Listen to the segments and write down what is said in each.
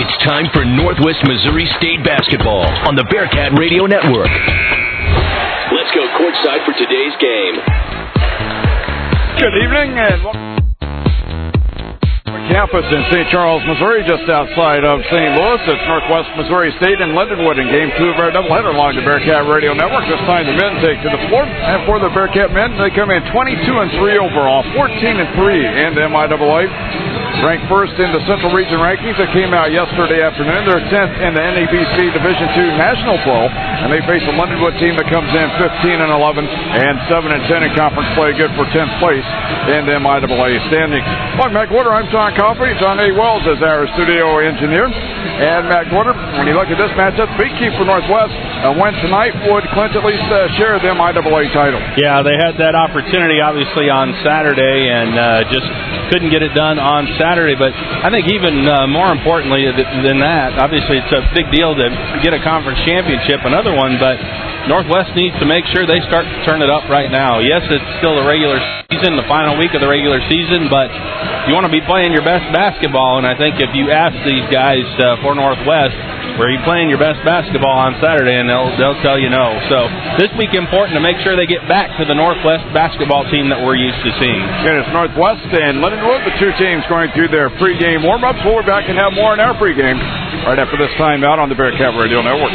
It's time for Northwest Missouri State basketball on the Bearcat Radio Network. Let's go courtside for today's game. Good evening and welcome to campus in St. Charles, Missouri, just outside of St. Louis. It's Northwest Missouri State and Lindenwood in Game 2 of our doubleheader along the Bearcat Radio Network. This time the men take to the floor, and for the Bearcat men, they come in 22-3 overall, 14-3 in the MIAA. Ranked first in the Central Region rankings that came out yesterday afternoon. They're 10th in the NEBC Division II National Poll, and they face a Lindenwood team that comes in 15-11 and 7-10 in conference play, good for 10th place in the MIAA standings. Well, Matt Gorder, I'm John Coffey. John A. Wells is our studio engineer. And Matt Gorder, when you look at this matchup, big key for Northwest. A win tonight would clinch at least share the MIAA title. Yeah, they had that opportunity obviously on Saturday and just couldn't get it done on Saturday. But I think even more importantly than that, obviously it's a big deal to get a conference championship, another one, but Northwest needs to make sure they start to turn it up right now. Yes, it's still the regular season, the final week of the regular season, but you want to be playing your best basketball, and I think if you ask these guys for Northwest, were you playing your best basketball on Saturday, and they'll tell you no. So this week important to make sure they get back to the Northwest basketball team that we're used to seeing. And it's Northwest and Lindenwood, the two teams going through their pregame warm-ups. We'll be back and have more in our pregame right after this time out on the Bearcat Radio Network.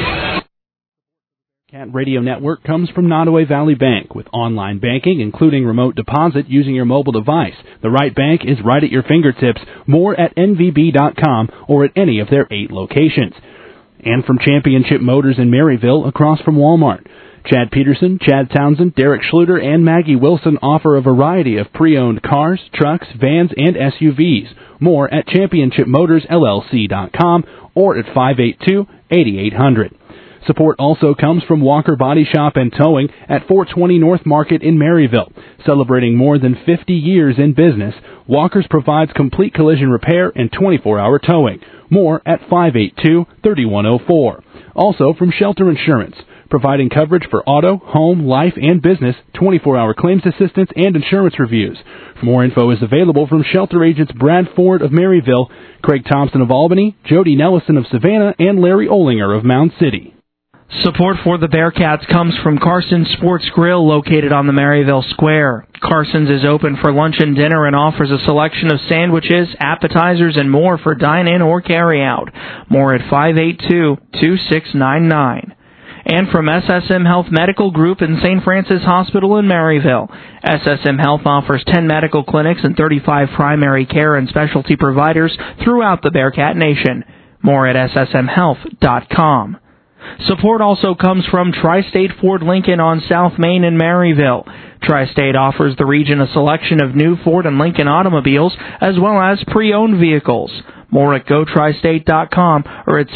Bearcat Radio Network comes from Nottoway Valley Bank with online banking, including remote deposit using your mobile device. The right bank is right at your fingertips. More at nvb.com or at any of their 8 locations. And from Championship Motors in Maryville, across from Walmart. Chad Peterson, Chad Townsend, Derek Schluter, and Maggie Wilson offer a variety of pre-owned cars, trucks, vans, and SUVs. More at championshipmotorsllc.com or at 582-8800. Support also comes from Walker Body Shop and Towing at 420 North Market in Maryville. Celebrating more than 50 years in business, Walker's provides complete collision repair and 24-hour towing. More at 582-3104. Also from Shelter Insurance, providing coverage for auto, home, life, and business, 24-hour claims assistance, and insurance reviews. More info is available from Shelter agents Brad Ford of Maryville, Craig Thompson of Albany, Jody Nellison of Savannah, and Larry Olinger of Mound City. Support for the Bearcats comes from Carson's Sports Grill, located on the Maryville Square. Carson's is open for lunch and dinner and offers a selection of sandwiches, appetizers, and more for dine-in or carry-out. More at 582-2699. And from SSM Health Medical Group in St. Francis Hospital in Maryville. SSM Health offers 10 medical clinics and 35 primary care and specialty providers throughout the Bearcat Nation. More at ssmhealth.com. Support also comes from Tri-State Ford Lincoln on South Main in Maryville. Tri-State offers the region a selection of new Ford and Lincoln automobiles as well as pre-owned vehicles. More at GoTristate.com or at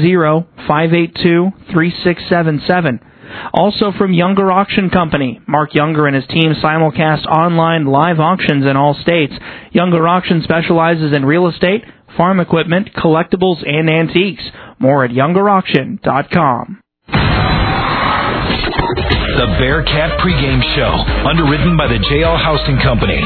660-582-3677. Also from Younger Auction Company, Mark Younger and his team simulcast online live auctions in all states. Younger Auction specializes in real estate, farm equipment, collectibles, and antiques. More at YoungerAuction.com. The Bearcat pregame show, underwritten by the JL Housing Company.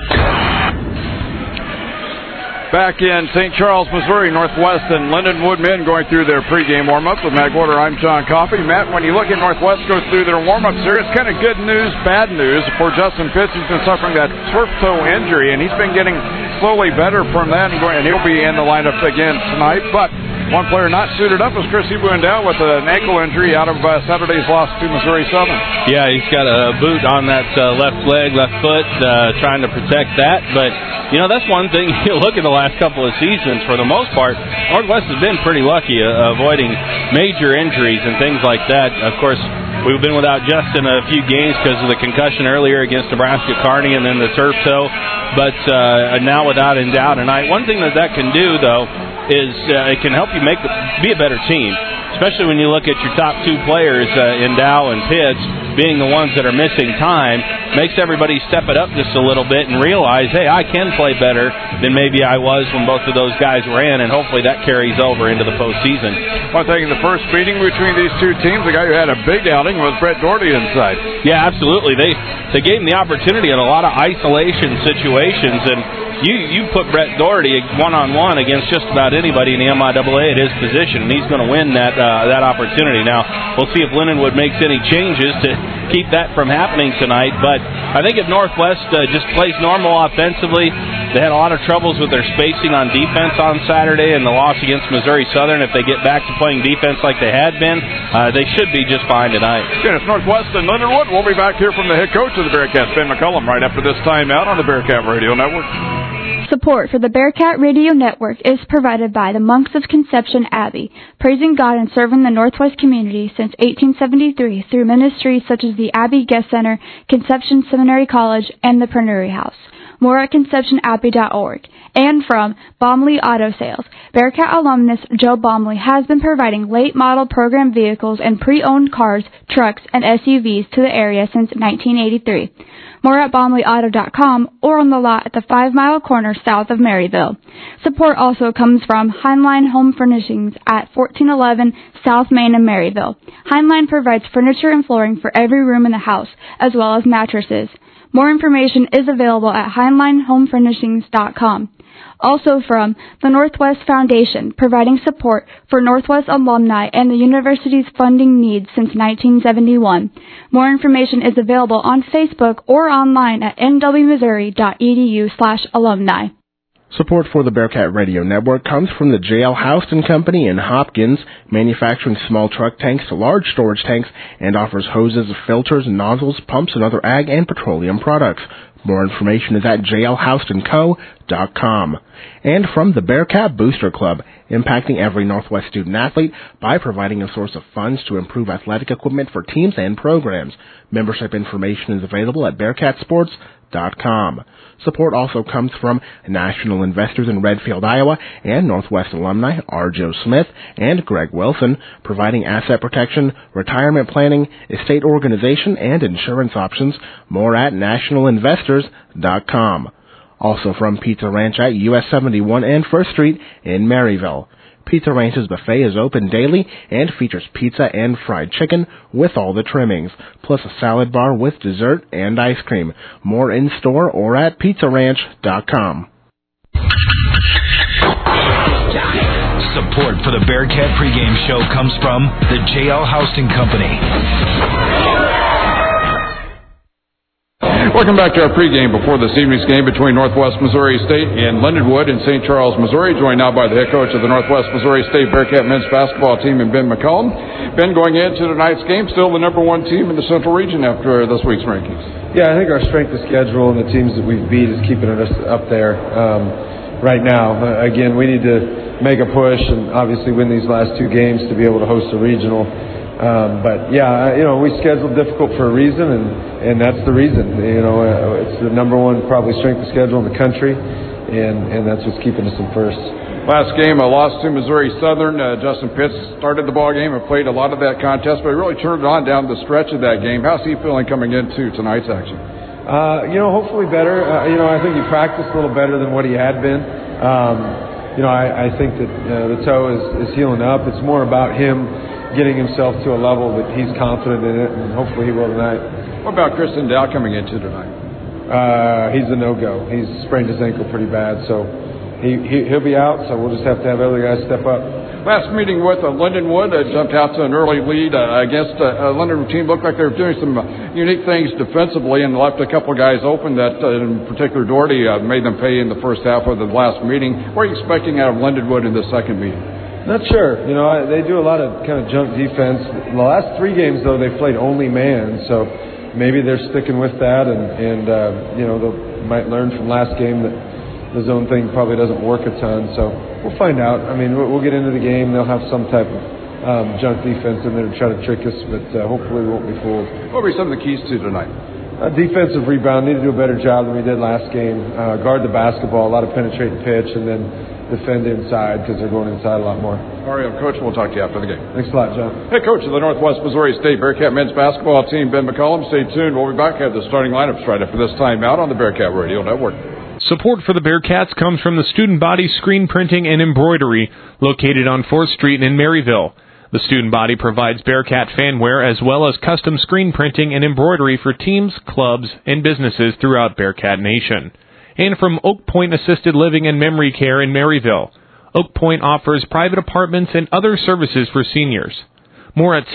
Back in St. Charles, Missouri, Northwest and Lindenwood men going through their pregame warm-up. With Matt Gorder, I'm John Coffey. Matt, when you look at Northwest go through their warm-ups here, it's kind of good news, bad news for Justin Pitts. He's been suffering that turf toe injury, and he's been getting slowly better from that, and he'll be in the lineup again tonight. But one player not suited up is Chris Ebuendale with an ankle injury out of Saturday's loss to Missouri Southern. Yeah, he's got a boot on that left leg, left foot, trying to protect that. But, you know, that's one thing you look at the last couple of seasons. For the most part, Northwest has been pretty lucky avoiding major injuries and things like that. Of course, we've been without Justin a few games because of the concussion earlier against Nebraska Kearney and then the turf toe. But now without in doubt tonight, one thing that can do, though, is it can help you be a better team, especially when you look at your top two players in Dow and Pitts being the ones that are missing time. Makes everybody step it up just a little bit and realize, hey, I can play better than maybe I was when both of those guys were in, and hopefully that carries over into the postseason. I think in the first meeting between these two teams, the guy who had a big outing was Brett Doherty inside. Yeah, absolutely. They gave him the opportunity in a lot of isolation situations, and you put Brett Doherty one-on-one against just about anybody in the MIAA at his position, and he's going to win that opportunity. Now, we'll see if Lindenwood makes any changes to keep that from happening tonight, but I think if Northwest just plays normal offensively, they had a lot of troubles with their spacing on defense on Saturday and the loss against Missouri Southern. If they get back to playing defense like they had been, they should be just fine tonight. Again, it's Northwest and Lindenwood. We'll be back here from the head coach of the Bearcats, Ben McCullum, right after this time out on the Bearcat Radio Network. Support for the Bearcat Radio Network is provided by the Monks of Conception Abbey, praising God and serving the Northwest community since 1873 through ministries such as the Abbey Guest Center, Conception Seminary College, and the Pernuri House. More at conceptionabbey.org. And from Baumley Auto Sales, Bearcat alumnus Joe Baumley has been providing late model program vehicles and pre-owned cars, trucks, and SUVs to the area since 1983. More at BaumleyAuto.com or on the lot at the 5 Mile Corner south of Maryville. Support also comes from Heinlein Home Furnishings at 1411 South Main in Maryville. Heinlein provides furniture and flooring for every room in the house, as well as mattresses. More information is available at HeinleinHomeFurnishings.com. Also from the Northwest Foundation, providing support for Northwest alumni and the university's funding needs since 1971. More information is available on Facebook or online at nwmissouri.edu/alumni. Support for the Bearcat Radio Network comes from the J.L. Houston Company in Hopkins, manufacturing small truck tanks to large storage tanks, and offers hoses, filters, nozzles, pumps, and other ag and petroleum products. More information is at jlhoustonco.com. And from the Bearcat Booster Club, impacting every Northwest student-athlete by providing a source of funds to improve athletic equipment for teams and programs. Membership information is available at bearcatsports.com. Support also comes from national investors in Redfield, Iowa, and Northwest alumni R. Joe Smith and Greg Wilson, providing asset protection, retirement planning, estate organization, and insurance options. More at nationalinvestors.com. Also from Pizza Ranch at US 71 and 1st Street in Maryville. Pizza Ranch's buffet is open daily and features pizza and fried chicken with all the trimmings, plus a salad bar with dessert and ice cream. More in-store or at pizzaranch.com. Support for the Bearcat pregame show comes from the J.L. Houston Company. Welcome back to our pregame before this evening's game between Northwest Missouri State and Lindenwood in St. Charles, Missouri. Joined now by the head coach of the Northwest Missouri State Bearcat men's basketball team, and Ben McCullum. Ben, going into tonight's game, still the number one team in the Central Region after this week's rankings. Yeah, I think our strength of schedule and the teams that we've beat is keeping us up there right now. Again, we need to make a push and obviously win these last two games to be able to host a regional. But yeah, we scheduled difficult for a reason, and that's the reason. It's the number one probably strength of schedule in the country, and that's what's keeping us in first. Last game, a loss to Missouri Southern. Justin Pitts started the ball game and played a lot of that contest, but he really turned it on down the stretch of that game. How's he feeling coming into tonight's action? Hopefully better. I think he practiced a little better than what he had been. I think that the toe is healing up. It's more about him getting himself to a level that he's confident in it, and hopefully he will tonight. What about Kristen Dow coming into tonight? He's a no-go. He's sprained his ankle pretty bad, so he'll be out, so we'll just have to have other guys step up. Last meeting with Lindenwood, jumped out to an early lead against a Lindenwood team. Looked like they were doing some unique things defensively and left a couple of guys open that, in particular, Doherty made them pay in the first half of the last meeting. What are you expecting out of Lindenwood in the second meeting? Not sure. They do a lot of kind of junk defense. The last three games, though, they've played only man, so maybe they're sticking with that, and they might learn from last game that the zone thing probably doesn't work a ton. So we'll find out. I mean, we'll get into the game. They'll have some type of junk defense in there to try to trick us, but hopefully we won't be fooled. What were some of the keys to tonight? Defensive rebound. Need to do a better job than we did last game. Guard the basketball, a lot of penetrating pitch, and then defend inside because they're going inside a lot more. All right, Coach, we'll talk to you after the game. Thanks a lot, John. Head coach of the Northwest Missouri State Bearcat men's basketball team, Ben McCullum. Stay tuned. We'll be back at the starting lineups right after this timeout on the Bearcat Radio Network. Support for the Bearcats comes from the Student Body Screen Printing and Embroidery, located on 4th Street in Maryville. The Student Body provides Bearcat fanware as well as custom screen printing and embroidery for teams, clubs, and businesses throughout Bearcat Nation. and from Oak Point Assisted Living and Memory Care in Maryville. Oak Point offers private apartments and other services for seniors. More at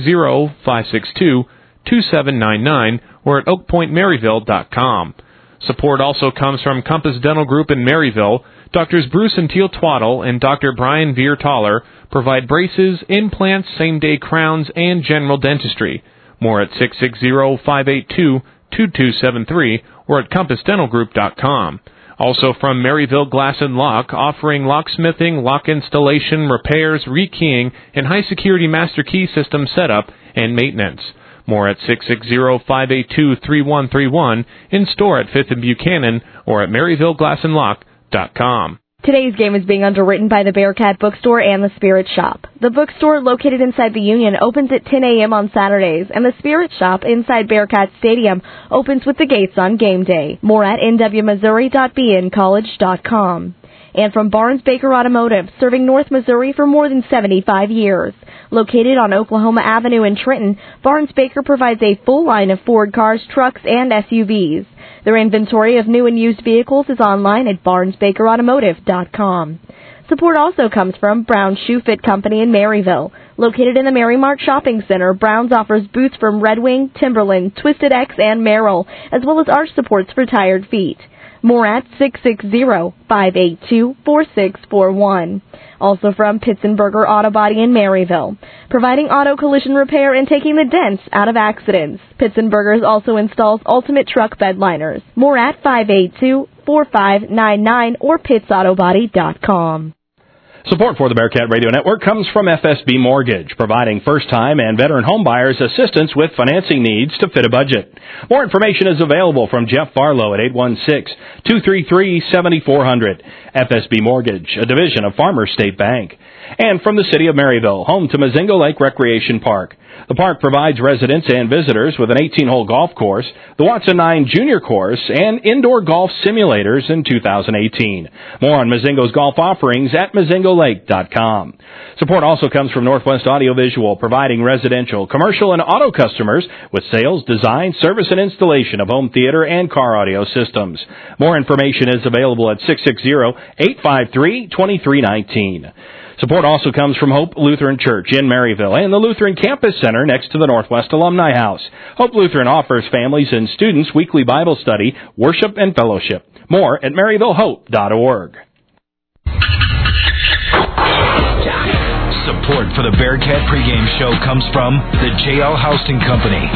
660-562-2799 or at oakpointmaryville.com. Support also comes from Compass Dental Group in Maryville. Doctors Bruce and Teal Twaddle and Dr. Brian Veer-Taller provide braces, implants, same-day crowns, and general dentistry. More at 660-582-2273 or at compassdentalgroup.com. Also from Maryville Glass and Lock, offering locksmithing, lock installation, repairs, rekeying, and high-security master key system setup and maintenance. More at 660-582-3131, in store at 5th and Buchanan, or at MaryvilleGlassandLock.com. Today's game is being underwritten by the Bearcat Bookstore and the Spirit Shop. The bookstore, located inside the Union, opens at 10 a.m. on Saturdays, and the Spirit Shop inside Bearcat Stadium opens with the gates on game day. More at nwmissouri.bncollege.com. And from Barnes Baker Automotive, serving North Missouri for more than 75 years. Located on Oklahoma Avenue in Trenton, Barnes Baker provides a full line of Ford cars, trucks, and SUVs. Their inventory of new and used vehicles is online at barnesbakerautomotive.com. Support also comes from Brown's Shoe Fit Company in Maryville. Located in the Marymart Shopping Center, Brown's offers boots from Red Wing, Timberland, Twisted X, and Merrill, as well as arch supports for tired feet. More at 660-582-4641. Also from Pitzenberger Auto Body in Maryville, providing auto collision repair and taking the dents out of accidents. Pitzenberger's also installs ultimate truck bed liners. More at 582-4599 or pitsautobody.com. Support for the Bearcat Radio Network comes from FSB Mortgage, providing first-time and veteran homebuyers assistance with financing needs to fit a budget. More information is available from Jeff Farlow at 816-233-7400. FSB Mortgage, a division of Farmers State Bank. And from the city of Maryville, home to Mazingo Lake Recreation Park. The park provides residents and visitors with an 18-hole golf course, the Watson 9 Junior Course, and indoor golf simulators in 2018. More on Mazingo's golf offerings at mazingolake.com. Support also comes from Northwest Audiovisual, providing residential, commercial, and auto customers with sales, design, service, and installation of home theater and car audio systems. More information is available at 660-853-2319. Support also comes from Hope Lutheran Church in Maryville and the Lutheran Campus Center next to the Northwest Alumni House. Hope Lutheran offers families and students weekly Bible study, worship, and fellowship. More at maryvillehope.org. Support for the Bearcat pregame show comes from the J.L. Houston Company.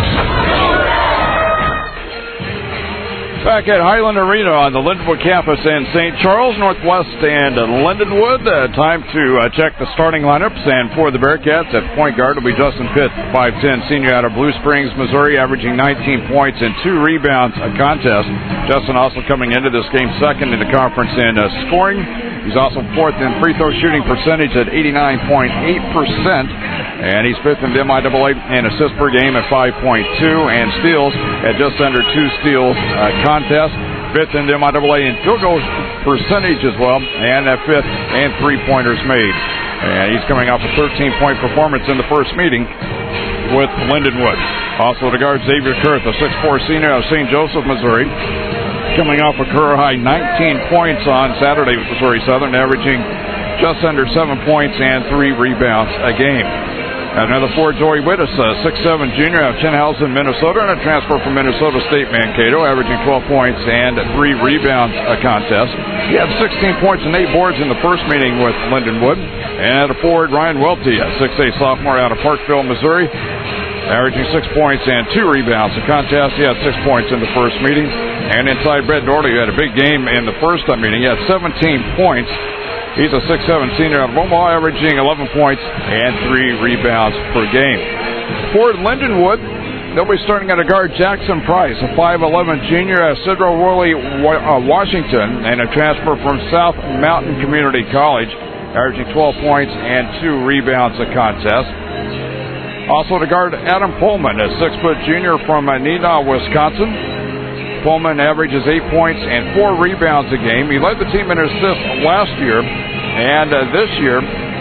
Back at Highland Arena on the Lindenwood campus in St. Charles, Northwest and Lindenwood. Time to check the starting lineups. And for the Bearcats, at point guard will be Justin Pitt, 5'10", senior out of Blue Springs, Missouri, averaging 19 points and 2 rebounds a contest. Justin also coming into this game second in the conference in scoring. He's also fourth in free throw shooting percentage at 89.8%. And he's fifth in MIAA in assists per game at 5.2 and steals at just under 2 steals contest. Fifth in MIAA in field goal percentage as well, and at fifth and 3-pointers made. And he's coming off a 13-point performance in the first meeting with Lindenwood. Also to guard Xavier Kurth, a 6'4" senior out of St. Joseph, Missouri, coming off a career-high 19 points on Saturday with Missouri Southern, averaging just under 7 points and 3 rebounds a game. Another forward, Joey Wittis, a 6'7" junior out of Chenhausen, Minnesota, and a transfer from Minnesota State Mankato, averaging 12 points and 3 rebounds a contest. He had 16 points and 8 boards in the first meeting with Lindenwood. And a forward, Ryan Welty, a 6'8" sophomore out of Parkville, Missouri, averaging 6 points and 2 rebounds a contest. He had 6 points in the first meeting. And inside Brett Doherty, who had a big game in the first meeting, he had 17 points. He's a 6'7" senior out of Omaha, averaging 11 points and 3 rebounds per game. For Lindenwood, they'll be starting at a guard, Jackson Price, a 5'11" junior out of Sidro Worley, Washington, and a transfer from South Mountain Community College, averaging 12 points and 2 rebounds a contest. Also to guard Adam Pullman, a 6-foot junior from Neenah, Wisconsin. Pullman averages 8 points and 4 rebounds a game. He led the team in assists last year, and this year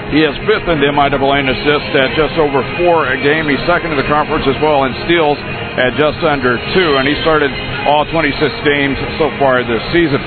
He is fifth in the MIAA in assists at just over 4 a game. He's second in the conference as well in steals at just under 2, and he started all 26 games so far this season.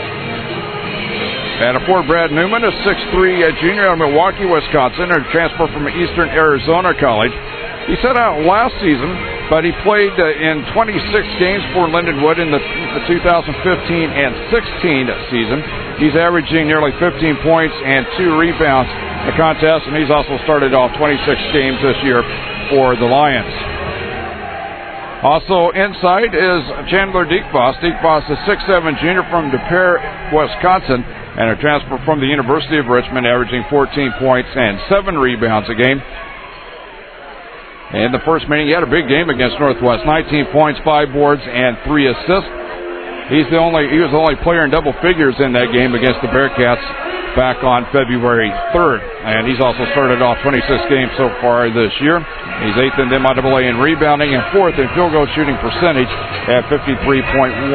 And a forward, Brad Newman, a 6'3" junior out of Milwaukee, Wisconsin, a transfer from Eastern Arizona College. He set out last season, but he played in 26 games for Lindenwood in the 2015 and 16 season. He's averaging nearly 15 points and 2 rebounds a contest, and he's also started off 26 games this year for the Lions. Also inside is Chandler Diekbos. Diekbos is 6'7" junior from De Pere, Wisconsin, and a transfer from the University of Richmond, averaging 14 points and 7 rebounds a game. In the first meeting, he had a big game against Northwest, 19 points, 5 boards, and 3 assists. He was the only player in double figures in that game against the Bearcats back on February 3rd. And he's also started off 26 games so far this year. He's 8th in the MIAA in rebounding and 4th in field goal shooting percentage at 53.1%.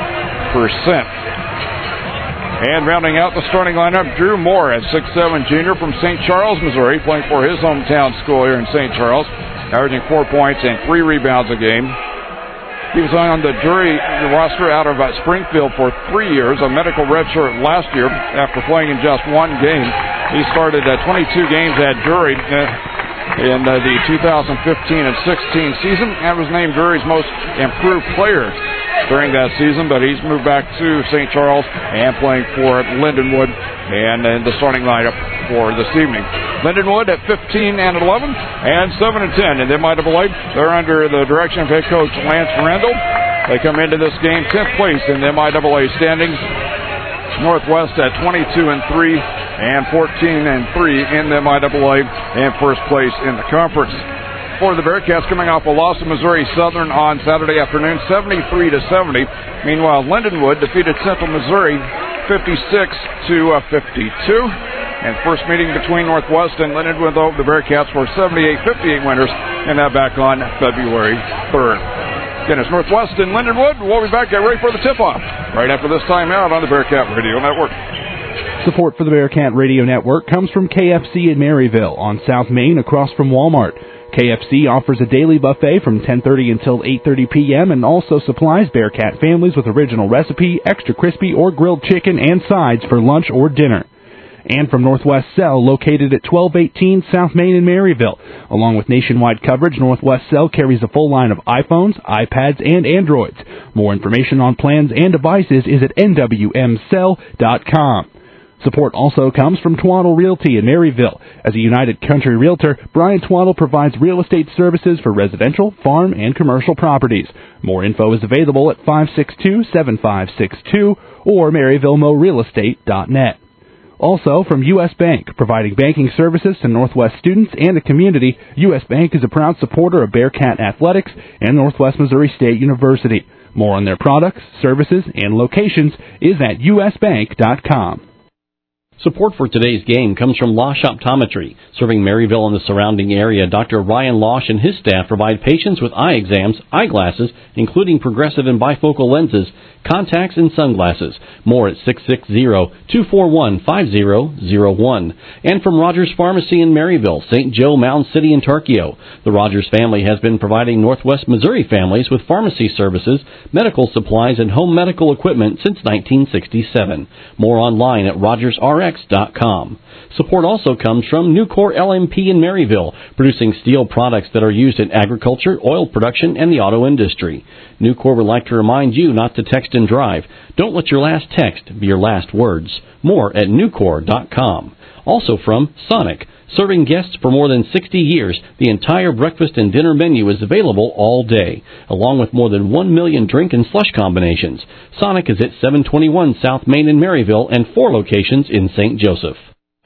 And rounding out the starting lineup, Drew Moore at 6'7" junior from St. Charles, Missouri, playing for his hometown school here in St. Charles, averaging 4 points and 3 rebounds a game. He was on the jury roster out of Springfield for 3 years, a medical redshirt last year after playing in just 1 game. He started 22 games at Drury in the 2015 and 16 season and was named Drury's most improved player during that season, but he's moved back to St. Charles and playing for Lindenwood and in the starting lineup for this evening. Lindenwood at 15 and 11 and 7 and 10 in the MIAA. They're under the direction of head coach Lance Randall. They come into this game 10th place in the MIAA standings. Northwest at 22 and 3 and 14 and 3 in the MIAA and first place in the conference. For the Bearcats, coming off a loss to Missouri Southern on Saturday afternoon, 73-70. Meanwhile, Lindenwood defeated Central Missouri 56-52. And first meeting between Northwest and Lindenwood, though, the Bearcats were 78-58 winners, and that back on February 3rd. Again, it's Northwest and Lindenwood. We'll be back, get ready for the tip-off right after this time out on the Bearcat Radio Network. Support for the Bearcat Radio Network comes from KFC in Maryville on South Main across from Walmart. KFC offers a daily buffet from 10:30 until 8:30 p.m. and also supplies Bearcat families with original recipe, extra crispy or grilled chicken and sides for lunch or dinner. And from Northwest Cell, located at 1218 South Main in Maryville. Along with nationwide coverage, Northwest Cell carries a full line of iPhones, iPads, and Androids. More information on plans and devices is at nwmcell.com. Support also comes from Twaddle Realty in Maryville. As a United Country Realtor, Brian Twaddle provides real estate services for residential, farm, and commercial properties. More info is available at 562-7562 or MaryvilleMoRealEstate.net. Also from U.S. Bank, providing banking services to Northwest students and the community, U.S. Bank is a proud supporter of Bearcat Athletics and Northwest Missouri State University. More on their products, services, and locations is at usbank.com. Support for today's game comes from Losh Optometry. Serving Maryville and the surrounding area, Dr. Ryan Losh and his staff provide patients with eye exams, eyeglasses, including progressive and bifocal lenses, contacts, and sunglasses. More at 660-241-5001. And from Rogers Pharmacy in Maryville, St. Joe, Mound City, and Tarkio. The Rogers family has been providing Northwest Missouri families with pharmacy services, medical supplies, and home medical equipment since 1967. More online at rogersrx.com. Support also comes from Nucor LMP in Maryville, producing steel products that are used in agriculture, oil production, and the auto industry. Nucor would like to remind you not to text and drive. Don't let your last text be your last words. More at Nucor.com. Also from Sonic. Serving guests for more than 60 years, the entire breakfast and dinner menu is available all day, along with more than 1 million drink and slush combinations. Sonic is at 721 South Main in Maryville and 4 locations in St. Joseph.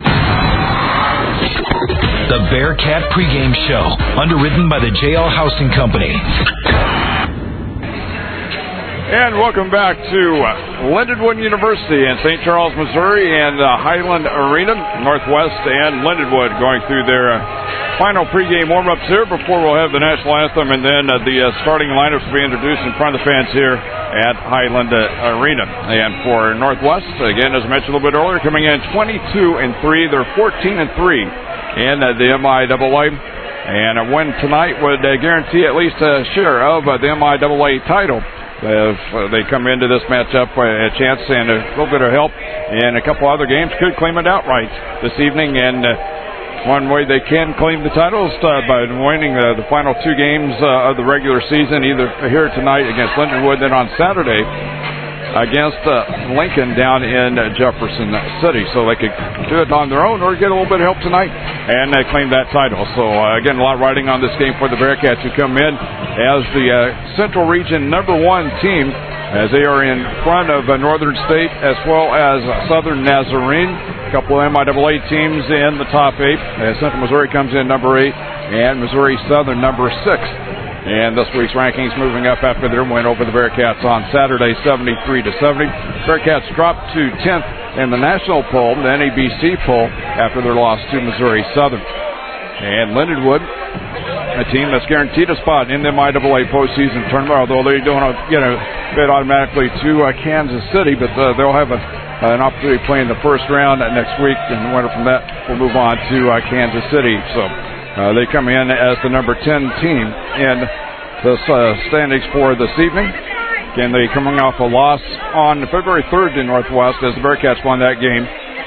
The Bearcat pregame show, underwritten by the JL Housing Company. And welcome back to Lindenwood University in St. Charles, Missouri, and Highland Arena. Northwest and Lindenwood going through their final pregame warm-ups here before we'll have the national anthem, and then the starting lineups will be introduced in front of the fans here at Highland Arena. And for Northwest, again, as I mentioned a little bit earlier, coming in 22-3, they're 14-3 in the MIAA. And a win tonight would guarantee at least a share of the MIAA title. If they come into this matchup a chance and a little bit of help in a couple other games, could claim it outright this evening. And one way they can claim the title is by winning the final two games of the regular season, either here tonight against Lindenwood, then on Saturday against Lincoln down in Jefferson City. So they could do it on their own or get a little bit of help tonight and claim that title. So again, a lot riding on this game for the Bearcats, who come in as the Central Region #1 team, as they are in front of Northern State as well as Southern Nazarene. A couple of MIAA teams in the top 8. Central Missouri comes in number 8 and Missouri Southern number 6. And this week's rankings moving up after their win over the Bearcats on Saturday, 73-70. Bearcats dropped to 10th in the national poll, the NABC poll, after their loss to Missouri Southern. And Lindenwood, a team that's guaranteed a spot in the MIAA postseason tournament, although they don't get a bid automatically to Kansas City, but they'll have an opportunity to play in the first round next week, and the winner from that will move on to Kansas City. So they come in as the number 10 team in the standings for this evening. Again, they coming off a loss on February 3rd to Northwest as the Bearcats won that game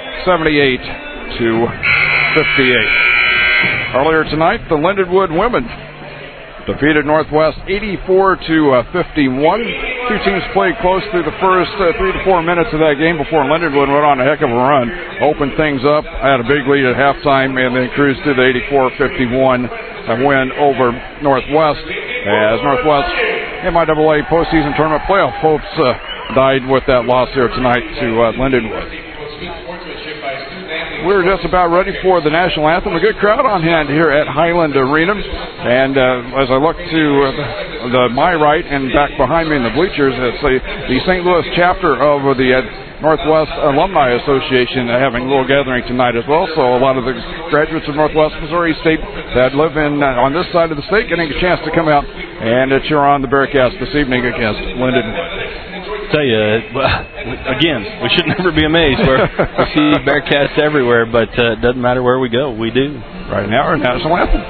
78-58. Earlier tonight, the Lindenwood women defeated Northwest 84-51. Two teams played close through the first 3 to 4 minutes of that game before Lindenwood went on a heck of a run, opened things up, had a big lead at halftime, and then cruised to the 84-51 win over Northwest. As Northwest MIAA postseason tournament playoff hopes died with that loss here tonight to Lindenwood. We're just about ready for the national anthem. A good crowd on hand here at Highland Arena. And as I look to my right and back behind me in the bleachers, it's the St. Louis chapter of the Northwest Alumni Association having a little gathering tonight as well. So a lot of the graduates of Northwest Missouri State that live on this side of the state getting a chance to come out and cheer on the Bearcats this evening against Lindenwood. Tell you, again, we should never be amazed. We see Bearcats everywhere, but it doesn't matter where we go. We do. Right now, our national anthem.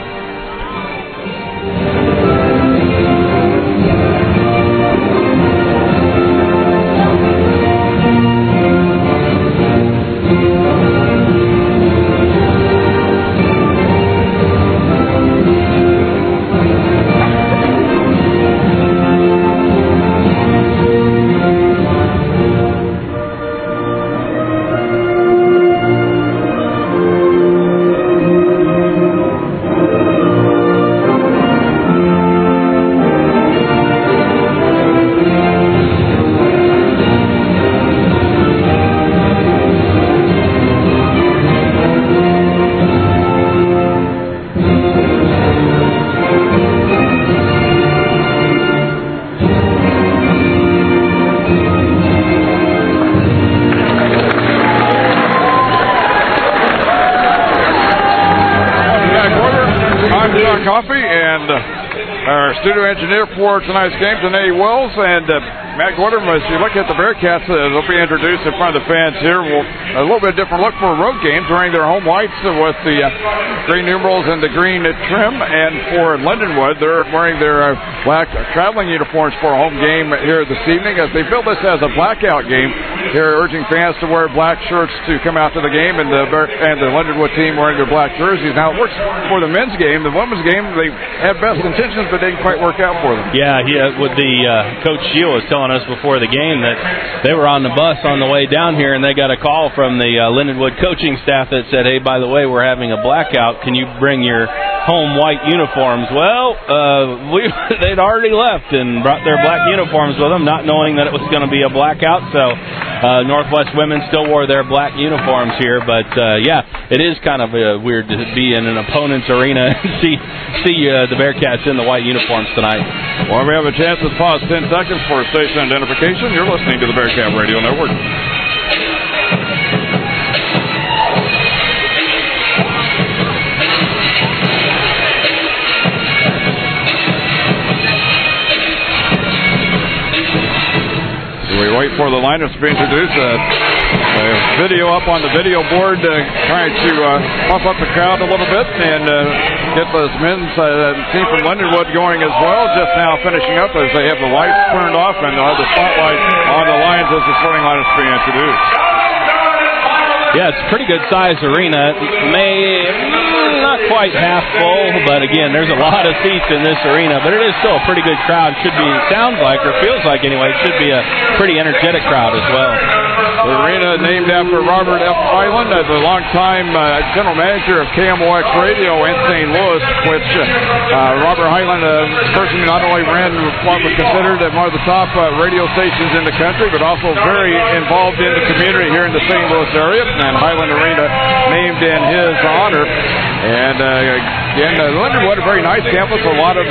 Studio engineer for tonight's game, Danae Wells, and Matt Gordon. As you look at the Bearcats, they'll be introduced in front of the fans here. A little bit different look for road games, wearing their home whites with the green numerals and the green trim. And for Lindenwood, they're wearing their black traveling uniforms for a home game here this evening, as they build this as a blackout game. Here, urging fans to wear black shirts to come out to the game, and the Lindenwood team wearing their black jerseys. Now, it works for the men's game. The women's game, they had best intentions, but didn't quite work out for them. Yeah, with the Coach Shield was telling us before the game that they were on the bus on the way down here, and they got a call from the Lindenwood coaching staff that said, hey, by the way, we're having a blackout. Can you bring your home white uniforms? Well, they'd already left and brought their black uniforms with them, not knowing that it was going to be a blackout. So Northwest women still wore their black uniforms here. But, yeah, it is kind of weird to be in an opponent's arena and see the Bearcats in the white uniforms tonight. Well, we have a chance to pause 10 seconds for station identification. You're listening to the Bearcat Radio Network. We wait for the lineups to be introduced. Video up on the video board, trying to pump up the crowd a little bit and get those men's team from Lindenwood going as well. Just now finishing up as they have the lights turned off and the spotlight on the Lions as the starting lineups being introduced. Yeah, it's a pretty good sized arena. Not quite half full, but again, there's a lot of seats in this arena, but it is still a pretty good crowd. Sounds like, or feels like anyway, it should be a pretty energetic crowd as well. The arena named after Robert F. Highland, the longtime general manager of KMOX Radio in St. Louis, which Robert Highland, person who not only ran what was considered one of the top radio stations in the country, but also very involved in the community here in the St. Louis area, and Highland Arena named in his honor. And again, Lindenwood, a very nice campus, a lot of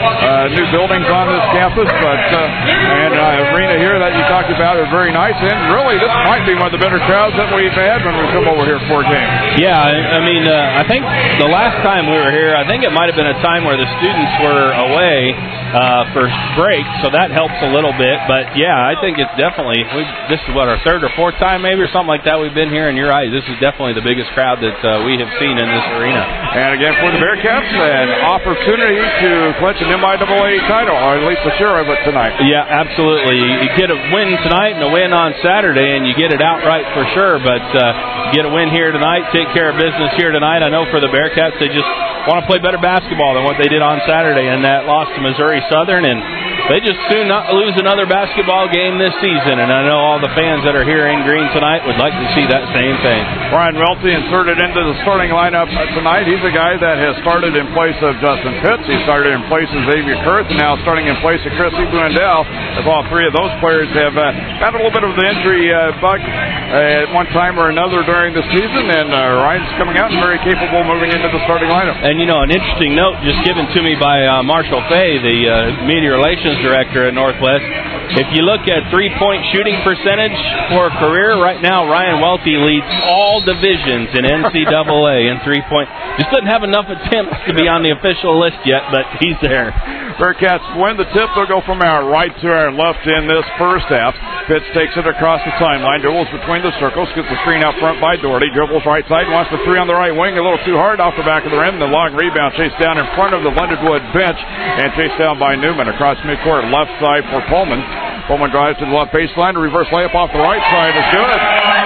new buildings on this campus, but and arena here that you talked about is very nice, and really this might be one of the better crowds that we've had when we come over here for a game. Yeah, I mean, I think the last time we were here, I think it might have been a time where the students were away for break, so that helps a little bit, but yeah, I think it's definitely, this is what, our third or fourth time maybe, or something like that we've been here, and you're right, this is definitely the biggest crowd that we have seen in this arena. And again, for the Bearcats, an opportunity to clinch an MIAA title, or at least a share of it tonight. Yeah, absolutely. You get a win tonight and a win on Saturday, and you get it outright for sure, but get a win here tonight, take care of business here tonight. I know for the Bearcats, they just want to play better basketball than what they did on Saturday in that loss to Missouri Southern, and they just soon not lose another basketball game this season, and I know all the fans that are here in green tonight would like to see that same thing. Brian Welty inserted into the starting lineup tonight. He's a guy that has started in place of Justin Pitts. He started in place of Xavier Kurth, and now starting in place of Chrissy Blundell, as all three of those players have got a little bit of the injury bug at one time or another during the season, and Ryan's coming out and very capable moving into the starting lineup. And, you know, an interesting note just given to me by Marshall Fay, the media relations director at Northwest. If you look at three-point shooting percentage for a career, right now Ryan Welty leads all divisions in NCAA in three-point. Just doesn't have enough attempts to be on the official list yet, but he's there. Bearcats win the tip. They'll go from our right to our left in this first half. Pitts takes it across the timeline, dribbles between the circles, gets the screen out front by Doherty, dribbles right side, wants the three on the right wing, a little too hard off the back of the rim. The long rebound chased down in front of the Lindenwood bench and chased down by Newman across midcourt, left side for Pullman. Pullman drives to the left baseline. A reverse layup off the right side is good.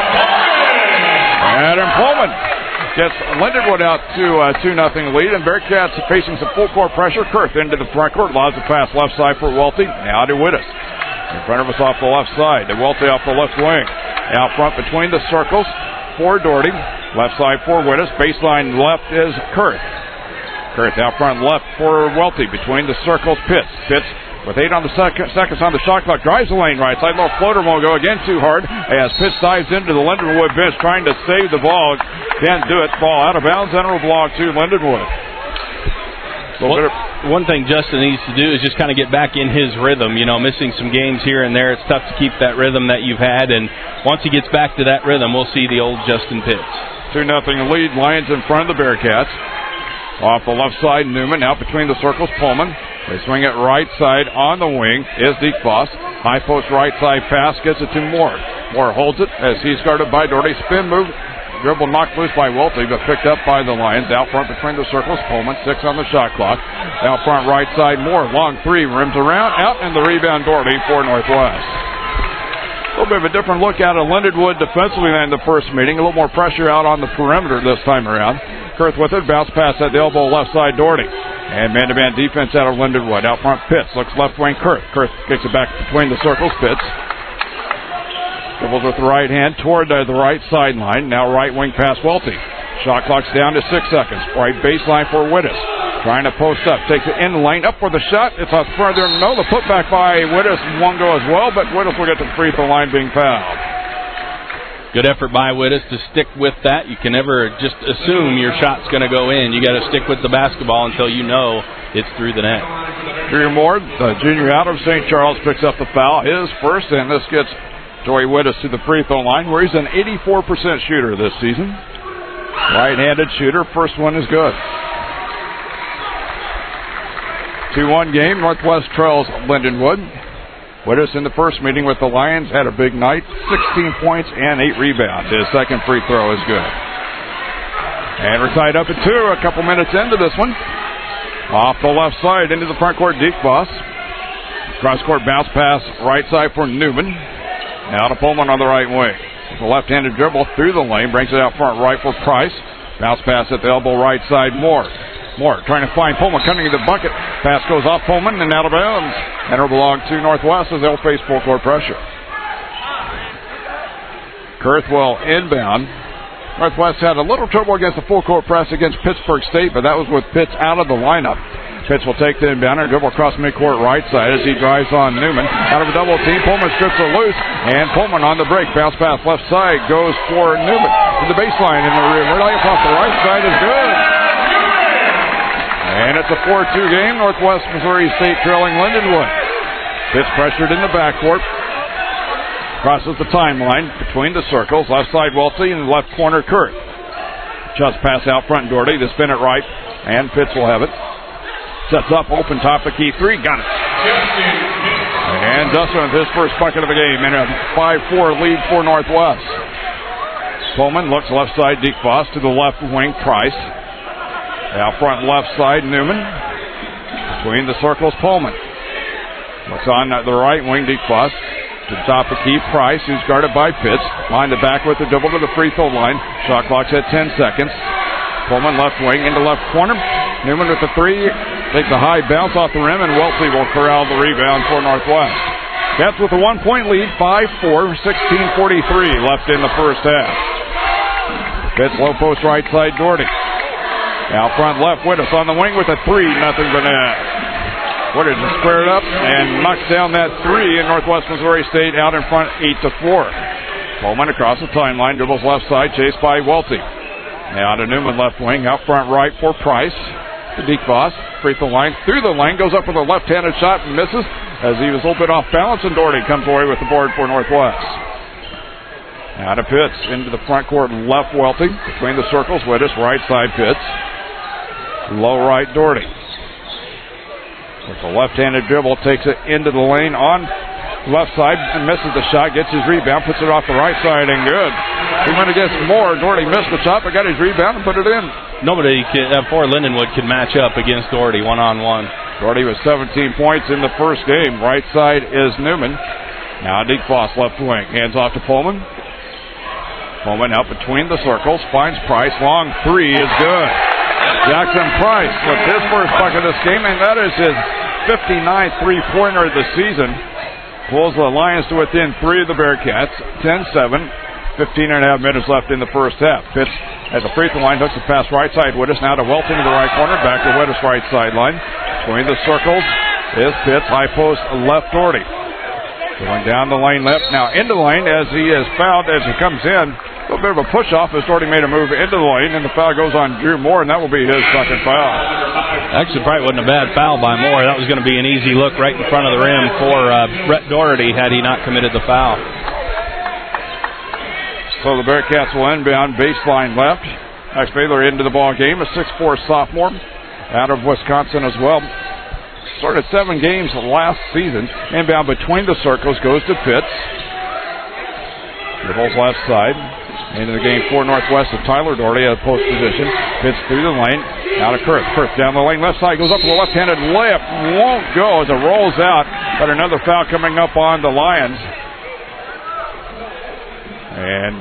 Adam Pullman gets Lindenwood out to a 2-0 lead, and Bearcats facing some full court pressure. Kurth into the front court, allows the pass left side for Welty. Now to Wittes. In front of us off the left side. To Welty off the left wing. Out front between the circles for Doherty. Left side for Wittes. Baseline left is Kurth. Kurth out front left for Welty. Between the circles, Pitts. Pitts with 8 on the seconds on the shot clock, drives the lane right side. Little floater won't go again too hard as Pitts dives into the Lindenwood bench trying to save the ball. Can't do it. Ball out of bounds and a block to Lindenwood. One thing Justin needs to do is just kind of get back in his rhythm. You know, missing some games here and there, it's tough to keep that rhythm that you've had. And once he gets back to that rhythm, we'll see the old Justin Pitts. 2-0 lead. Lions in front of the Bearcats. Off the left side, Newman. Out between the circles, Pullman. They swing it right side on the wing is Diekfoss. High post right side pass gets it to Moore. Moore holds it as he's guarded by Doherty. Spin move. Dribble knocked loose by Welty, but picked up by the Lions. Out front between the circles, Pullman. 6 on the shot clock. Out front right side, Moore. Long three. Rims around. Out and the rebound, Doherty for Northwest. A little bit of a different look out of Lindenwood defensively than the first meeting. A little more pressure out on the perimeter this time around. Kurth with it. Bounce pass at the elbow left side, Doherty. And man-to-man defense out of Lindenwood. Out front, Pitts. Looks left wing, Kurth. Kurth kicks it back between the circles, Pitts. Dribbles with the right hand toward the right sideline. Now right wing pass, Welty. Shot clock's down to 6 seconds. Right baseline for Wittes. Trying to post up. Takes it in the lane. Up for the shot. It's a further. No, the putback by Wittes won't go as well, but Wittes will get to the free throw line being fouled. Good effort by Wittes to stick with that. You can never just assume your shot's going to go in. You got to stick with the basketball until you know it's through the net. Drew Moore, the junior out of St. Charles, picks up the foul. His first, and this gets Joey Wittes to the free throw line, where he's an 84% shooter this season. Right-handed shooter. First one is good. 2-1 game. Northwest trails Lindenwood. Wittes in the first meeting with the Lions had a big night. 16 points and 8 rebounds. His second free throw is good. And we're tied up at 2. A couple minutes into this one. Off the left side into the front court, Diekbos. Cross-court bounce pass right side for Newman. Now to Pullman on the right wing. With a left-handed dribble through the lane. Brings it out front right for Price. Bounce pass at the elbow right side, Moore. Moore trying to find Pullman coming to the bucket. Pass goes off Pullman and out of bounds. And it'll belong to Northwest as they'll face full court pressure. Kurthwell inbound. Northwest had a little trouble against the full court press against Pittsburgh State, but that was with Pitts out of the lineup. Pitts will take the inbound and dribble across midcourt right side as he drives on Newman. Out of a double team, Pullman strips it loose, and Pullman on the break. Bounce pass left side goes for Newman. To the baseline in the rear. Right off the right side is good. And it's a 4-2 game. Northwest Missouri State trailing Lindenwood. Pitts pressured in the backcourt. Crosses the timeline between the circles. Left side Welty and left corner Kurt. Just pass out front Doherty. The spin it right. And Pitts will have it. Sets up open top of key 3. Got it. And Dustin with his first bucket of the game. And a 5-4 lead for Northwest. Pullman looks left side Diekbos to the left wing Price. Out front left side Newman. Between the circles Pullman. Looks on the right wing Diekbos. To the top of key, Price, who's guarded by Pitts. Line the back with the double to the free throw line. Shot clock's at 10 seconds. Pullman left wing into left corner. Newman with the 3. Takes a high bounce off the rim, and Welty will corral the rebound for Northwest. Cats with a 1-point lead, 5-4, 16:43 left in the first half. Pitts low post right side, Doherty. Out front left, Wittes on the wing with a 3, nothing but net. Wittes is squared up and knocks down that 3, and Northwest Missouri State out in front 8-4. Pullman across the timeline, dribbles left side, chased by Welty. Now to Newman left wing, out front right for Price. To Diekbos, free throw line, through the lane, goes up with a left-handed shot and misses as he was a little bit off balance, and Doherty comes away with the board for Northwest. Now to Pitts, into the front court, left Welty, between the circles, Wittes, right side Pitts. Low right Doherty. With a left-handed dribble, takes it into the lane on left side and misses the shot, gets his rebound, puts it off the right side and good. He went against Moore. Doherty missed the shot, but got his rebound and put it in. Nobody for Lindenwood could match up against Doherty one-on-one. Doherty with 17 points in the first game. Right side is Newman. Now Diekbos left wing. Hands off to Pullman. Pullman out between the circles. Finds Price. Long 3 is good. Jackson Price with his first bucket of this game, and that is his 59th three-pointer of the season. Pulls the Lions to within 3 of the Bearcats. 10-7. 15.5 minutes left in the first half. Pitts at the free throw line, hooks the pass right side. Wittes now to Welton to the right corner. Back to Wittes right sideline. Between the circles is Pitts. High post left Doherty. Going down the lane left. Now into the lane as he is fouled as he comes in. A little bit of a push off as Doherty made a move into the lane, and the foul goes on Drew Moore, and that will be his second foul. Actually, probably wasn't a bad foul by Moore. That was going to be an easy look right in front of the rim for Brett Doherty had he not committed the foul. So the Bearcats will inbound baseline left. Max Baylor into the ball game, a 6'4" sophomore out of Wisconsin as well. Started 7 games last season. Inbound between the circles goes to Pitts. Dribbles left side. Into the game for Northwest of Tyler Doherty at a post position. Pitts through the lane. Now to Kurth. Kurth down the lane left side. Goes up with a left-handed layup. Won't go as it rolls out. But another foul coming up on the Lions. And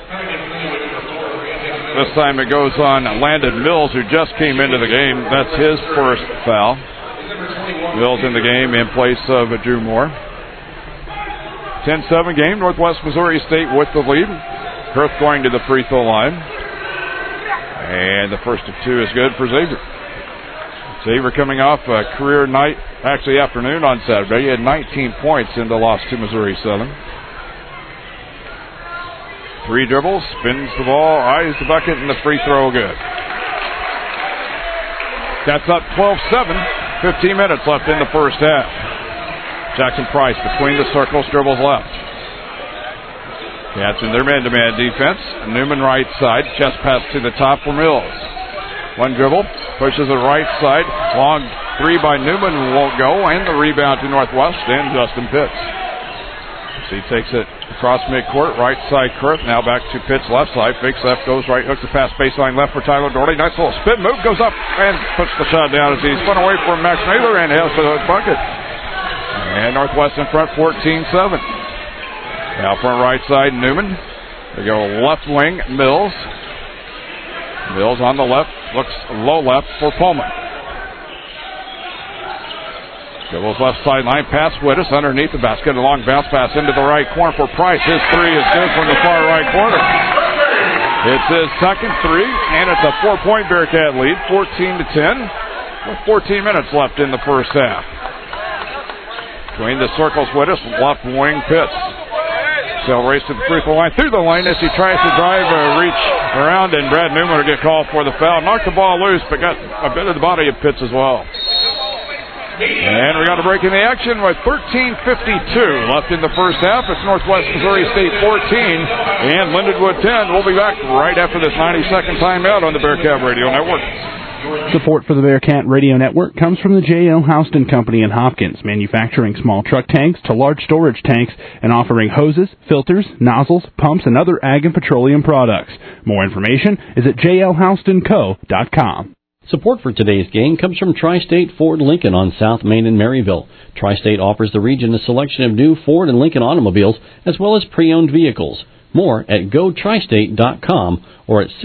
this time it goes on Landon Mills, who just came into the game. That's his first foul. Mills in the game in place of Drew Moore. 10-7 game. Northwest Missouri State with the lead. Kurth going to the free throw line. And the first of 2 is good for Xavier. Xavier coming off a career night, actually afternoon on Saturday. He had 19 points in the loss to Missouri Southern. 3 dribbles, spins the ball, eyes the bucket, and the free throw good. That's up 12-7. 15 minutes left in the first half. Jackson Price between the circles, dribbles left. Cats in their man-to-man defense. Newman right side, chest pass to the top for Mills. 1 dribble, pushes the right side. Long 3 by Newman won't go, and the rebound to Northwest and Justin Pitts. He takes it across midcourt, right side Kurth. Now back to Pitts, left side. Fakes left, goes right, hooks the pass baseline left for Tyler Doherty. Nice little spin move, goes up and puts the shot down as he's spun away from Max Naylor and has the bucket. And Northwest in front, 14-7. Now front right side, Newman. They go left wing, Mills. Mills on the left, looks low left for Pullman. Dribbles left sideline, pass Wittes underneath the basket. A long bounce pass into the right corner for Price. His 3 is good from the far right corner. It's his second 3, and it's a 4-point Bearcat lead, 14-10, with 14 minutes left in the first half. Between the circles, Wittes, left wing Pitts. Still race to the free throw line, through the lane as he tries to drive, reach around, and Brad Newman will get called for the foul. Knocked the ball loose, but got a bit of the body of Pitts as well. And we got a break in the action with 13:52 left in the first half. It's Northwest Missouri State 14 and Lindenwood 10. We'll be back right after this 90-second timeout on the Bearcat Radio Network. Support for the Bearcat Radio Network comes from the J.L. Houston Company in Hopkins, manufacturing small truck tanks to large storage tanks and offering hoses, filters, nozzles, pumps, and other ag and petroleum products. More information is at jlhoustonco.com. Support for today's game comes from Tri-State Ford Lincoln on South Main in Maryville. Tri-State offers the region a selection of new Ford and Lincoln automobiles as well as pre-owned vehicles. More at gotristate.com or at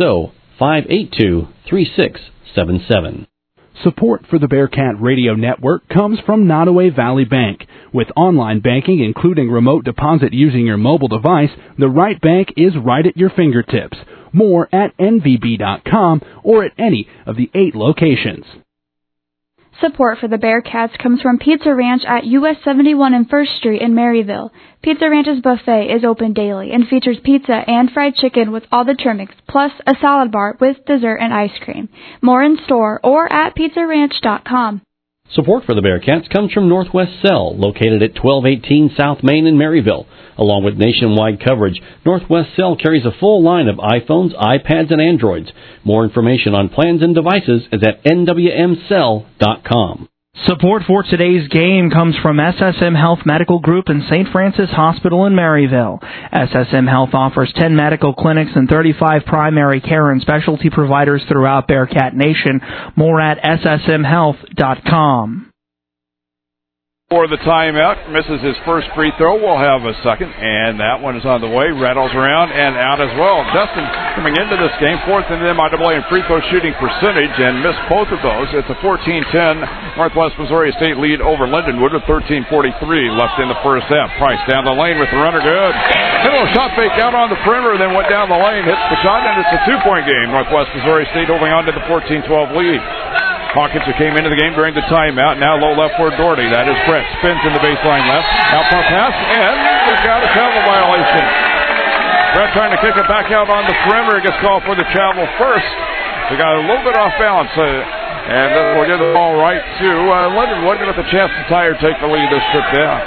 660-582-3677. Support for the Bearcat Radio Network comes from Nottoway Valley Bank. With online banking, including remote deposit using your mobile device, the right bank is right at your fingertips. More at nvb.com or at any of the 8 locations. Support for the Bearcats comes from Pizza Ranch at US 71 and 1st Street in Maryville. Pizza Ranch's buffet is open daily and features pizza and fried chicken with all the trimmings, plus a salad bar with dessert and ice cream. More in store or at pizzaranch.com. Support for the Bearcats comes from Northwest Cell, located at 1218 South Main in Maryville. Along with nationwide coverage, Northwest Cell carries a full line of iPhones, iPads, and Androids. More information on plans and devices is at nwmcell.com. Support for today's game comes from SSM Health Medical Group and St. Francis Hospital in Maryville. SSM Health offers 10 medical clinics and 35 primary care and specialty providers throughout Bearcat Nation. More at ssmhealth.com. For the timeout, misses his first free throw. We'll have a second, and that one is on the way. Rattles around and out as well. Dustin coming into this game, 4th in the MIAA in free throw shooting percentage, and missed both of those. It's a 14-10 Northwest Missouri State lead over Lindenwood with 13:43 left in the first half. Price down the lane with the runner good. A little shot fake out on the perimeter, then went down the lane, hits the shot, and it's a 2-point game. Northwest Missouri State holding on to the 14-12 lead. Hawkins, who came into the game during the timeout, now low left for Doherty. That is Brett. Spins in the baseline left. Out front pass, and we've got a travel violation. Brett trying to kick it back out on the perimeter. Gets called for the travel first. They got a little bit off balance, and we'll give the ball right to Lindenwood with a chance to tie or take the lead this trip down.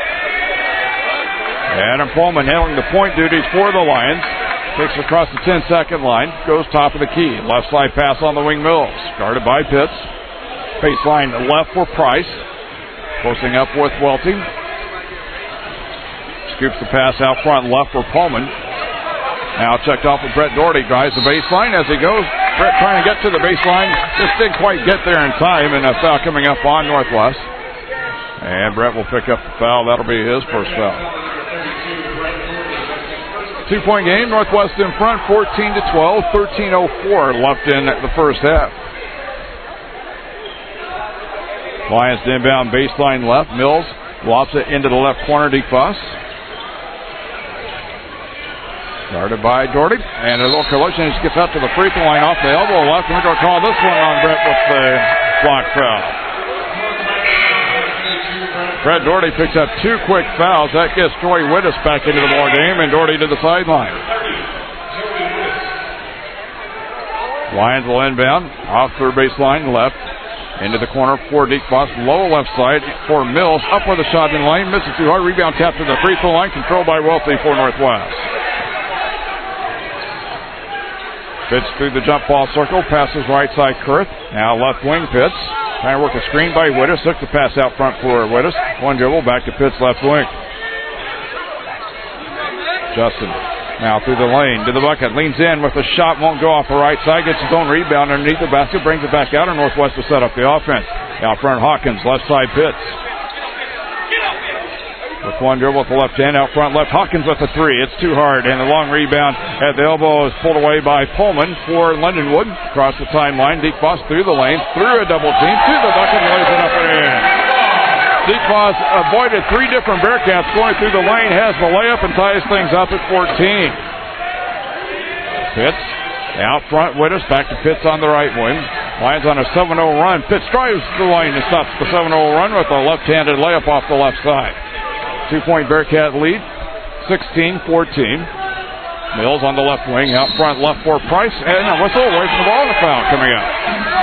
Adam Pullman handling the point duties for the Lions. Takes it across the 10-second line. Goes top of the key. Left side pass on the wing Mills. Guarded by Pitts. Baseline left for Price. Posting up with Welty. Scoops the pass out front left for Pullman. Now checked off with Brett Doherty. Drives the baseline as he goes. Brett trying to get to the baseline. Just didn't quite get there in time. And a foul coming up on Northwest. And Brett will pick up the foul. That'll be his first foul. 2-point game, Northwest in front, 14-12, 13:04 left in the first half. Lions inbound baseline left. Mills lofts it into the left corner, DeFoss. Guarded by Doherty, and a little collision. He just gets out to the free throw line off the elbow left, and we're going to call this one on Brett with the block foul. Brett Doherty picks up 2 quick fouls. That gets Troy Wittes back into the ball game, and Doherty to the sideline. Lions will inbound off third baseline left. Into the corner for Deke Foss. Low left side for Mills. Up with a shot in lane. Misses too hard. Rebound tap to the free throw line. Controlled by Welty for Northwest. Pitts through the jump ball circle. Passes right side Kurth. Now left wing Pitts. Trying to work a screen by Wittes. Took the pass out front for Wittes. One dribble back to Pitts left wing. Justin now through the lane to the bucket. Leans in with a shot. Won't go off the right side. Gets his own rebound underneath the basket. Brings it back out. And Northwest to set up the offense. Out front Hawkins. Left side Pitts. With one dribble at the left hand. Out front left. Hawkins with a 3. It's too hard. And the long rebound at the elbow is pulled away by Pullman for Lindenwood. Across the timeline. Deke Foss through the lane. Through a double team. To the bucket. And lays it up and in. Deke Foss avoided 3 different Bearcats going through the lane, has the layup, and ties things up at 14. Pitts out front, Wittes back to Pitts on the right wing. Lions on a 7-0 run. Pitts drives the lane and stops the 7-0 run with a left-handed layup off the left side. 2-point Bearcat lead, 16-14. Mills on the left wing, out front left for Price, and a whistle away from the ball, and a foul coming up.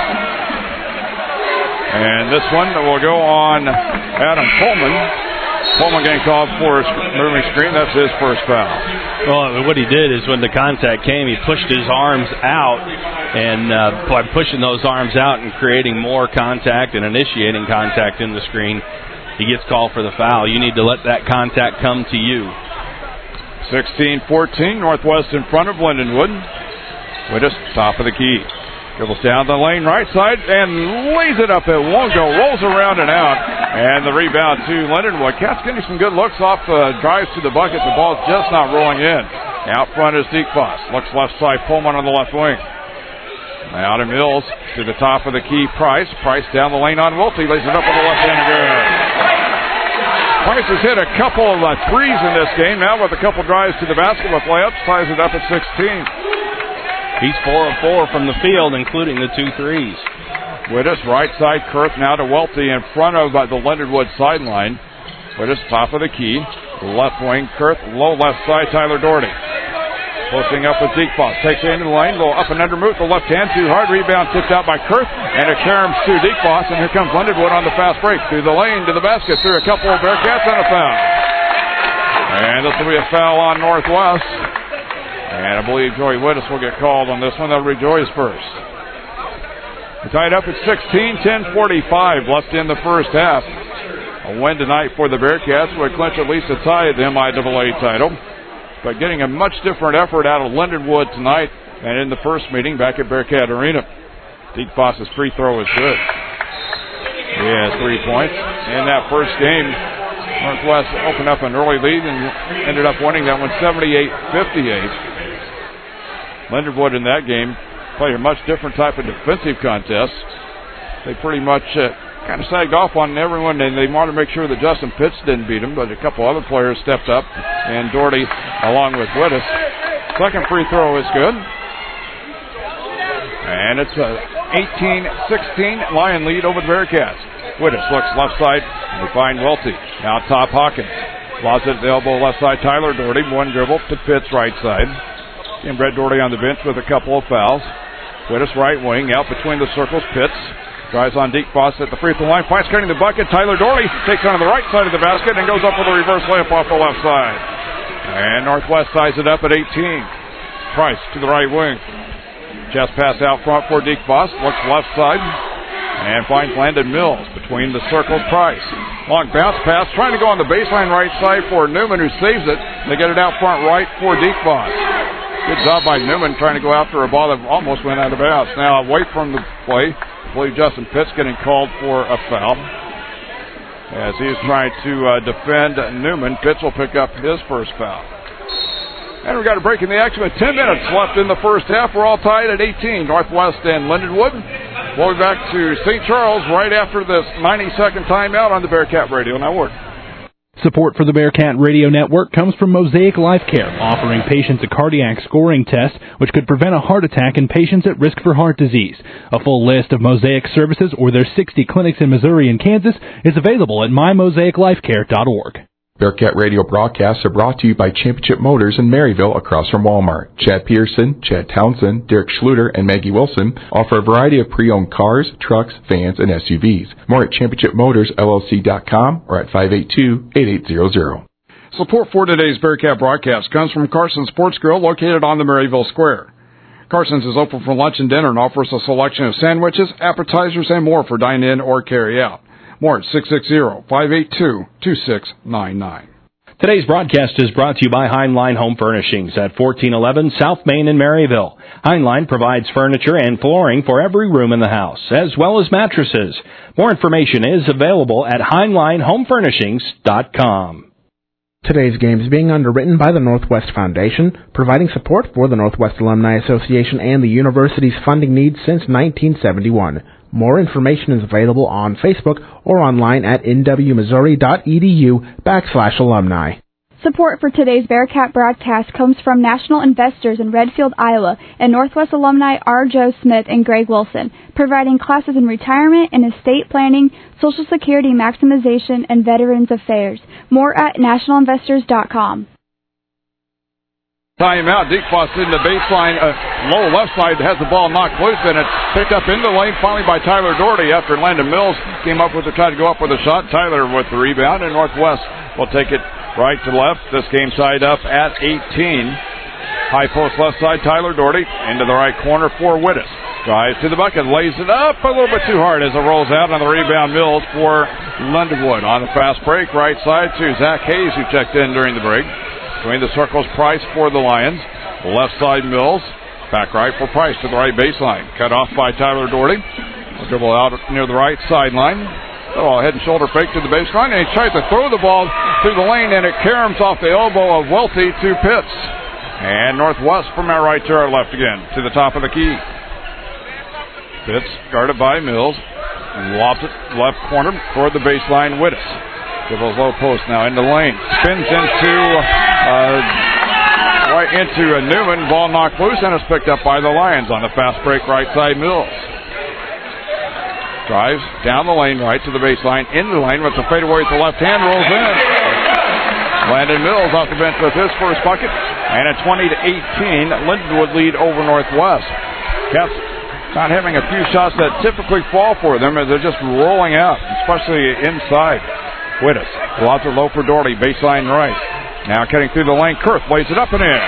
And this one will go on Adam Pullman. Pullman getting called for a moving screen. That's his first foul. Well, what he did is when the contact came, he pushed his arms out, and by pushing those arms out and creating more contact and initiating contact in the screen, he gets called for the foul. You need to let that contact come to you. 16-14, Northwest in front of Lindenwood. Wittes, top of the key. Dribbles down the lane, right side, and lays it up. It won't go. Rolls around and out. And the rebound to Lindenwood. Cats getting some good looks off drives to the bucket. The ball's just not rolling in. Out front is Deke Foss. Looks left side. Pullman on the left wing. Now to Mills to the top of the key. Price. Price down the lane on Welty. Lays it up with the left hand good. Price has hit a couple of threes in this game. Now with a couple drives to the basket with layups. Ties it up at 16. He's 4 of 4 from the field, including the 2 threes. Wittes, right side, Kurth now to Welty in front of the Lindenwood sideline. Wittes, top of the key. Left wing, Kurth, low left side, Tyler Doherty. Posting up with Deke Foss. Takes it into the lane, little up and under move, the left hand, too hard. Rebound tipped out by Kurth, and it caroms to Deke Foss, and here comes Lindenwood on the fast break. Through the lane, to the basket, through a couple of Bearcats, and a foul. And this will be a foul on Northwest. And I believe Joey Wittes will get called on this one. That'll be Joey's first. We're tied up at 16, 10:45 left in the first half. A win tonight for the Bearcats would clinch at least a tie at the MIAA title. But getting a much different effort out of Lindenwood tonight and in the first meeting back at Bearcat Arena. Deke Foss's free throw is good. He has 3 points. In that first game, Northwest opened up an early lead and ended up winning that one 78-58. Lindenwood in that game played a much different type of defensive contest. They pretty much kind of sagged off on everyone, and they wanted to make sure that Justin Pitts didn't beat them, but a couple other players stepped up, and Doherty along with Wittes. Second free throw is good. And it's a 18-16 Lion lead over the Bearcats. Wittes looks left side, and they find Welty. Now top Hawkins. Lost it at the elbow left side, Tyler Doherty. One dribble to Pitts right side. And Brett Doherty on the bench with a couple of fouls. Wittes right wing, out between the circles. Pitts drives on Deke Foss at the free throw line. Finds cutting the bucket. Tyler Doherty takes on the right side of the basket and goes up with a reverse layup off the left side. And Northwest ties it up at 18. Price to the right wing. Just pass out front for Deke Foss. Looks left side. And finds Landon Mills between the circles. Price. Long bounce pass. Trying to go on the baseline right side for Newman, who saves it. They get it out front right for Deke Foss. Good job by Newman trying to go after a ball that almost went out of bounds. Now away from the play, I believe Justin Pitts getting called for a foul. As he's trying to defend Newman, Pitts will pick up his first foul. And we've got a break in the action with 10 minutes left in the first half. We're all tied at 18, Northwest and Lindenwood. We'll be back to St. Charles right after this 90-second timeout on the Bearcat Radio Network. Support for the Bearcat Radio Network comes from Mosaic Life Care, offering patients a cardiac scoring test which could prevent a heart attack in patients at risk for heart disease. A full list of Mosaic services or their 60 clinics in Missouri and Kansas is available at mymosaiclifecare.org. Bearcat Radio broadcasts are brought to you by Championship Motors in Maryville across from Walmart. Chad Pearson, Chad Townsend, Derek Schluter, and Maggie Wilson offer a variety of pre-owned cars, trucks, vans, and SUVs. More at ChampionshipMotorsLLC.com or at 582-8800. Support for today's Bearcat broadcast comes from Carson's Sports Grill located on the Maryville Square. Carson's is open for lunch and dinner and offers a selection of sandwiches, appetizers, and more for dine-in or carry-out. More at 660-582-2699. Today's broadcast is brought to you by Heinlein Home Furnishings at 1411 South Main in Maryville. Heinlein provides furniture and flooring for every room in the house, as well as mattresses. More information is available at HeinleinHomeFurnishings.com. Today's game is being underwritten by the Northwest Foundation, providing support for the Northwest Alumni Association and the university's funding needs since 1971. More information is available on Facebook or online at nwmissouri.edu/alumni. Support for today's Bearcat broadcast comes from National Investors in Redfield, Iowa, and Northwest alumni R. Joe Smith and Greg Wilson, providing classes in retirement and estate planning, Social Security maximization, and Veterans Affairs. More at nationalinvestors.com. Timeout. Deep Foss in the baseline. Low left side has the ball knocked loose, and it's picked up into the lane finally by Tyler Doherty after Landon Mills came up with the try to go up with a shot. Tyler with the rebound, and Northwest will take it right to left. This game tied up at 18. High post left side, Tyler Doherty into the right corner for Wittes. Drives to the bucket, lays it up a little bit too hard as it rolls out on the rebound. Mills for Lindenwood on the fast break. Right side to Zach Hayes, who checked in during the break. Between the circles, Price for the Lions. Left side, Mills. Back right for Price to the right baseline. Cut off by Tyler Doherty. Dribble out near the right sideline. Oh, head and shoulder fake to the baseline, and he tries to throw the ball through the lane, and it caroms off the elbow of Welty to Pitts. And Northwest from our right to our left again, to the top of the key. Pitts guarded by Mills. And lobs it left corner toward the baseline, Wittes. Dribbles low post now into the lane. Spins into right into Newman. Ball knocked loose, and it's picked up by the Lions on the fast break right side. Mills drives down the lane right to the baseline. Into the lane with the fadeaway with the left hand. Rolls in. Landon Mills off the bench with his first bucket. And at 20-18, Lindenwood lead over Northwest. Cats not having a few shots that typically fall for them as they're just rolling out, especially inside. Wittes lobs it low for Doherty, baseline right. Now cutting through the lane, Kurth lays it up and in.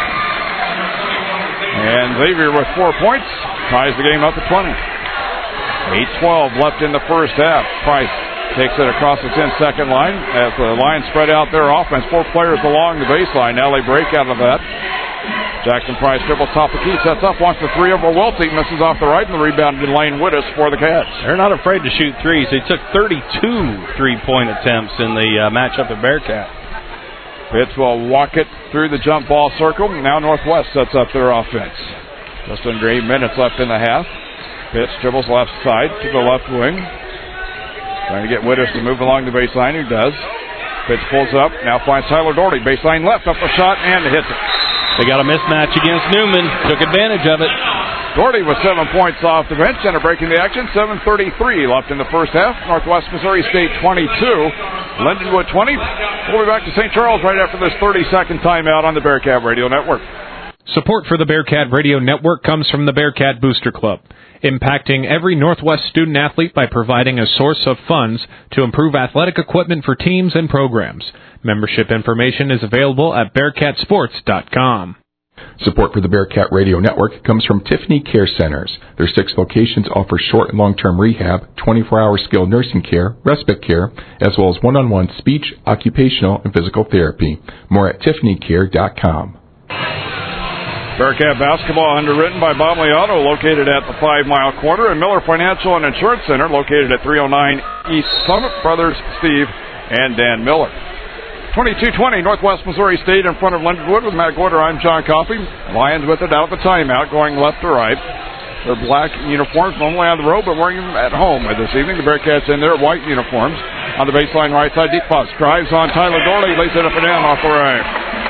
And Xavier with 4 points ties the game up at 20. 8-12 left in the first half. Price takes it across the 10-second line as the Lions spread out their offense. 4 players along the baseline. Now they break out of that. Jackson Price dribbles top of key, sets up, wants the three over Welty, misses off the right, and the rebound to Lane Wittes for the Cats. They're not afraid to shoot threes. They took 32 three-point attempts in the matchup at Bearcat. Pitts will walk it through the jump ball circle. Now Northwest sets up their offense. Just under 8 minutes left in the half. Pitts dribbles left side to the left wing. Trying to get Wittes to move along the baseline. He does. Pitts pulls up. Now finds Tyler Doherty. Baseline left. Up a shot and hits it. They got a mismatch against Newman. Took advantage of it. Doherty with 7 points off the bench and a break in the action. 7:33 left in the first half. Northwest Missouri State 22. Lindenwood 20. We'll be back to St. Charles right after this 30-second timeout on the Bearcat Radio Network. Support for the Bearcat Radio Network comes from the Bearcat Booster Club, impacting every Northwest student-athlete by providing a source of funds to improve athletic equipment for teams and programs. Membership information is available at BearcatSports.com. Support for the Bearcat Radio Network comes from Tiffany Care Centers. Their 6 locations offer short and long-term rehab, 24-hour skilled nursing care, respite care, as well as one-on-one speech, occupational, and physical therapy. More at TiffanyCare.com. Bearcat basketball underwritten by Bomley Auto, located at the 5 Mile Corner, and Miller Financial and Insurance Center, located at 309 East Summit. Brothers Steve and Dan Miller. 22-20, Northwest Missouri State in front of Lindenwood with Matt Gorder. I'm John Coffey. Lions with it out at the timeout, going left to right. Their black uniforms, normally on the road, but wearing them at home this evening. The Bearcats in their white uniforms. On the baseline right side, deep pass. Drives on Tyler Doherty. Lays it up and down off the right.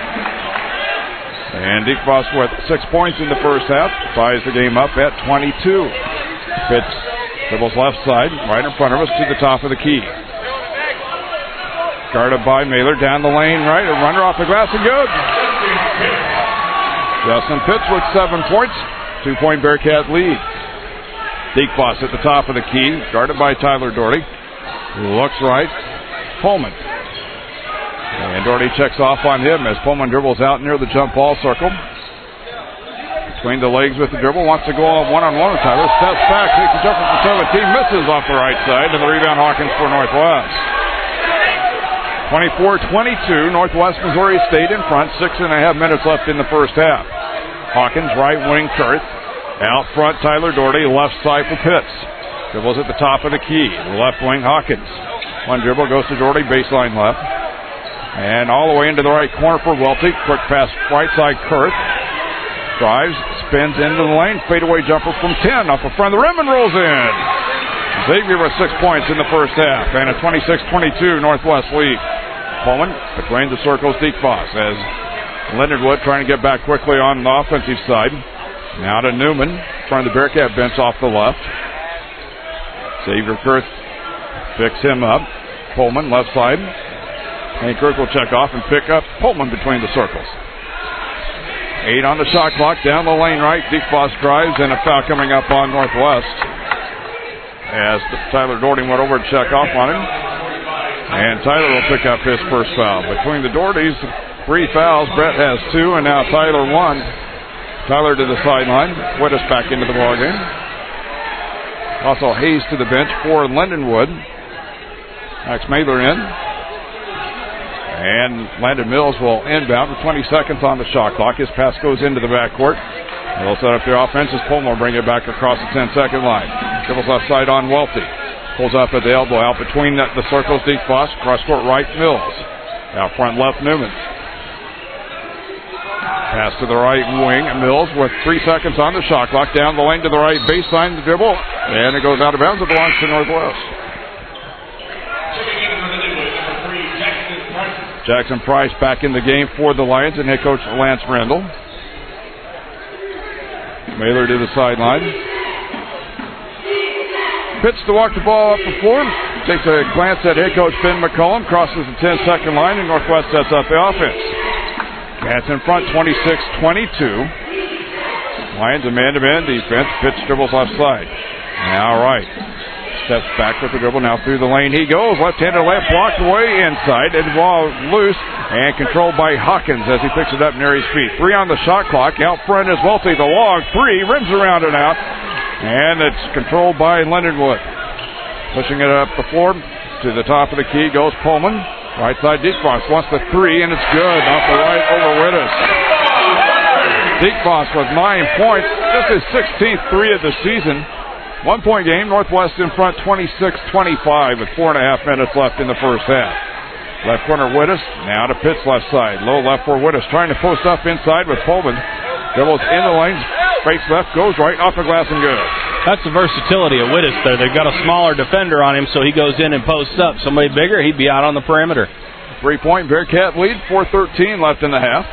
And Deep Boss with 6 points in the first half. Ties the game up at 22. Pitts dribbles left side, right in front of us to the top of the key. Guarded by Mailer down the lane right. A runner off the glass and good. Justin Pitts with 7 points. 2-point Bearcat lead. Deep Boss at the top of the key. Guarded by Tyler Doherty. Looks right. Pullman. And Doherty checks off on him as Pullman dribbles out near the jump ball circle. Between the legs with the dribble. Wants to go on one-on-one with Tyler. Steps back. Takes a jumper for 17. Misses off the right side. And the rebound Hawkins for Northwest. 24-22. Northwest Missouri State in front. 6.5 minutes left in the first half. Hawkins, right wing Kurth. Out front Tyler Doherty. Left side for Pitts. Dribbles at the top of the key. Left wing Hawkins. One dribble goes to Doherty. Baseline left. And all the way into the right corner for Welty. Quick pass right side Kurth. Drives, spins into the lane. Fadeaway jumper from 10 off the front of the rim and rolls in. Xavier with 6 points in the first half. And a 26-22 Northwest lead. Pullman between the circles. Deep Boss as Leonard Wood trying to get back quickly on the offensive side. Now to Newman. Front of the Bearcat bench off the left. Xavier Kurth picks him up. Pullman left side. And Kirk will check off and pick up Pullman between the circles. 8 on the shot clock. Down the lane right. Deep Boss drives and a foul coming up on Northwest. As Tyler Doherty went over to check off on him. And Tyler will pick up his first foul. Between the Dohertys, 3 fouls. Brett has 2 and now Tyler 1. Tyler to the sideline. Wittes back into the ballgame. Also Hayes to the bench for Lindenwood. Max Mailer in. And Landon Mills will inbound with 20 seconds on the shot clock. His pass goes into the backcourt. They'll set up their offense as Pullman will bring it back across the 10-second line. Dribbles left side on Welty. Pulls up at the elbow out between the circles. Deep Boss. Cross court right Mills. Out front left Newman. Pass to the right wing. Mills with 3 seconds on the shot clock. Down the lane to the right baseline. The dribble. And it goes out of bounds. It belongs to Northwest. Jackson Price back in the game for the Lions and head coach Lance Rendell. Mailer to the sideline. Pitts to walk the ball up the floor. Takes a glance at head coach Ben McCollum. Crosses the 10-second line and Northwest sets up the offense. Cats in front 26-22. Lions a man-to-man defense. Pitts dribbles left side. Now right. Steps back with the dribble. Now through the lane he goes. Left-handed left blocked away inside. And ball loose and controlled by Hawkins as he picks it up near his feet. 3 on the shot clock. Out front is Welty. The long 3. Rims around and out. And it's controlled by Leonard Wood. Pushing it up the floor to the top of the key goes Pullman. Right side Deep Boss wants the 3 and it's good. Off the right over Wittes. Deep Boss with 9 points. This is 16th 3 of the season. 1-point game. Northwest in front 26-25 with 4.5 minutes left in the first half. Left corner Wittes. Now to Pitts left side. Low left for Wittes. Trying to post up inside with Pullman. Dribbles in the lane. Fakes left. Goes right off the glass and good. That's the versatility of Wittes there. They've got a smaller defender on him, so he goes in and posts up. Somebody bigger, he'd be out on the perimeter. 3-point Bearcat lead. 4:13 left in the half.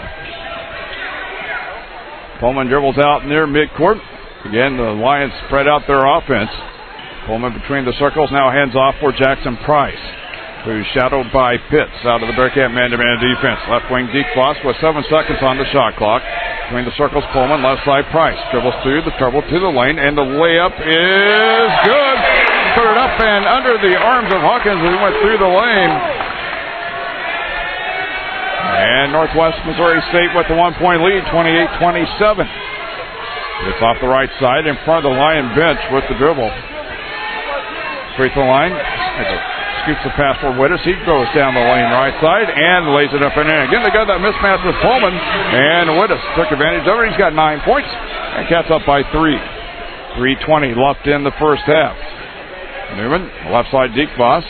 Pullman dribbles out near midcourt. Again, the Lions spread out their offense. Pullman between the circles. Now hands off for Jackson Price, who's shadowed by Pitts out of the Bearcat man-to-man defense. Left wing Deep Boss with 7 seconds on the shot clock. Between the circles, Pullman, left side Price. Dribbles through the trouble to the lane, and the layup is good. Put it up and under the arms of Hawkins as he went through the lane. And Northwest Missouri State with the 1-point lead, 28-27. It's off the right side in front of the Lion bench with the dribble. Free throw line. Scoops the pass for Wittes. He goes down the lane right side and lays it up and in. Again, they got that mismatch with Pullman. And Wittes took advantage of it. He's got 9 points. And Cats up by 3. 3:20 left in the first half. Newman, left side Deep Boss.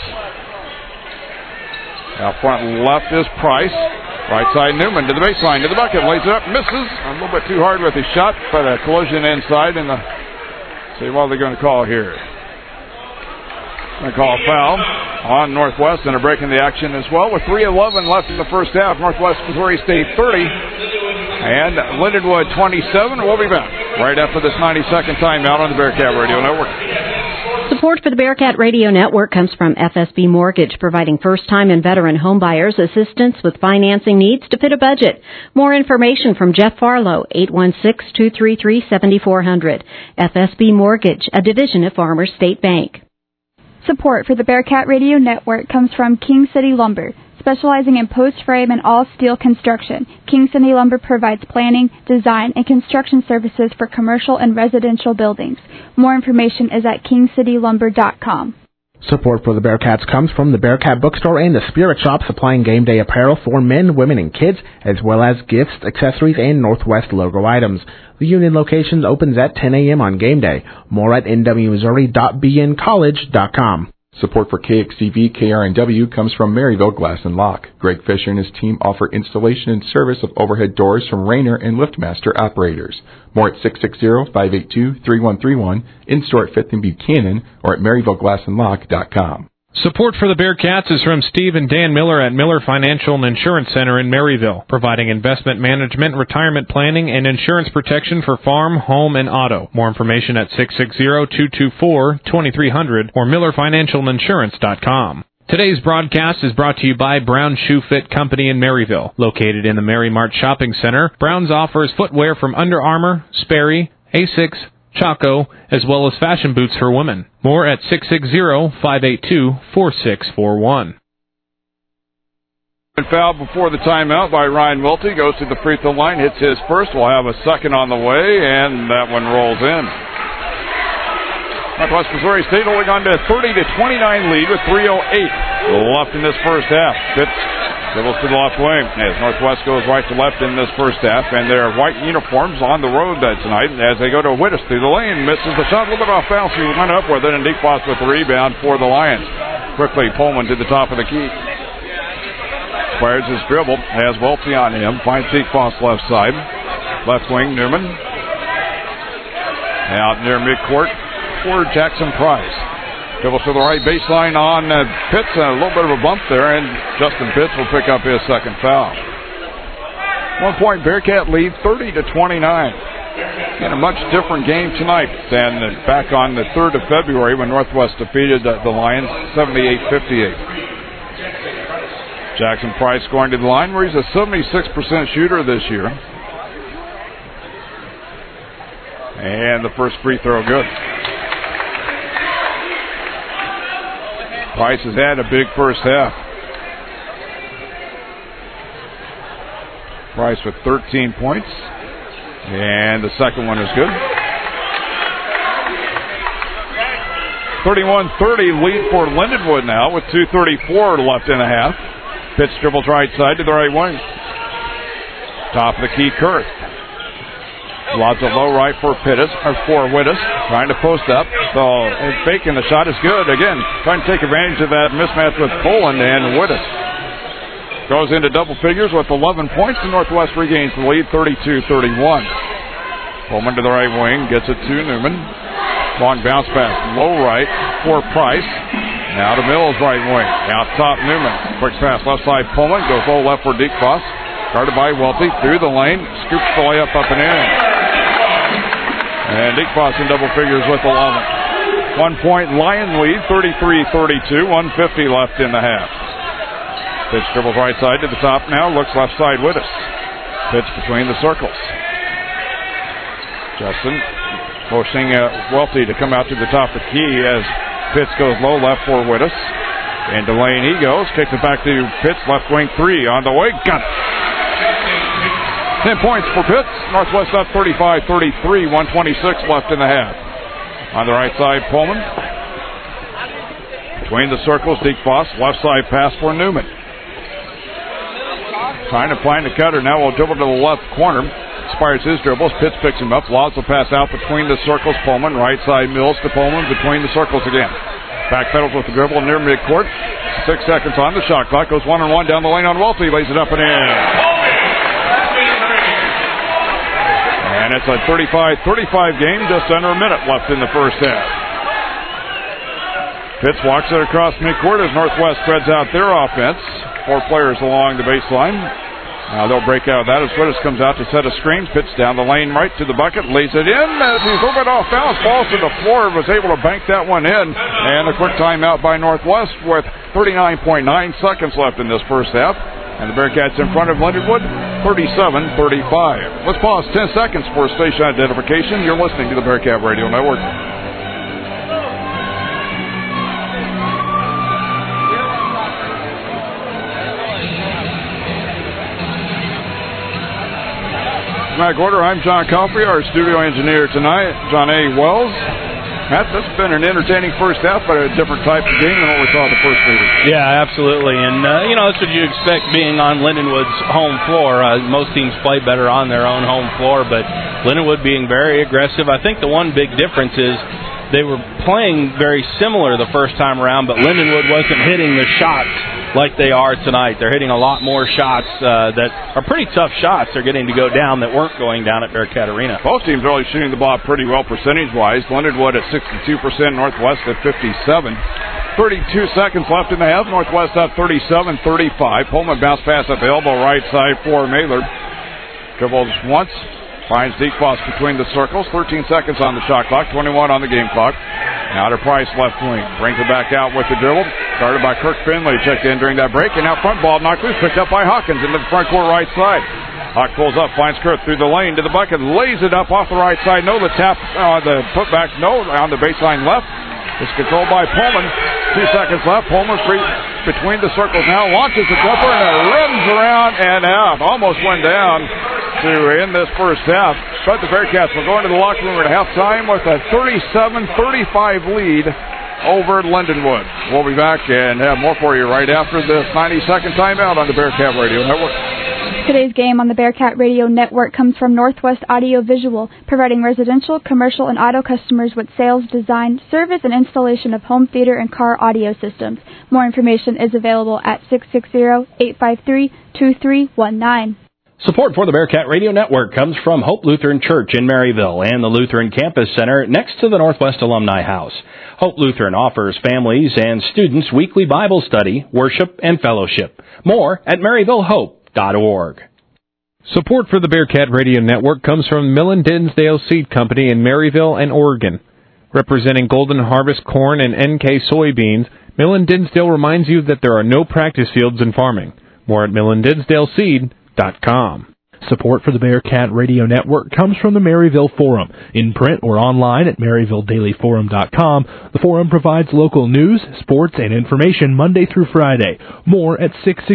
Out front left is Price. Right side Newman to the baseline, to the bucket, lays it up, misses. A little bit too hard with his shot, but a collision inside. And see what they're going to call here. Going to call a foul. on Northwest, and are breaking the action as well with 3:11 left in the first half. Northwest Missouri State 30 and Lindenwood 27. We'll be back right after this 90-second timeout on the Bearcat Radio Network. Support for the Bearcat Radio Network comes from FSB Mortgage, providing first-time and veteran homebuyers assistance with financing needs to fit a budget. More information from Jeff Farlow, 816-233-7400. FSB Mortgage, a division of Farmers State Bank. Support for the Bearcat Radio Network comes from King City Lumber. Specializing in post frame and all steel construction, King City Lumber provides planning, design, and construction services for commercial and residential buildings. More information is at kingcitylumber.com. Support for the Bearcats comes from the Bearcat Bookstore and the Spirit Shop, supplying game day apparel for men, women, and kids, as well as gifts, accessories, and Northwest logo items. The Union location opens at 10 a.m. on game day. More at nwmissouri.bncollege.com. Support for KXCV KRNW comes from Maryville Glass and Lock. Greg Fisher and his team offer installation and service of overhead doors from Rainer and LiftMaster operators. More at 660-582-3131, in-store at 5th and Buchanan, or at MaryvilleGlassandLock.com. Support for the Bearcats is from Steve and Dan Miller at Miller Financial and Insurance Center in Maryville, providing investment management, retirement planning, and insurance protection for farm, home, and auto. More information at 660-224-2300 or MillerFinancialInsurance.com. Today's broadcast is brought to you by Brown Shoe Fit Company in Maryville. Located in the Mary Mart Shopping Center, Brown's offers footwear from Under Armour, Sperry, Asics, Chaco, as well as fashion boots for women. More at 660-582-4641. Foul before the timeout by Ryan Welty. Goes to the free throw line, hits his first. We'll have a second on the way, and that one rolls in. Northwest Missouri State holding on to a 30-29 lead with 3:08 left in this first half. Fitz dribbles to the left wing as Northwest goes right to left in this first half, and their white uniforms on the road tonight as they go to Whittis through the lane. Misses the shot, a little bit off bounce. He went up with it, and Deekfoss with the rebound for the Lions. Quickly, Pullman to the top of the key. Fires his dribble, has Welty on him, finds Deekfoss left side. Left wing, Newman. Out near midcourt for Jackson Price. Dribbles to the right baseline on Pitts. A little bit of a bump there, and Justin Pitts will pick up his second foul. 1 point Bearcat lead, 30-29. In a much different game tonight than back on the 3rd of February when Northwest defeated the Lions 78-58. Jackson Price going to the line where he's a 76% shooter this year. And the first free throw good. Price has had a big first half. Price with 13 points. And the second one is good. 31-30 lead for Lindenwood now with 2:34 left in the half. Pitts dribbles right side to the right wing. Top of the key, Kurth. Lots of low right for Whittis. Trying to post up. So faking the shot is good. Again, trying to take advantage of that mismatch with Poland, and Whittis goes into double figures with 11 points. The Northwest regains the lead 32-31. Pullman to the right wing. Gets it to Newman. Long bounce pass. Low right for Price. Now to Mills right wing. Out top Newman. Quick pass left side Pullman. Goes low left for Deekfoss. Guarded by Welty. Through the lane. Scoops the layup up and in. And Deekfoss in double figures with 11. 1 point Lion lead, 33-32, 150 left in the half. Pitch dribbles right side to the top now, looks left side Whittis. Pitch between the circles. Justin motioning Welty to come out to the top of the key as Pitts goes low left for Whittis. And to lane he goes, kicks it back to Pitts, left wing three on the way, got it. 10 points for Pitts. Northwest up 35-33, 126 left in the half. On the right side, Pullman. Between the circles, Deekfoss. Left side pass for Newman. Trying to find the cutter. Now we'll dribble to the left corner. Spires his dribbles. Pitts picks him up. Lots will pass out between the circles. Pullman. Right side Mills to Pullman. Between the circles again. Backpedals with the dribble near midcourt. 6 seconds on the shot clock. Goes 1-on-1 down the lane on Welty. Lays it up and in. And it's a 35-35 game, just under a minute left in the first half. Pitts walks it across midcourt as Northwest spreads out their offense. 4 players along the baseline. Now they'll break out of that as Wittes comes out to set a screen. Pitts down the lane right to the bucket, lays it in. As he's a little bit off balance, falls to the floor, was able to bank that one in. And a quick timeout by Northwest with 39.9 seconds left in this first half. And the Bearcats in front of Lindenwood, 37-35. Let's pause 10 seconds for station identification. You're listening to the Bearcat Radio Network. Matt Gorder, I'm John Coffey, our studio engineer tonight, John A. Wells. Matt, this has been an entertaining first half, but a different type of game than what we saw the first period. Yeah, absolutely. And, that's what you expect being on Lindenwood's home floor. Most teams play better on their own home floor, but Lindenwood being very aggressive. I think the one big difference is they were playing very similar the first time around, but Lindenwood wasn't hitting the shots like they are tonight. They're hitting a lot more shots that are pretty tough shots. They're getting to go down that weren't going down at Bearcat Arena. Both teams really shooting the ball pretty well percentage-wise. Lindenwood at 62%, Northwest at 57%. 32 seconds left in the half. Northwest up 37-35. Pullman bounce pass at the elbow right side for Mailer. Dribbles once. Finds Deekfoss between the circles. 13 seconds on the shot clock. 21 on the game clock. Now to Price, left wing. Brings it back out with the dribble. Started by Kirk Finley. Checked in during that break. And now front ball knocked loose. Picked up by Hawkins into the front court right side. Hawk pulls up. Finds Kurt through the lane to the bucket. Lays it up off the right side. No, the tap, the putback, no, on the baseline left. It's controlled by Pullman. 2 seconds left. Pullman free between the circles now. Launches the jumper and it rims around and out. Almost went down to end this first half. But the Bearcats will go into the locker room at halftime with a 37-35 lead over Lindenwood. We'll be back and have more for you right after this 90-second timeout on the Bearcat Radio Network. Today's game on the Bearcat Radio Network comes from Northwest Audio Visual, providing residential, commercial, and auto customers with sales, design, service, and installation of home theater and car audio systems. More information is available at 660-853-2319. Support for the Bearcat Radio Network comes from Hope Lutheran Church in Maryville and the Lutheran Campus Center next to the Northwest Alumni House. Hope Lutheran offers families and students weekly Bible study, worship, and fellowship. More at maryvillehope.org. Support for the Bearcat Radio Network comes from Millen Dinsdale Seed Company in Maryville and Oregon. Representing Golden Harvest corn and NK soybeans, Millen Dinsdale reminds you that there are no practice fields in farming. More at millendinsdaleseed.com. Support for the Bearcat Radio Network comes from the Maryville Forum. In print or online at MaryvilleDailyForum.com, the Forum provides local news, sports, and information Monday through Friday. More at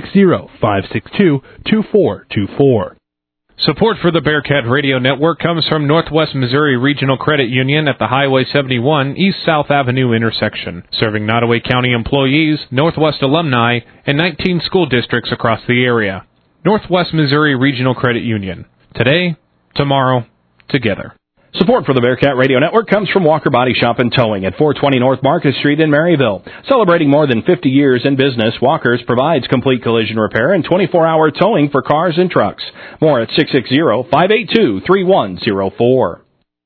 660-562-2424. Support for the Bearcat Radio Network comes from Northwest Missouri Regional Credit Union at the Highway 71 East-South Avenue intersection, serving Nottoway County employees, Northwest alumni, and 19 school districts across the area. Northwest Missouri Regional Credit Union. Today, tomorrow, together. Support for the Bearcat Radio Network comes from Walker Body Shop and Towing at 420 North Market Street in Maryville. Celebrating more than 50 years in business, Walker's provides complete collision repair and 24-hour towing for cars and trucks. More at 660-582-3104.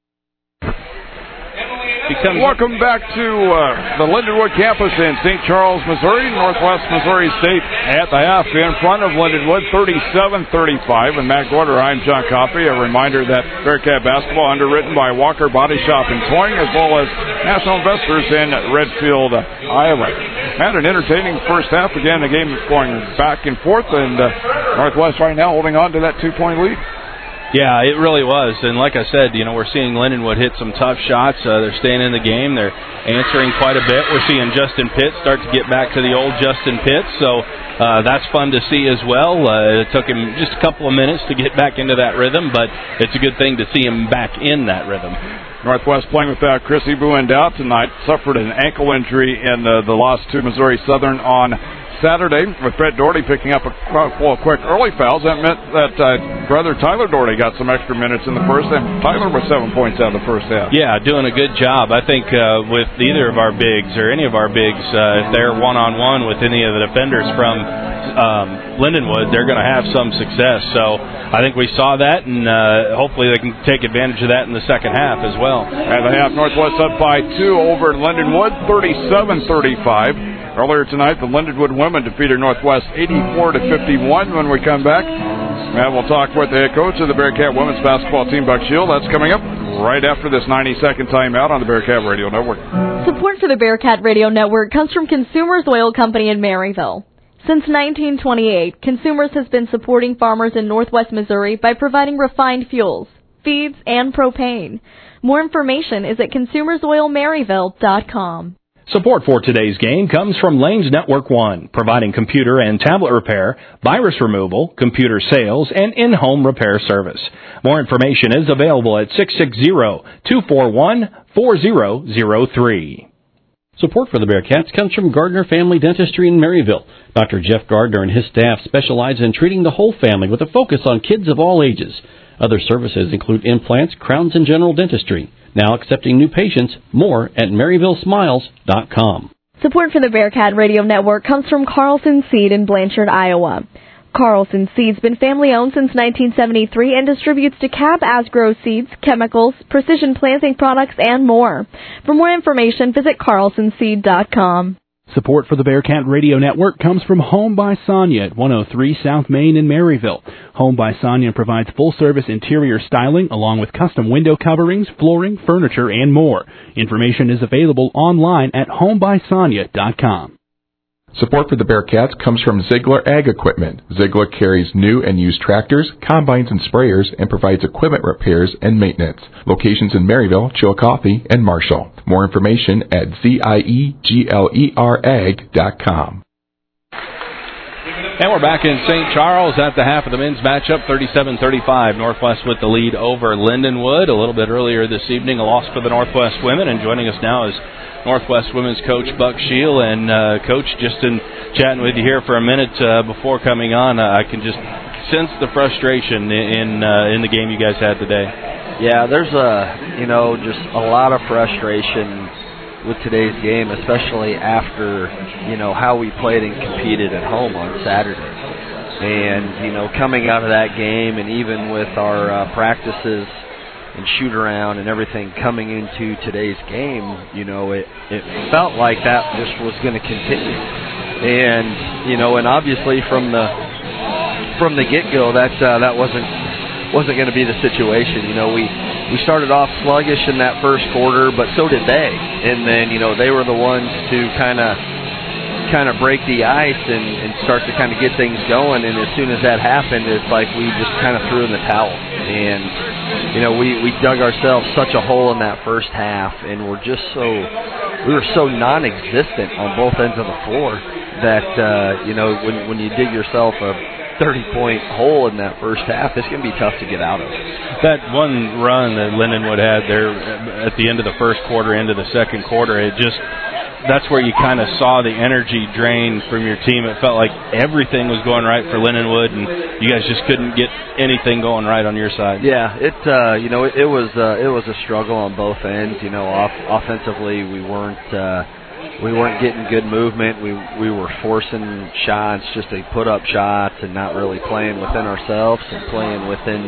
Welcome back to the Lindenwood campus in St. Charles, Missouri. Northwest Missouri State at the half in front of Lindenwood, 37-35. And Matt Gorder, I'm John Coffey. A reminder that Bearcat basketball underwritten by Walker Body Shop and Towing, as well as National Investors in Redfield, Iowa. Matt, an entertaining first half. Again, the game is going back and forth, and Northwest right now holding on to that 2-point lead. Yeah, it really was. And like I said, we're seeing Lindenwood hit some tough shots. They're staying in the game. They're answering quite a bit. We're seeing Justin Pitts start to get back to the old Justin Pitts. So that's fun to see as well. It took him just a couple of minutes to get back into that rhythm, but it's a good thing to see him back in that rhythm. Northwest playing without Chrissy Buendow tonight. Suffered an ankle injury in the loss to Missouri Southern on Saturday with Brett Doherty picking up a couple of quick early fouls. That meant that brother Tyler Doherty got some extra minutes in the first, and Tyler was 7 points out of the first half. Yeah, doing a good job. I think with either of our bigs or any of our bigs, if they're one-on-one with any of the defenders from Lindenwood, they're going to have some success. So I think we saw that, and hopefully they can take advantage of that in the second half as well. At the half, Northwest up by 2 over Lindenwood, 37-35. Earlier tonight, the Lindenwood women defeated Northwest 84-51. When we come back, and we'll talk with the head coach of the Bearcat women's basketball team, Buck Shield. That's coming up right after this 90-second timeout on the Bearcat Radio Network. Support for the Bearcat Radio Network comes from Consumers Oil Company in Maryville. Since 1928, Consumers has been supporting farmers in Northwest Missouri by providing refined fuels, feeds, and propane. More information is at consumersoilmaryville.com. Support for today's game comes from Lanes Network One, providing computer and tablet repair, virus removal, computer sales, and in-home repair service. More information is available at 660-241-4003. Support for the Bearcats comes from Gardner Family Dentistry in Maryville. Dr. Jeff Gardner and his staff specialize in treating the whole family with a focus on kids of all ages. Other services include implants, crowns, and general dentistry. Now accepting new patients. More at MaryvilleSmiles.com. Support for the Bearcat Radio Network comes from Carlson Seed in Blanchard, Iowa. Carlson Seed's been family-owned since 1973 and distributes DeKalb Asgrow seeds, chemicals, precision planting products, and more. For more information, visit carlsonseed.com. Support for the Bearcat Radio Network comes from Home by Sonia at 103 South Main in Maryville. Home by Sonia provides full-service interior styling along with custom window coverings, flooring, furniture, and more. Information is available online at homebysonia.com. Support for the Bearcats comes from Ziegler Ag Equipment. Ziegler carries new and used tractors, combines, and sprayers and provides equipment repairs and maintenance. Locations in Maryville, Chillicothe, and Marshall. More information at zieglerag.com. And we're back in St. Charles at the half of the men's matchup, 37-35. Northwest with the lead over Lindenwood. A little bit earlier this evening, a loss for the Northwest women. And joining us now is Northwest women's coach Buck Shield. And Coach, just in chatting with you here for a minute before coming on, I can just sense the frustration in the game you guys had today. Yeah, there's just a lot of frustration with today's game, especially after, how we played and competed at home on Saturday. And, coming out of that game and even with our practices and shoot-around and everything coming into today's game, it felt like that just was going to continue. And, and obviously from the get-go, that wasn't going to be the situation. We started off sluggish in that first quarter, but so did they. And then, they were the ones to kind of break the ice and start to kind of get things going. And as soon as that happened, it's like we just kind of threw in the towel. And, we dug ourselves such a hole in that first half, and we were so non-existent on both ends of the floor that, when you dig yourself a 30-point hole in that first half, it's going to be tough to get out of. That one run that Lindenwood had there at the end of the first quarter, into the second quarter, that's where you kind of saw the energy drain from your team. It felt like everything was going right for Lindenwood, and you guys just couldn't get anything going right on your side. Yeah, it was a struggle on both ends. Offensively, we weren't getting good movement. We were forcing shots, just to put up shots, and not really playing within ourselves and playing within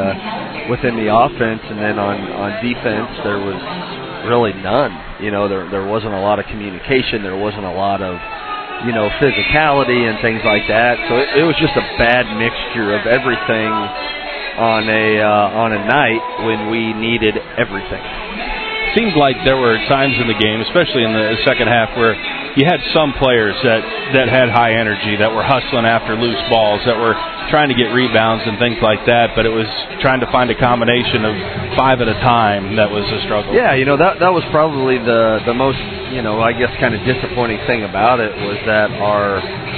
the offense. And then on defense, there was really none. There wasn't a lot of communication. There wasn't a lot of physicality and things like that. So it was just a bad mixture of everything on a night when we needed everything. Seemed like there were times in the game, especially in the second half, where you had some players that had high energy, that were hustling after loose balls, that were trying to get rebounds and things like that, but it was trying to find a combination of 5 at a time that was a struggle. Yeah, that was probably the most, I guess kind of disappointing thing about it was that our,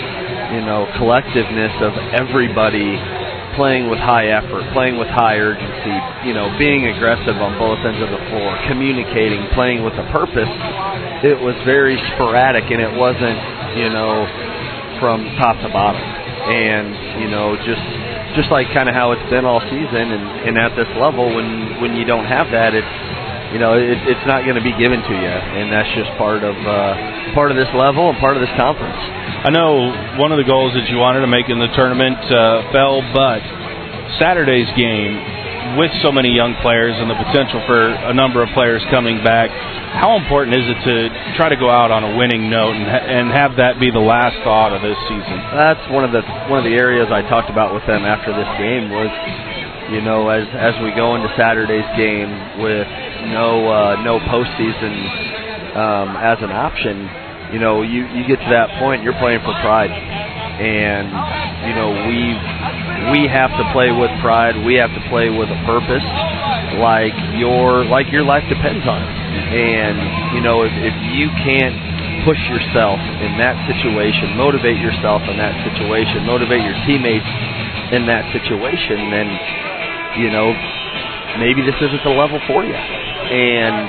collectiveness of everybody playing with high effort, playing with high urgency, being aggressive on both ends of the floor, communicating, playing with a purpose. It was very sporadic, and it wasn't, from top to bottom. And, you know, just like kind of how it's been all season, and at this level, when you don't have that, it's not going to be given to you, and that's just part of this level and part of this conference. I know one of the goals that you wanted to make in the tournament fell, but Saturday's game, with so many young players and the potential for a number of players coming back, how important is it to try to go out on a winning note and have that be the last thought of this season? That's one of the areas I talked about with them after this game was, you know, as we go into Saturday's game with no postseason as an option, you know, you get to that point, you're playing for pride, and you know we have to play with pride. We have to play with a purpose, like your life depends on it. And you know, if you can't push yourself in that situation, motivate yourself in that situation, motivate your teammates in that situation, then you know maybe this isn't the level for you. And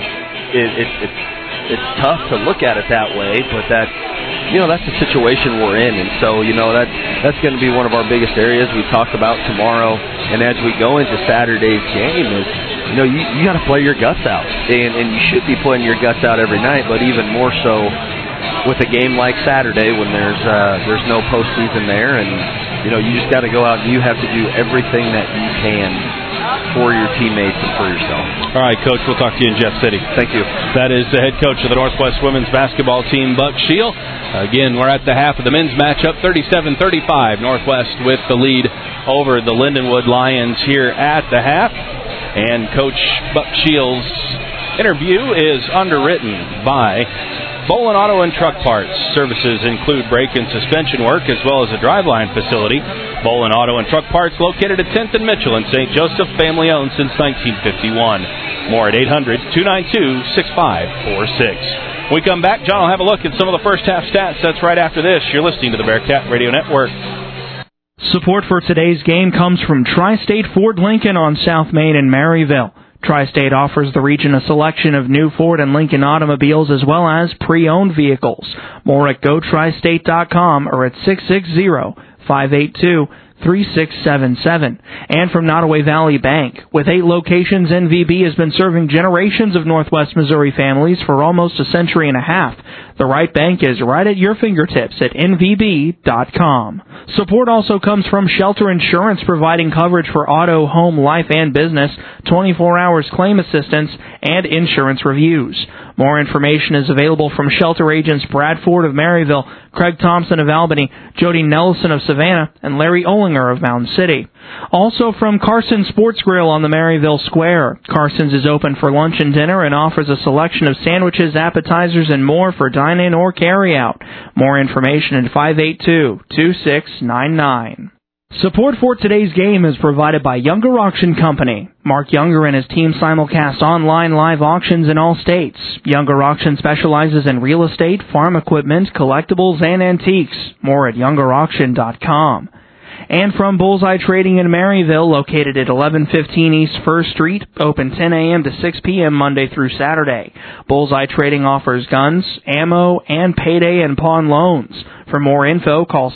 it's tough to look at it that way, but that's the situation we're in. And so, you know, that's going to be one of our biggest areas we talk about tomorrow. And as we go into Saturday's game is, you know, you got to play your guts out. And you should be playing your guts out every night, but even more so with a game like Saturday when there's no postseason there. And, you know, you just got to go out and you have to do everything that you can for your teammates and for yourself. All right, Coach, we'll talk to you in Jeff City. Thank you. That is the head coach of the Northwest women's basketball team, Buck Shield. Again, we're at the half of the men's matchup, 37-35. Northwest with the lead over the Lindenwood Lions here at the half. And Coach Buck Shield's interview is underwritten by Bolin Auto and Truck Parts. Services include brake and suspension work as well as a driveline facility. Bolin Auto and Truck Parts located at 10th and Mitchell in St. Joseph, family owned since 1951. More at 800-292-6546. When we come back, John will have a look at some of the first half stats. That's right after this. You're listening to the Bearcat Radio Network. Support for today's game comes from Tri-State Ford Lincoln on South Main in Maryville. Tri-State offers the region a selection of new Ford and Lincoln automobiles as well as pre-owned vehicles. More at GoTristate.com or at 660-582-3677. And from Nottoway Valley Bank. With 8 locations, NVB has been serving generations of Northwest Missouri families for almost a century and a half. The right bank is right at your fingertips at NVB.com. Support also comes from Shelter Insurance, providing coverage for auto, home, life, and business, 24 hours claim assistance, and insurance reviews. More information is available from Shelter agents Brad Ford of Maryville, Craig Thompson of Albany, Jody Nelson of Savannah, and Larry Olinger of Mountain City. Also from Carson's Sports Grill on the Maryville Square. Carson's is open for lunch and dinner and offers a selection of sandwiches, appetizers, and more for dine-in or carry-out. More information at 582-2699. Support for today's game is provided by Younger Auction Company. Mark Younger and his team simulcast online live auctions in all states. Younger Auction specializes in real estate, farm equipment, collectibles, and antiques. More at YoungerAuction.com. And from Bullseye Trading in Maryville, located at 1115 East 1st Street, open 10 a.m. to 6 p.m. Monday through Saturday. Bullseye Trading offers guns, ammo, and payday and pawn loans. For more info, call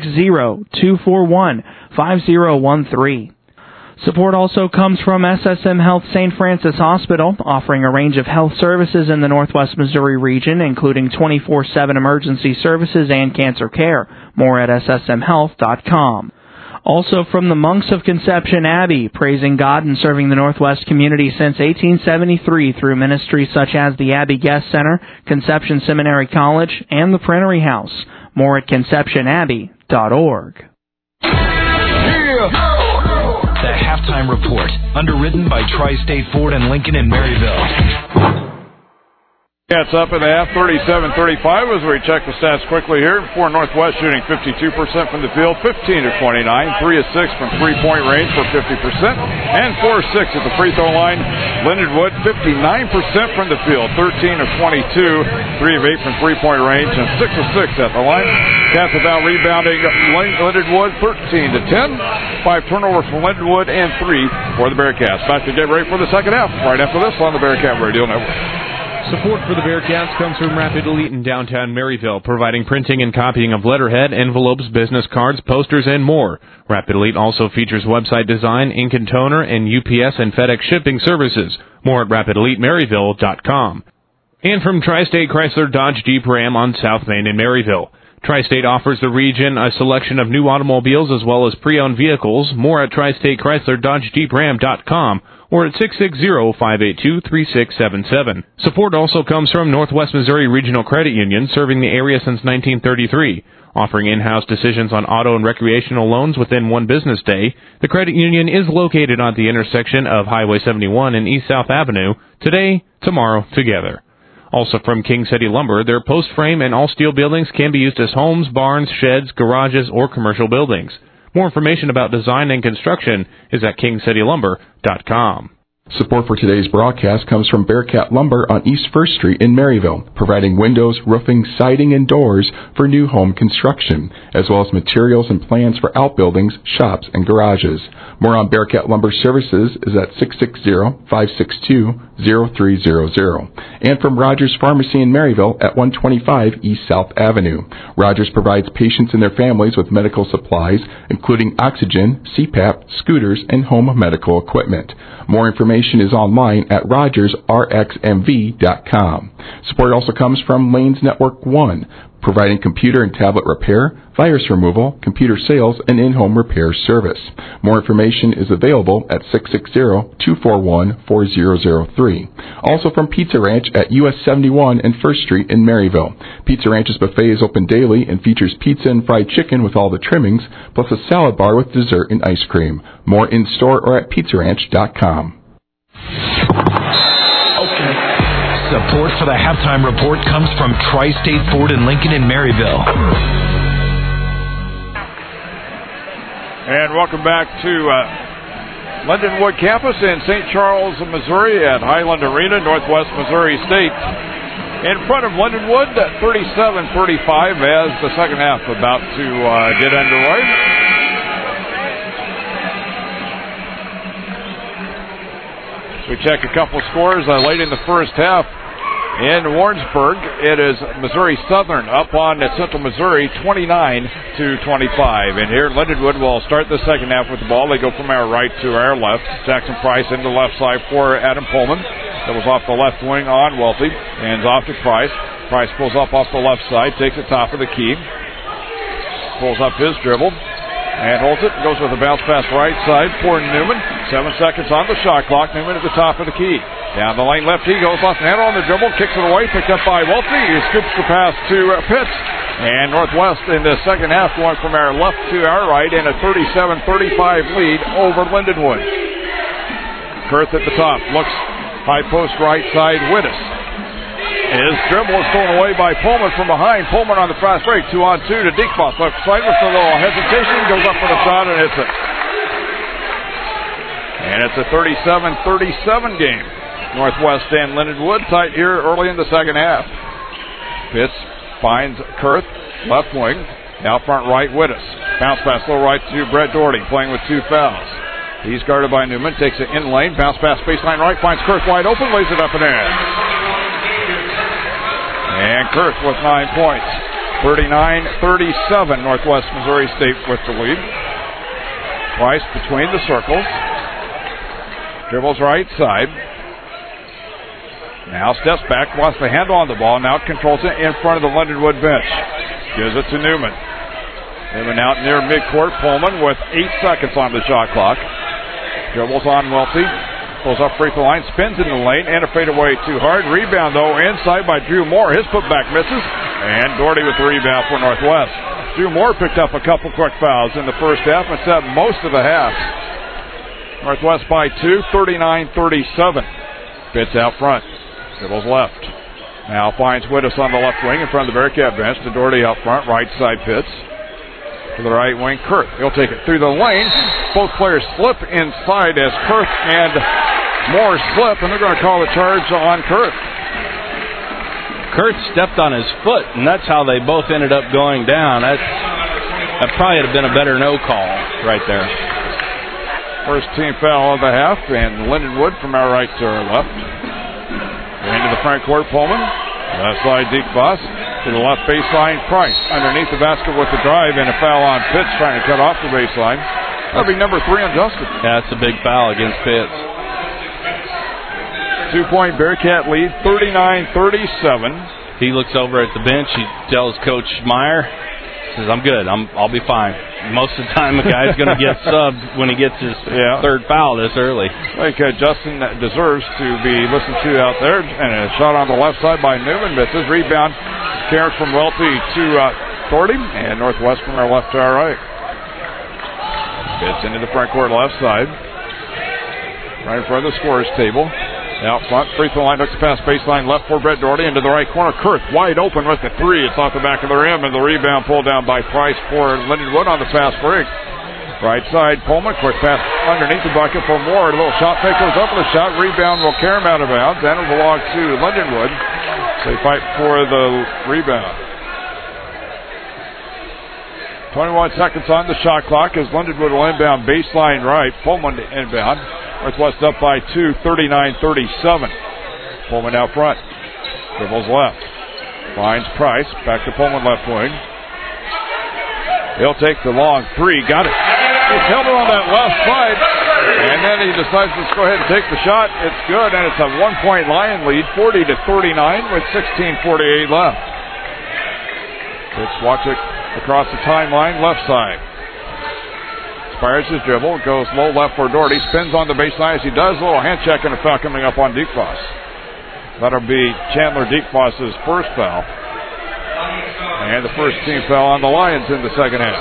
660-241-5013. Support also comes from SSM Health St. Francis Hospital, offering a range of health services in the Northwest Missouri region, including 24/7 emergency services and cancer care. More at ssmhealth.com. Also from the Monks of Conception Abbey, praising God and serving the Northwest community since 1873 through ministries such as the Abbey Guest Center, Conception Seminary College, and the Printery House. More at conceptionabbey.org. The Halftime Report, underwritten by Tri-State Ford and Lincoln in Maryville. It's up in the half, 37-35 as we check the stats quickly here. For Northwest, shooting 52% from the field, 15 of 29, 3 of 6 from three-point range for 50%, and 4 of 6 at the free throw line. Lindenwood, 59% from the field, 13 of 22, 3 of 8 from three-point range, and 6 of 6 at the line. Cats without rebounding, Lindenwood 13 to 10, 5 turnovers from Lindenwood, and 3 for the Bearcats. Back to get ready for the second half, right after this on the Bearcat Radio Network. Support for the Bearcats comes from Rapid Elite in downtown Maryville, providing printing and copying of letterhead, envelopes, business cards, posters, and more. Rapid Elite also features website design, ink and toner, and UPS and FedEx shipping services. More at RapidEliteMaryville.com. And from Tri-State Chrysler Dodge Jeep Ram on South Main in Maryville. Tri-State offers the region a selection of new automobiles as well as pre-owned vehicles. More at Tri-State Chrysler Dodge Jeep Ram.com or at 660-582-3677. Support also comes from Northwest Missouri Regional Credit Union, serving the area since 1933. Offering in-house decisions on auto and recreational loans within one business day, the credit union is located at the intersection of Highway 71 and East South Avenue. Today, tomorrow, together. Also from King City Lumber, their post frame and all steel buildings can be used as homes, barns, sheds, garages, or commercial buildings. More information about design and construction is at KingCityLumber.com. Support for today's broadcast comes from Bearcat Lumber on East 1st Street in Maryville, providing windows, roofing, siding, and doors for new home construction, as well as materials and plans for outbuildings, shops, and garages. More on Bearcat Lumber Services is at 660-562-0300. And from Rogers Pharmacy in Maryville at 125 East South Avenue. Rogers provides patients and their families with medical supplies, including oxygen, CPAP, scooters, and home medical equipment. More information is online at RogersRxMV.com. Support also comes from Lanes Network One, providing computer and tablet repair, virus removal, computer sales, and in-home repair service. More information is available at 660-241-4003. Also from Pizza Ranch at US 71 and 1st Street in Maryville. Pizza Ranch's buffet is open daily and features pizza and fried chicken with all the trimmings, plus a salad bar with dessert and ice cream. More in-store or at pizzaranch.com. Support for the halftime report comes from Tri-State Ford and Lincoln in Maryville. And welcome back to Lindenwood campus in St. Charles, Missouri at Highland Arena, Northwest Missouri State. In front of Lindenwood, 37-35 as the second half about to get underway. We check a couple scores late in the first half. In Warrensburg, it is Missouri Southern up on Central Missouri 29-25. And here Lindenwood will start the second half with the ball. They go from our right to our left. Jackson Price into the left side for Adam Pullman. That was off the left wing on Welty. Hands off to Price. Price pulls up off the left side, takes the top of the key. Pulls up his dribble. And holds it. Goes with a bounce pass right side for Newman. 7 seconds on the shot clock. Newman at the top of the key. Down the lane left. He goes off the handle on the dribble. Kicks it away. Picked up by Welty. He scoops the pass to Pitts. And Northwest in the second half going from our left to our right in a 37-35 lead over Lindenwood. Kurth at the top. Looks high post right side. Wittes. His dribble is thrown away by Pullman from behind. Pullman on the fast break. 2-on-2 to Diekbach. Left side with a little hesitation. Goes up for the shot and hits it. And it's a 37-37 game. Northwest and Lindenwood tight here early in the second half. Pitts finds Kurth. Left wing. Out front right, Wittes. Bounce pass low right to Brett Doherty. Playing with 2 fouls. He's guarded by Newman. Takes it in lane. Bounce pass baseline right. Finds Kurth wide open. Lays it up and in. And Kurth with 9 points. 39-37, Northwest Missouri State with the lead. Price between the circles. Dribbles right side. Now steps back, wants the handle on the ball. Now controls it in front of the Lindenwood bench. Gives it to Newman. Newman out near midcourt. Pullman with 8 seconds on the shot clock. Dribbles on Welty. Pulls up free throw line, spins in the lane, and a fadeaway too hard. Rebound, though, inside by Drew Moore. His putback misses, and Doherty with the rebound for Northwest. Drew Moore picked up a couple quick fouls in the first half and set most of the half. Northwest by 2, 39-37. Pitts out front. Dribbles left. Now finds Wittes on the left wing in front of the Bearcat bench. To Doherty out front, right side Pitts. To the right wing, Kurth. He'll take it through the lane. Both players slip inside as Kurth and Moore slip, and they're going to call the charge on Kurth. Kurth stepped on his foot, and that's how they both ended up going down. That probably would have been a better no call right there. First team foul of the half, and Lindenwood from our right to our left. Into into the front court, Pullman. Left side, Deke Voss. To the left baseline, Price. Underneath the basket with the drive and a foul on Pitts trying to cut off the baseline. That'll be number 3 on Justin. Yeah, that's a big foul against Pitts. 2-point Bearcat lead, 39-37. He looks over at the bench. He tells Coach Meyer, says, I'm good. I'll be fine. Most of the time, the guy's going to get subbed when he gets his third foul this early. I think Justin deserves to be listened to out there. And a shot on the left side by Newman misses. Rebound carries from Welty to Thordy. And Northwest from our left to our right. Gets into the front court left side. Right in front of the scorer's table. Out front, free throw line, hooks pass baseline left for Brett Doherty into the right corner. Kurth wide open with the 3. It's off the back of the rim, and the rebound pulled down by Price for Lindenwood on the fast break. Right side, Pullman, quick pass underneath the bucket for Moore. A little shot fake goes up with a shot. Rebound will carry him out of bounds, and it'll belong to Lindenwood. They fight for the rebound. 21 seconds on the shot clock as Lindenwood will inbound baseline right. Pullman to inbound. Northwest up by 2, 39-37. Pullman out front. Dribbles left. Finds Price. Back to Pullman left wing. He'll take the long 3. Got it. He's held it on that left side. And then he decides to go ahead and take the shot. It's good, and it's a 1-point Lion lead, 40-39 with 16:48 left. Let's watch it across the timeline, left side. Fires his dribble, goes low left for Doherty, spins on the baseline as he does. A little hand check and a foul coming up on Deke Voss. That'll be Chandler Deke Voss's first foul. And the first team foul on the Lions in the second half.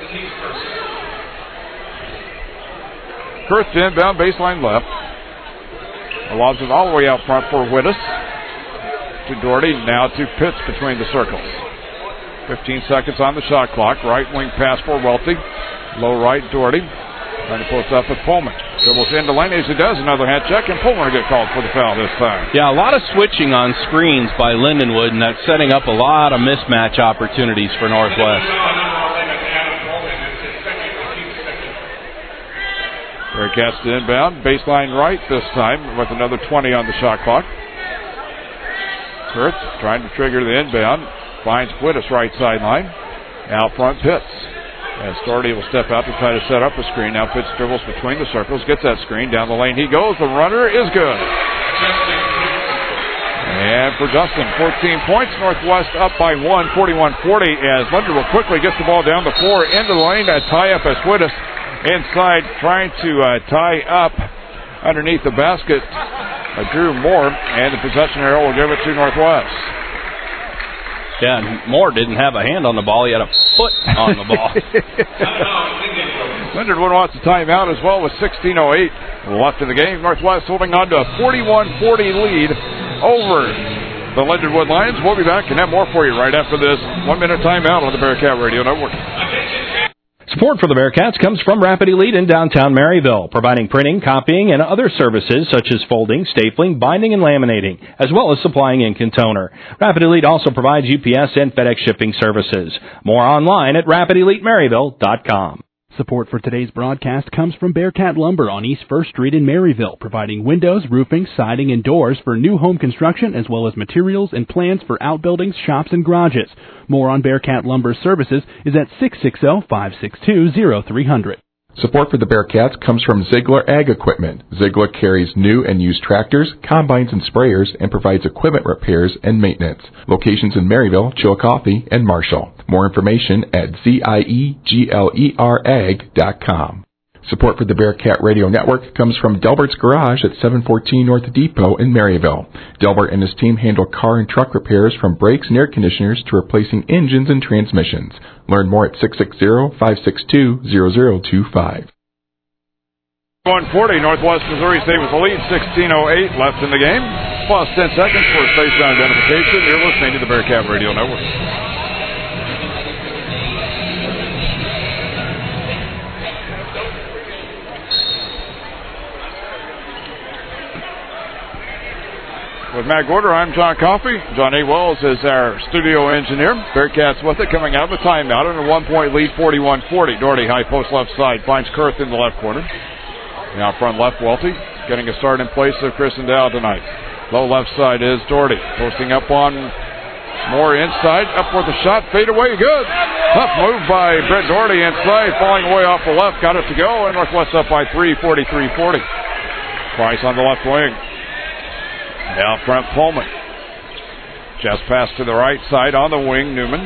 Kurth to inbound, baseline left. Lobs it all the way out front for Whittis. To Doherty, now to Pitts between the circles. 15 seconds on the shot clock. Right wing pass for Welty. Low right, Doherty. Trying to post up with Pullman. Dribbles into lane as he does. Another hand check, and Pullman will get called for the foul this time. Yeah, a lot of switching on screens by Lindenwood, and that's setting up a lot of mismatch opportunities for Northwest. Bearcats to inbound. Baseline right this time with another 20 on the shot clock. Kurth trying to trigger the inbound. Finds Whittis right sideline. Out front, Pitts. As Doherty will step out to try to set up a screen. Now Pitts dribbles between the circles, gets that screen. Down the lane he goes. The runner is good. And for Justin, 14 points. Northwest up by 1, 41-40 as Lindenwood quickly gets the ball down the floor into the lane. A tie up as Whittis inside trying to tie up underneath the basket. Drew Moore, and the possession arrow will give it to Northwest. Yeah, and Moore didn't have a hand on the ball. He had a foot on the ball. Lindenwood wants a timeout as well with 16:08 left in the game. Northwest holding on to a 41-40 lead over the Lindenwood Lions. We'll be back and have more for you right after this 1-minute timeout on the Bearcat Radio Network. Support for the Bearcats comes from Rapid Elite in downtown Maryville, providing printing, copying, and other services such as folding, stapling, binding, and laminating, as well as supplying ink and toner. Rapid Elite also provides UPS and FedEx shipping services. More online at RapidEliteMaryville.com. Support for today's broadcast comes from Bearcat Lumber on East 1st Street in Maryville, providing windows, roofing, siding, and doors for new home construction, as well as materials and plans for outbuildings, shops, and garages. More on Bearcat Lumber services is at 660-562-0300. Support for the Bearcats comes from Ziegler Ag Equipment. Ziegler carries new and used tractors, combines, and sprayers and provides equipment repairs and maintenance. Locations in Maryville, Chillicothe, and Marshall. More information at zieglerag.com. Support for the Bearcat Radio Network comes from Delbert's Garage at 714 North Depot in Maryville. Delbert and his team handle car and truck repairs from brakes and air conditioners to replacing engines and transmissions. Learn more at 660-562-0025. 140, Northwest Missouri State with the lead, 16:08 left in the game. Plus 10 seconds for station identification. You're listening to the Bearcat Radio Network. With Matt Gorder, I'm John Coffey. John A. Wells is our studio engineer. Bearcats with it, coming out of the timeout in a 1-point lead, 41-40. Doherty, high post left side, finds Kurth in the left corner. Now front left, Welty, getting a start in place of Chris Dow tonight. Low left side is Doherty. Posting up on Moore inside. Up with a shot. Fade away. Good. Tough move by Brett Doherty inside. Falling away off the left. Got it to go. And Northwest up by 3, 43-40. Price on the left wing. Down front, Pullman. Just pass to the right side on the wing. Newman.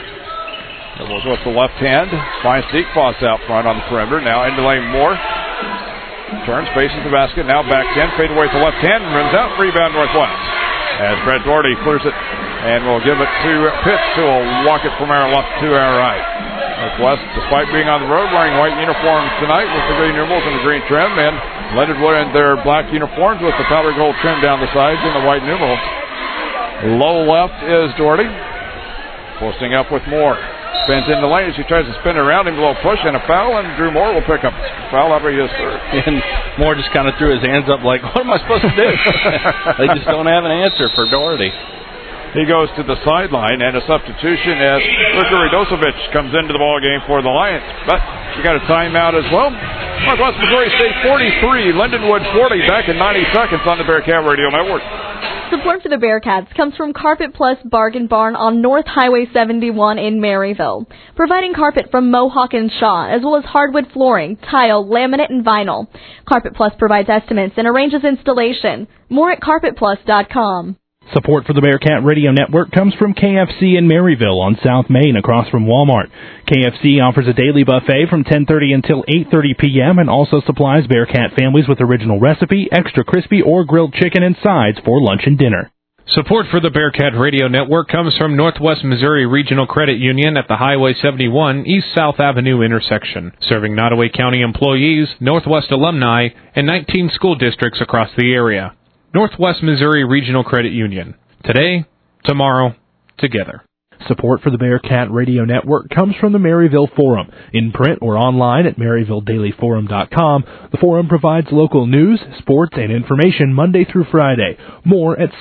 It was with the left hand. Finds Diekfoss out front on the perimeter. Now into lane Moore. Turns, faces the basket. Now back 10. Fade away to the left hand. Runs out. Rebound Northwest. As Brett Doherty clears it. And we'll give it to Pitts, who will walk it from our left to our right. Northwest, despite being on the road, wearing white uniforms tonight with the green numerals and the green trim. And Leonardwood in their black uniforms with the powder gold trim down the sides and the white numerals. Low left is Doherty. Posting up with Moore. Spins in the lane as he tries to spin around him. A little push and a foul, and Drew Moore will pick up foul after his third. And Moore just kind of threw his hands up like, what am I supposed to do? They just don't have an answer for Doherty. He goes to the sideline, and a substitution as Luka Radosovic comes into the ball game for the Lions. But you got a timeout as well. Northwest Missouri State 43, Lindenwood 40, back in 90 seconds on the Bearcat Radio Network. Support for the Bearcats comes from Carpet Plus Bargain Barn on North Highway 71 in Maryville, providing carpet from Mohawk and Shaw, as well as hardwood flooring, tile, laminate, and vinyl. Carpet Plus provides estimates and arranges installation. More at carpetplus.com. Support for the Bearcat Radio Network comes from KFC in Maryville on South Main across from Walmart. KFC offers a daily buffet from 10:30 until 8:30 p.m. and also supplies Bearcat families with original recipe, extra crispy, or grilled chicken and sides for lunch and dinner. Support for the Bearcat Radio Network comes from Northwest Missouri Regional Credit Union at the Highway 71 East-South Avenue intersection, serving Nottoway County employees, Northwest alumni, and 19 school districts across the area. Northwest Missouri Regional Credit Union. Today, tomorrow, together. Support for the Bearcat Radio Network comes from the Maryville Forum. In print or online at MaryvilleDailyForum.com, the Forum provides local news, sports, and information Monday through Friday. More at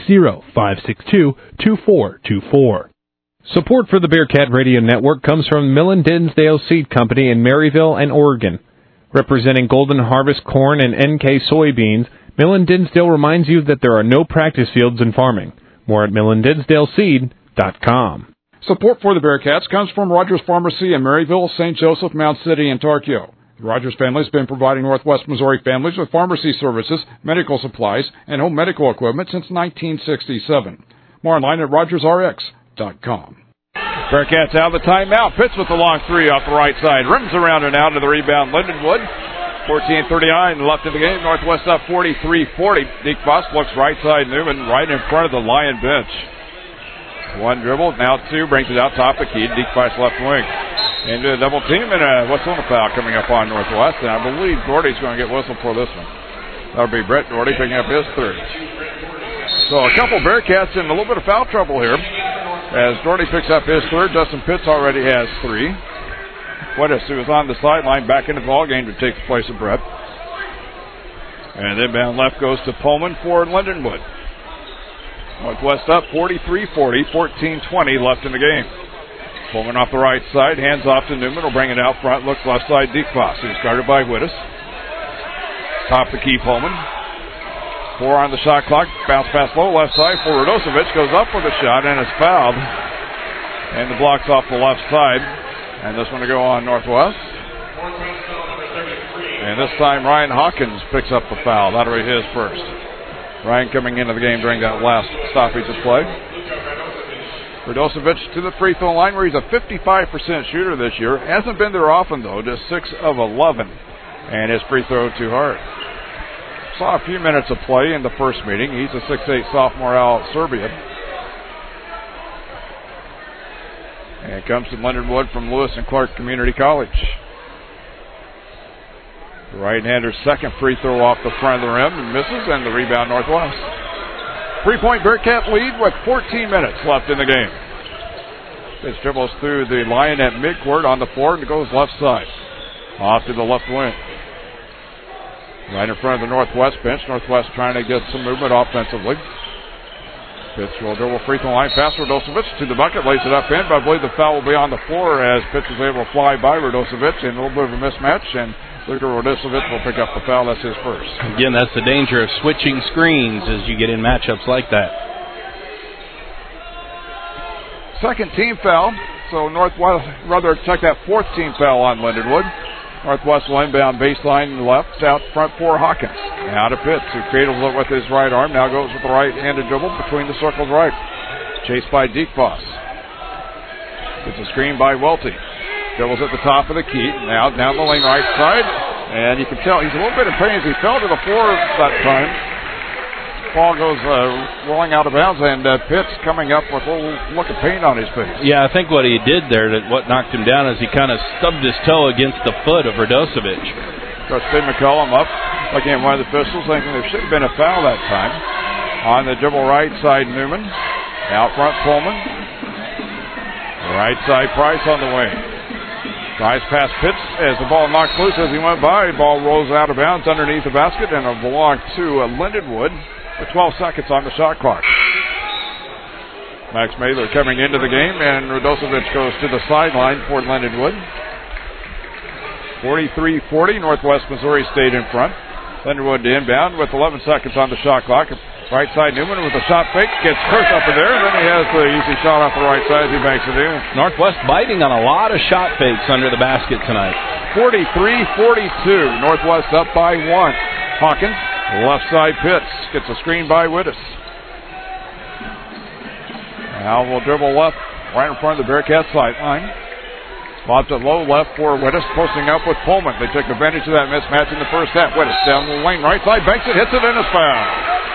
660-562-2424. Support for the Bearcat Radio Network comes from Millen Dinsdale Seed Company in Maryville and Oregon. Representing Golden Harvest corn and NK soybeans, Millen Dinsdale reminds you that there are no practice fields in farming. More at MillenDinsdaleSeed.com. Support for the Bearcats comes from Rogers Pharmacy in Maryville, St. Joseph, Mount City, and Tarkio. The Rogers family has been providing Northwest Missouri families with pharmacy services, medical supplies, and home medical equipment since 1967. More online at RogersRx.com. Bearcats out of the timeout. Pitts with the long three off the right side. Rims around and out of the rebound. Lindenwood. 14:39 left in the game. Northwest up 43-40. Diekfoss looks right side. Newman right in front of the Lion bench. One dribble, now two, brings it out top of the key. Diekfoss left wing. Into a double team and a whistle and a foul coming up on Northwest. And I believe Doherty's going to get whistled for this one. That'll be Brett Doherty picking up his third. So a couple Bearcats in a little bit of foul trouble here. As Doherty picks up his third, Dustin Pitts already has three. Weddis, who is on the sideline, back into the ball game to take the place of Brett. And inbound left goes to Pullman for Lindenwood. Northwest up 43-40, 14-20 left in the game. Pullman off the right side, hands off to Newman, will bring it out front, looks left side, Diekfoss. He's guarded by Weddis. Top the key, Pullman. 4 on the shot clock, bounce pass low, left side for Radosovic, goes up with a shot and is fouled. And the block's off the left side. And this one to go on Northwest. And this time Ryan Hawkins picks up the foul. That'll be his first. Ryan coming into the game during that last stoppage of play. Radosovic to the free throw line where he's a 55% shooter this year. Hasn't been there often though, just 6 of 11. And his free throw too hard. Saw a few minutes of play in the first meeting. He's a 6'8 sophomore out of Serbia. And it comes to Lindenwood from Lewis and Clark Community College. The right-hander's second free throw off the front of the rim and misses, and the rebound Northwest. 3-point Bearcat lead with 14 minutes left in the game. This dribbles through the line at midcourt on the floor and goes left side. Off to the left wing. Right in front of the Northwest bench. Northwest trying to get some movement offensively. Pitts will dribble free throw line past Radosevic to the bucket, lays it up in, but I believe the foul will be on the floor as Pitts is able to fly by Radosevic in a little bit of a mismatch, and Luka Radosevic will pick up the foul. That's his first. Again, that's the danger of switching screens as you get in matchups like that. Second team foul, so Northwest rather check that fourth team foul on Lindenwood. Northwest will inbound baseline left, out front for Hawkins. Now to Pitts, who cradles it with his right arm, now goes with the right-handed dribble between the circles right. Chased by Diekfoss. Gets a screen by Welty. Dribbles at the top of the key, now down the lane right side, and you can tell he's a little bit in pain as he fell to the floor that time. Ball goes rolling out of bounds, and Pitts coming up with a little look of pain on his face. Yeah, I think what he did there, what knocked him down, is he kind of stubbed his toe against the foot of Radosevic. Coach Steve McCollum up, looking at one of the officials, thinking there should have been a foul that time. On the dribble right side, Newman. Out front, Pullman. Right side, Price on the wing. Price past Pitts as the ball knocked loose as he went by. Ball rolls out of bounds underneath the basket, and it belonged to Lindenwood. With 12 seconds on the shot clock. Max Mailer coming into the game, and Radosevic goes to the sideline for Lindenwood. 43-40, Northwest Missouri State in front. Lindenwood to inbound with 11 seconds on the shot clock. Right side, Newman with a shot fake, gets Kurtz up in there, and then he has the easy shot off the right side. He banks it in. Northwest biting on a lot of shot fakes under the basket tonight. 43-42, Northwest up by one. Hawkins. Left side Pitts gets a screen by Wittes. Now we'll dribble left right in front of the Bearcats sideline. Lobs it low left for Wittes, posting up with Pullman. They took advantage of that mismatch in the first half. Wittes down the lane right side, banks it, hits it, and it's foul.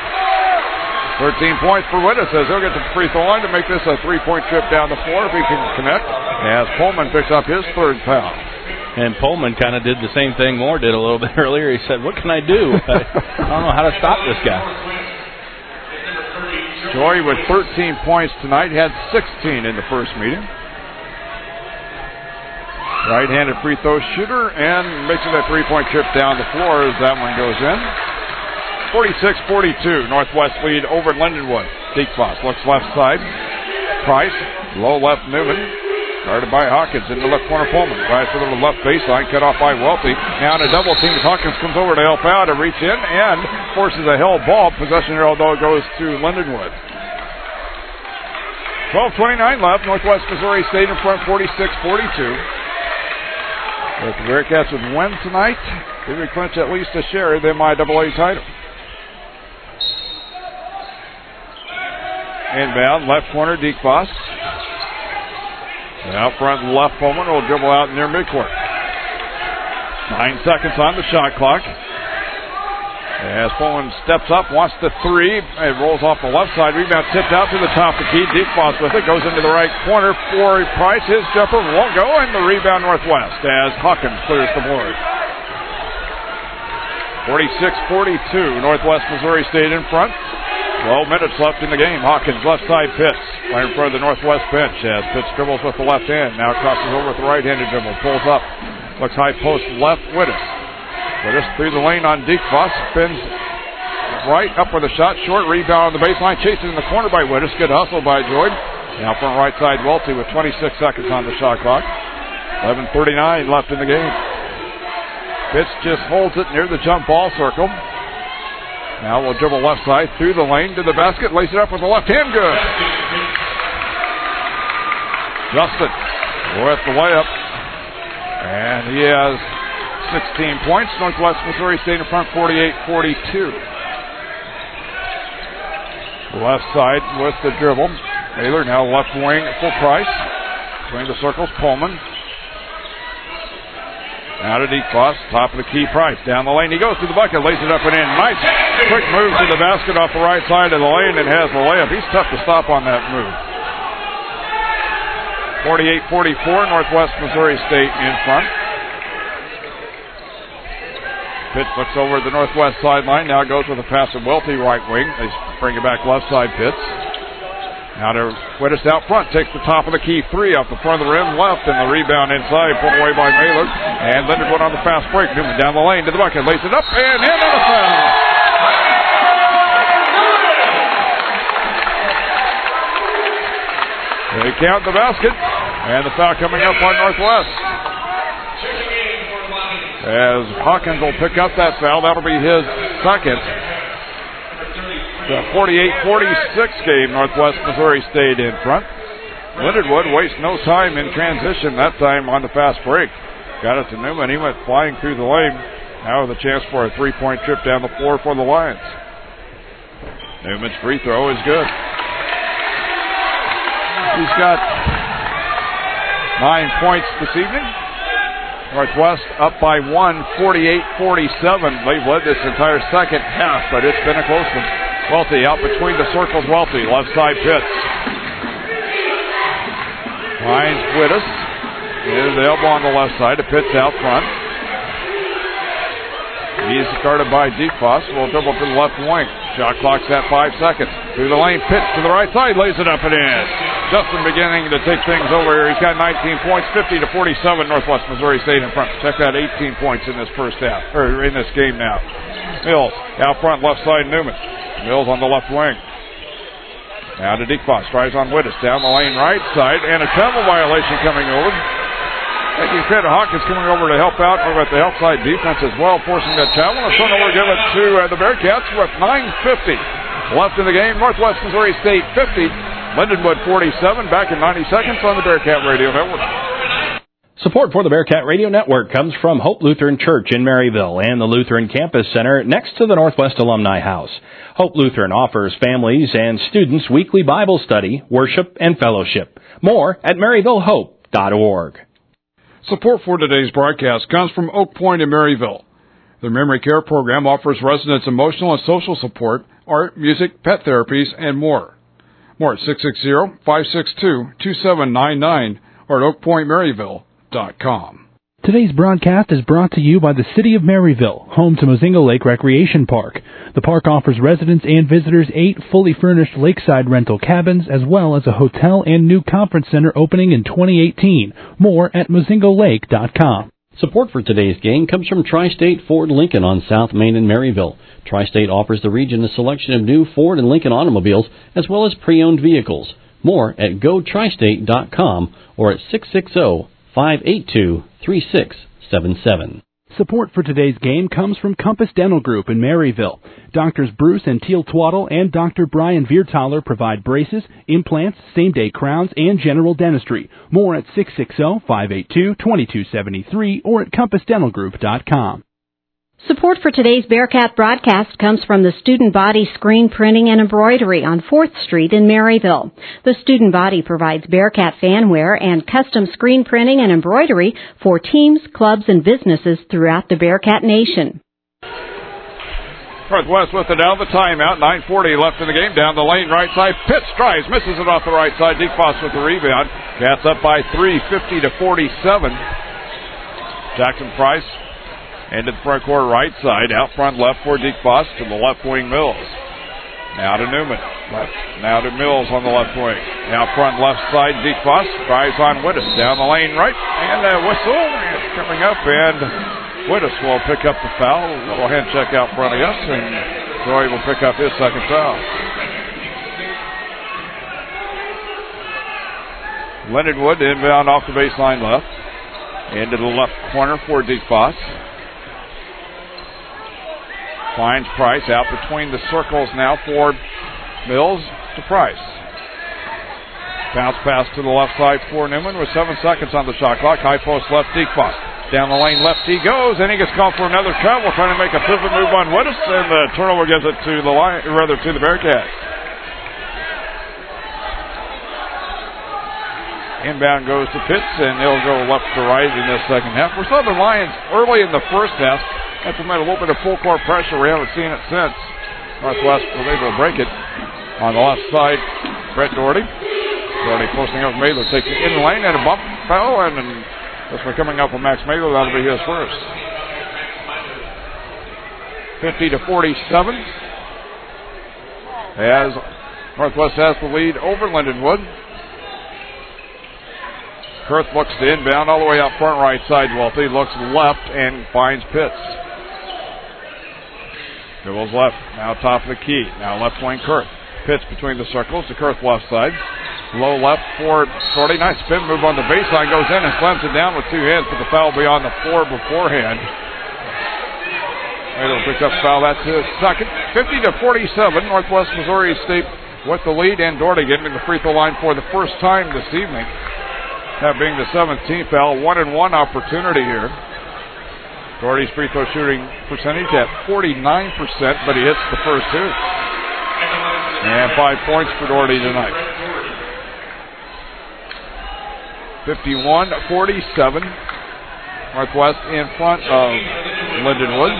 13 points for Wittes as he'll get to the free throw line to make this a three-point trip down the floor if he can connect. As Pullman picks up his third foul. And Pullman kind of did the same thing Moore did a little bit earlier. He said, what can I do? I don't know how to stop this guy. Joy with 13 points tonight, had 16 in the first meeting. Right-handed free throw shooter and making that three-point trip down the floor as that one goes in. 46-42, Northwest lead over Lindenwood. Diekfoss looks left side. Price, low left Newman. Guarded by Hawkins in the left corner. Pullman tries to the left baseline, cut off by Welty. Now in a double team, Hawkins comes over to help out and reach in and forces a held ball. Possession here, although it goes to Lindenwood. 12:29 left. Northwest Missouri State in front, 46-42. If the Bearcats would win tonight, they would clinch at least a share of the MIAA title. Inbound, left corner, Diekfoss. Out front left, Pullman will dribble out near midcourt. 9 seconds on the shot clock. As Pullman steps up, wants the three. It rolls off the left side. Rebound tipped out to the top of the key. Diekfoss with it. Goes into the right corner for Price. His jumper won't go, and the rebound Northwest as Hawkins clears the board. 46-42. Northwest Missouri State in front. 12 minutes left in the game. Hawkins left side Pitts right in front of the Northwest bench as Pitts dribbles with the left hand. Now crosses over with the right-handed dribble. Pulls up. Looks high post left. Wittes. Wittes through the lane on Diekfoss. Spins right up for the shot. Short rebound on the baseline. Chased in the corner by Wittes. Good hustle by Jordan. Now front right side Welty with 26 seconds on the shot clock. 11:39 left in the game. Pitts just holds it near the jump ball circle. Now we'll dribble left side through the lane to the basket. Lays it up with the left hand. Good. Justin with the layup. And he has 16 points. Northwest Missouri State in front, 48-42. Left side with the dribble. Taylor now left wing for Price. Between the circles, Pullman. Now to Diekfoss, top of the key, Price. Down the lane, he goes to the bucket, lays it up and in. Nice quick move to the basket off the right side of the lane and has the layup. He's tough to stop on that move. 48-44, Northwest Missouri State in front. Pitts looks over the Northwest sideline, now goes with a pass to Welty right wing. They bring it back left side, Pitts. Now to Wittes out front, takes the top of the key three off the front of the rim left, and the rebound inside, put away by Mailer. And Lindenwood on the fast break. Newman down the lane to the bucket, lays it up, and in on the foul. count the basket. And the foul coming up on Northwest. As Hawkins will pick up that foul, that'll be his second. The 48-46 game, Northwest Missouri State in front. Lindenwood wastes no time in transition, that time on the fast break. Got it to Newman. He went flying through the lane. Now with a chance for a three-point trip down the floor for the Lions. Newman's free throw is good. He's got 9 points this evening. Northwest up by 1, 48-47. They've led this entire second half, but it's been a close one. Welty out between the circles. Welty, left side Pitts. Finds Wittes. Here's the elbow on the left side. The Pitts out front. He's guarded by DeFoss. Will dribble to the left wing. Shot clock's at 5 seconds. Through the lane, Pitts to the right side. Lays it up and in. Justin beginning to take things over here. He's got 19 points, 50-47. Northwest Missouri State in front. Check out 18 points in this first half, or in this game now. Mills out front, left side Newman. Mills on the left wing. Now to DeFoss. Tries on Wittes. Down the lane right side. And a travel violation coming over. Taking credit, Hawkins coming over to help out over at the help side defense as well, forcing that travel. A turnover give it to the Bearcats with 9:50 left in the game. Northwest Missouri State 50, Lindenwood 47. Back in 90 seconds on the Bearcat Radio Network. Support for the Bearcat Radio Network comes from Hope Lutheran Church in Maryville and the Lutheran Campus Center next to the Northwest Alumni House. Hope Lutheran offers families and students weekly Bible study, worship, and fellowship. More at maryvillehope.org. Support for today's broadcast comes from Oak Point in Maryville. Their memory care program offers residents emotional and social support, art, music, pet therapies, and more. More at 660-562-2799 or at oakpointmaryville.com. Today's broadcast is brought to you by the City of Maryville, home to Mozingo Lake Recreation Park. The park offers residents and visitors 8 fully furnished lakeside rental cabins, as well as a hotel and new conference center opening in 2018. More at mozingolake.com. Support for today's game comes from Tri-State Ford Lincoln on South Main in Maryville. Tri-State offers the region a selection of new Ford and Lincoln automobiles, as well as pre-owned vehicles. More at gotristate.com or at 660-582-3677. Support for today's game comes from Compass Dental Group in Maryville. Doctors Bruce and Teal Twaddle and Dr. Brian Viertaler provide braces, implants, same-day crowns, and general dentistry. More at 660-582-2273 or at compassdentalgroup.com. Support for today's Bearcat broadcast comes from the Student Body Screen Printing and Embroidery on 4th Street in Maryville. The Student Body provides Bearcat fanwear and custom screen printing and embroidery for teams, clubs, and businesses throughout the Bearcat Nation. Northwest with it down the timeout. 9:40 left in the game. Down the lane, right side. Pitts tries, misses it off the right side. DeFoss with the rebound. Cats up by 3, 50-47. Jackson Price into the front court right side. Out front left for DeFoss to the left wing Mills. Now to Newman. Now to Mills on the left wing. Out front left side DeFoss. Tries on Wittes. Down the lane right. And a whistle is coming up. And Wittes will pick up the foul. A little hand check out front of us. And Troy will pick up his second foul. Leonard Wood inbound off the baseline left. Into the left corner for DeFoss. Finds Price out between the circles now for Mills to Price. Bounce pass to the left side for Newman with 7 seconds on the shot clock. High post left, DeFoss. Down the lane left he goes, and he gets called for another travel, trying to make a pivot move on Wittes, and the turnover gives it to the Bearcats. Inbound goes to Pitts, and they'll go left to right in this second half. We saw the Lions early in the first half implement a little bit of full court pressure. We haven't seen it since. Northwest was able to break it on the left side. Brett Doherty. Doherty posting up Mather, taking in the lane and a bump foul, and this one coming up with Max Mather. That'll be his first. 50-47. As Northwest has the lead over Lindenwood. Kurth looks to inbound all the way out front right side. Welty looks left and finds Pitts. Dribbles left, now top of the key. Now left wing Kurth. Pitts between the circles to Kurth left side. Low left for Doherty. Nice spin move on the baseline. Goes in and slams it down with two hands, but the foul will be on the floor beforehand. Taylor picks up foul. That's his second. 50-47. Northwest Missouri State with the lead, and Doherty getting to the free throw line for the first time this evening. That being the 17th foul. 1-and-1 opportunity here. Doherty's free throw shooting percentage at 49%, but he hits the first two. And 5 points for Doherty tonight. 51-47. Northwest in front of Lindenwood.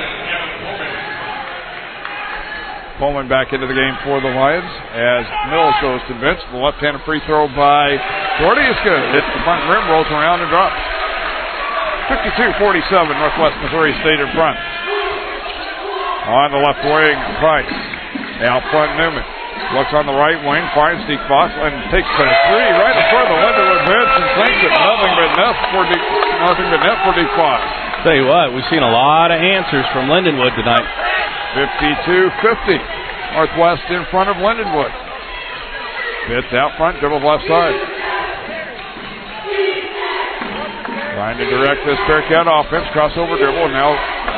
Pullman back into the game for the Lions as Mills goes to the bench. The left-handed free throw by Doherty is good. Hits the front rim, rolls around, and drops. 52-47, Northwest Missouri State in front. On the left wing, Price. Out front, Newman. Looks on the right wing, finds Deke Fox, and takes the three right in front of the Lindenwood bench and sinks it. Nothing but net for Deke Fox. Tell you what, we've seen a lot of answers from Lindenwood tonight. 52-50. Northwest in front of Lindenwood. Pitts out front, dribbles left side. Trying to direct this Bearcat offense. Crossover dribble. Now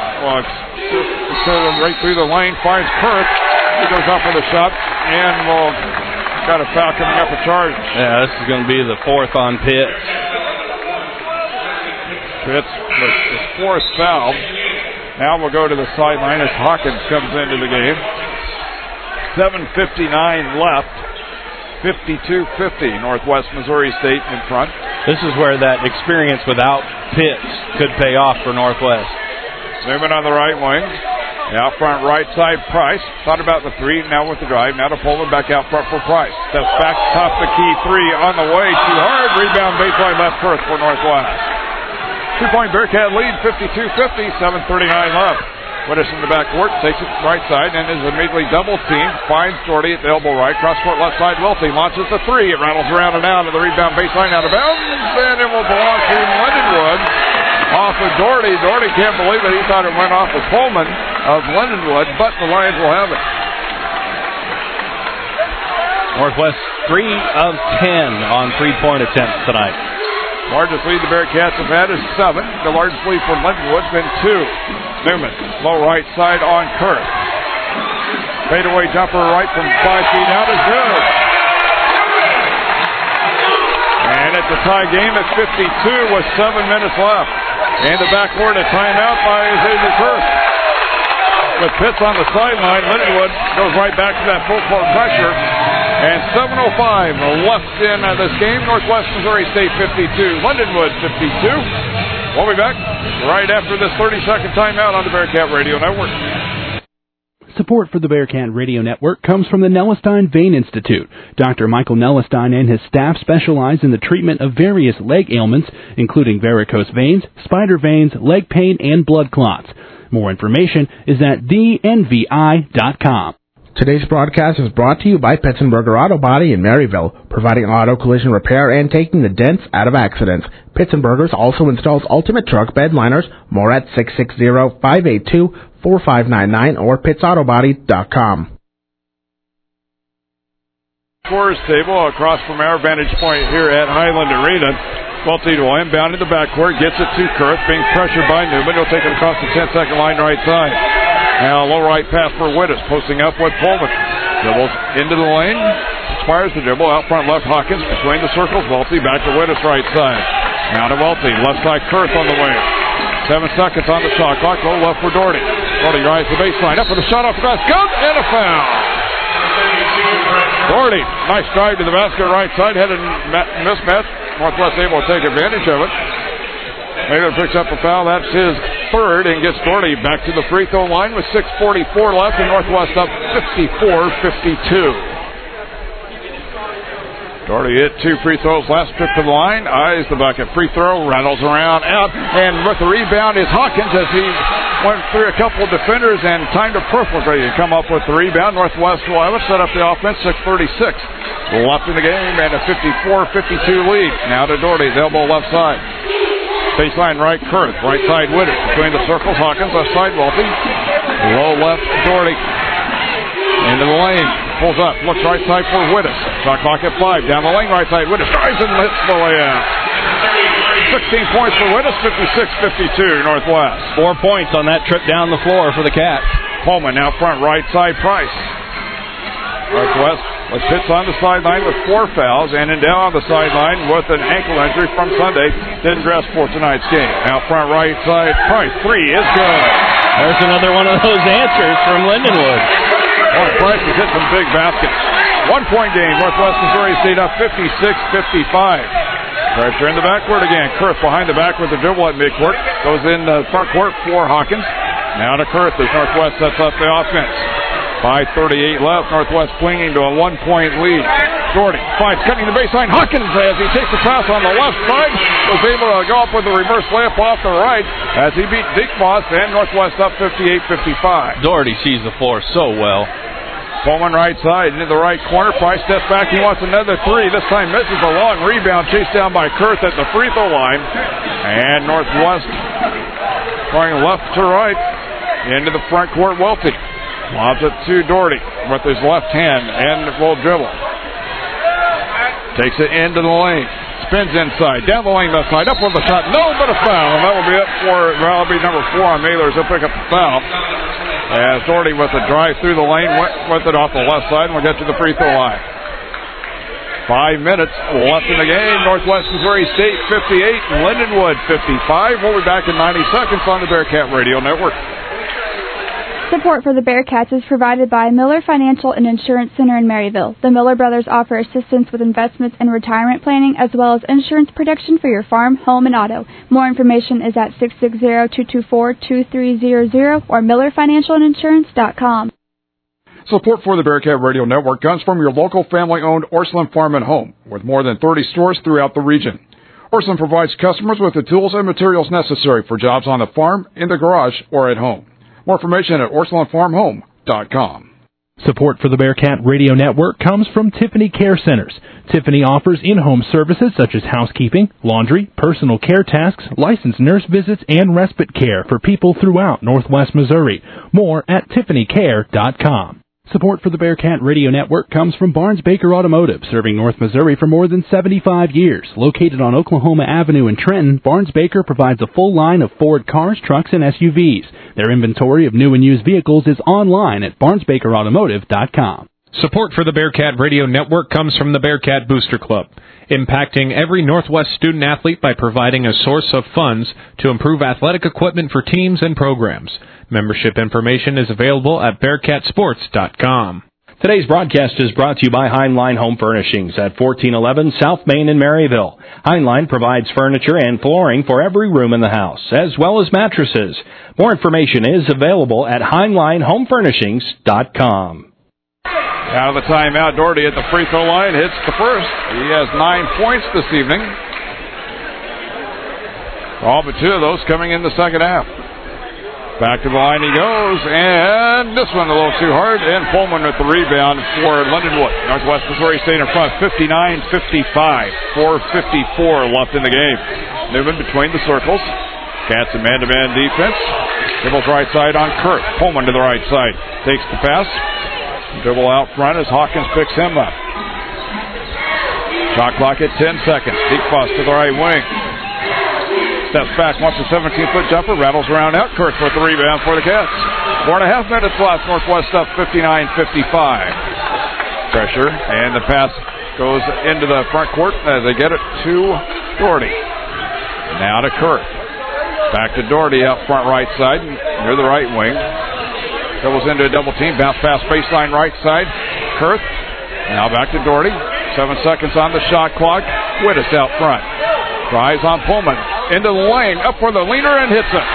right through the lane. Finds Kurth. He goes up with a shot. And will got a foul coming up a charge. Yeah, this is going to be the fourth on Pitts. Pitts with his fourth foul. Now we'll go to the sideline as Hawkins comes into the game. 7:59 left. 52-50. Northwest Missouri State in front. This is where that experience without Pitts could pay off for Northwest. Newman on the right wing. Out front right side, Price. Thought about the three, now with the drive. Now to Pullman back out front for Price. Steps back, top the key three on the way. Too hard. Rebound baseline left first for Northwest. 2-point Bearcat lead, 52-50. 7:39 left. Wittes in the backcourt, takes it right side, and is immediately double-teamed. Finds Doherty at the elbow right. Cross-court left side, Welty launches the three. It rattles around and out to the rebound baseline, out of bounds, and it will belong to Lindenwood. Off of Doherty. Doherty can't believe it. He thought it went off of Pullman of Lindenwood, but the Lions will have it. Northwest 3 of 10 on three-point attempts tonight. Largest lead the Bearcats have had is 7. The largest lead for Lindenwood's been 2. Newman, low right side on Kurth. Fadeaway jumper right from 5 feet out is good. And it's a tie game at 52 with 7 minutes left. And the backcourt a timeout by Xavier Kurth. With Pitts on the sideline, Lindenwood goes right back to that full court pressure. And 7:05 left in this game. Northwest Missouri State 52, Lindenwood 52. We'll be back right after this 30-second timeout on the Bearcat Radio Network. Support for the Bearcat Radio Network comes from the Nellestein Vein Institute. Dr. Michael Nellestein and his staff specialize in the treatment of various leg ailments, including varicose veins, spider veins, leg pain, and blood clots. More information is at thenvi.com. Today's broadcast is brought to you by Pitzenberger Auto Body in Maryville, providing auto collision repair and taking the dents out of accidents. Pitzenberger's also installs ultimate truck bed liners. More at 660-582-4599 or pittsautobody.com. Scores table across from our vantage point here at Highland Arena. Welty to inbound in the backcourt, gets it to Kurth, being pressured by Newman. He'll take it across the 10-second line right side. Now low right pass for Wittes, posting up with Pullman. Dribbles into the lane, fires the dribble, out front left Hawkins, between the circles, Welty back to Wittes right side. Now to Welty, left side Kurth on the way. 7 seconds on the shot clock, go left for Doherty. Doherty rides the baseline, up with a shot off the glass, good, and a foul. Doherty, nice drive to the basket right side, had a mismatch. Northwest able to take advantage of it. Taylor picks up a foul. That's his third and gets Doherty back to the free throw line with 6:44 left and Northwest up 54-52. Doherty hit 2 free throws, last trip to the line, eyes the bucket, free throw, rattles around, out, and with the rebound is Hawkins as he went through a couple of defenders and time to perfectly to come up with the rebound. Northwest will have it, set up the offense, 6:36 left in the game and a 54-52 lead. Now to Doherty, the elbow left side. Baseline right, Kurth. Right side, Wittes. Between the circles, Hawkins. Left side, Welty. Low left, Doherty. Into the lane. Pulls up. Looks right side for Wittes. Shot clock at 5. Down the lane right side. Wittes drives and hits the layup. 16 points for Wittes. 56-52 Northwest. 4 points on that trip down the floor for the Cats. Coleman now front right side. Price. Northwest sits on the sideline with 4 fouls, and then down on the sideline with an ankle injury from Sunday. Didn't dress for tonight's game. Now front right side. Price. 3 is good. There's another one of those answers from Lindenwood. Price has hit some big baskets. 1 point game. Northwest Missouri State up 56-55. Pressure in the backcourt again. Kurth behind the back with the dribble at midcourt. Goes in the front court for Hawkins. Now to Kurth as Northwest sets up the offense. 5:38 left. Northwest clinging to a 1-point lead. Doherty finds cutting the baseline. Hawkins, as he takes the pass on the left side, was able to go up with a reverse layup off the right as he beat Diekbos, and Northwest up 58-55. Doherty sees the floor so well. Coleman right side into the right corner. Price steps back. He wants another 3. This time misses a long rebound. Chased down by Kurth at the free throw line. And Northwest going left to right into the front court. Welty lobs it to Doherty with his left hand and will dribble. Takes it into the lane. Spins inside. Down the lane left side. Up with a shot. No, but a foul. And that will be it for, well, that'll be number 4 on Mahlers. He'll pick up the foul. As Doherty with a drive through the lane, went with it off the left side, and we'll get to the free throw line. 5 minutes left in the game. Northwest Missouri State 58, Lindenwood 55. We'll be back in 90 seconds on the Bearcat Radio Network. Support for the Bearcats is provided by Miller Financial and Insurance Center in Maryville. The Miller brothers offer assistance with investments and retirement planning, as well as insurance protection for your farm, home, and auto. More information is at 660-224-2300 or MillerFinancialAndInsurance.com. Support for the Bearcat Radio Network comes from your local family-owned Orslin Farm and Home, with more than 30 stores throughout the region. Orslin provides customers with the tools and materials necessary for jobs on the farm, in the garage, or at home. More information at OrslinFarmHome.com. Support for the Bearcat Radio Network comes from Tiffany Care Centers. Tiffany offers in-home services such as housekeeping, laundry, personal care tasks, licensed nurse visits, and respite care for people throughout Northwest Missouri. More at TiffanyCare.com. Support for the Bearcat Radio Network comes from Barnes Baker Automotive, serving North Missouri for more than 75 years. Located on Oklahoma Avenue in Trenton, Barnes Baker provides a full line of Ford cars, trucks, and SUVs. Their inventory of new and used vehicles is online at BarnesBakerAutomotive.com. Support for the Bearcat Radio Network comes from the Bearcat Booster Club, impacting every Northwest student athlete by providing a source of funds to improve athletic equipment for teams and programs. Membership information is available at BearcatSports.com. Today's broadcast is brought to you by Heinlein Home Furnishings at 1411 South Main in Maryville. Heinlein provides furniture and flooring for every room in the house, as well as mattresses. More information is available at HeinleinHomeFurnishings.com. Out of the timeout, Doherty at the free throw line hits the first. He has 9 points this evening. All but 2 of those coming in the second half. Back to the line he goes, and this one a little too hard, and Pullman with the rebound for Lindenwood. Northwest Missouri State in front, 59-55. 4:54 left in the game. Newman between the circles. Cats in man-to-man defense. Dribbles right side on Kurth. Pullman to the right side. Takes the pass. Dribble out front as Hawkins picks him up. Shot clock at 10 seconds. Diekbos to the right wing. Steps back, wants a 17-foot jumper, rattles around out. Kurth with the rebound for the Cats. 4.5 minutes left. Northwest up 59-55. Pressure, and the pass goes into the front court as they get it to Doherty. Now to Kurth. Back to Doherty out front right side, near the right wing. Dribbles into a double team, bounce pass baseline right side. Kurth. Now back to Doherty. 7 seconds on the shot clock. Wittes out front. Tries on Pullman. Into the lane. Up for the leaner and hits it.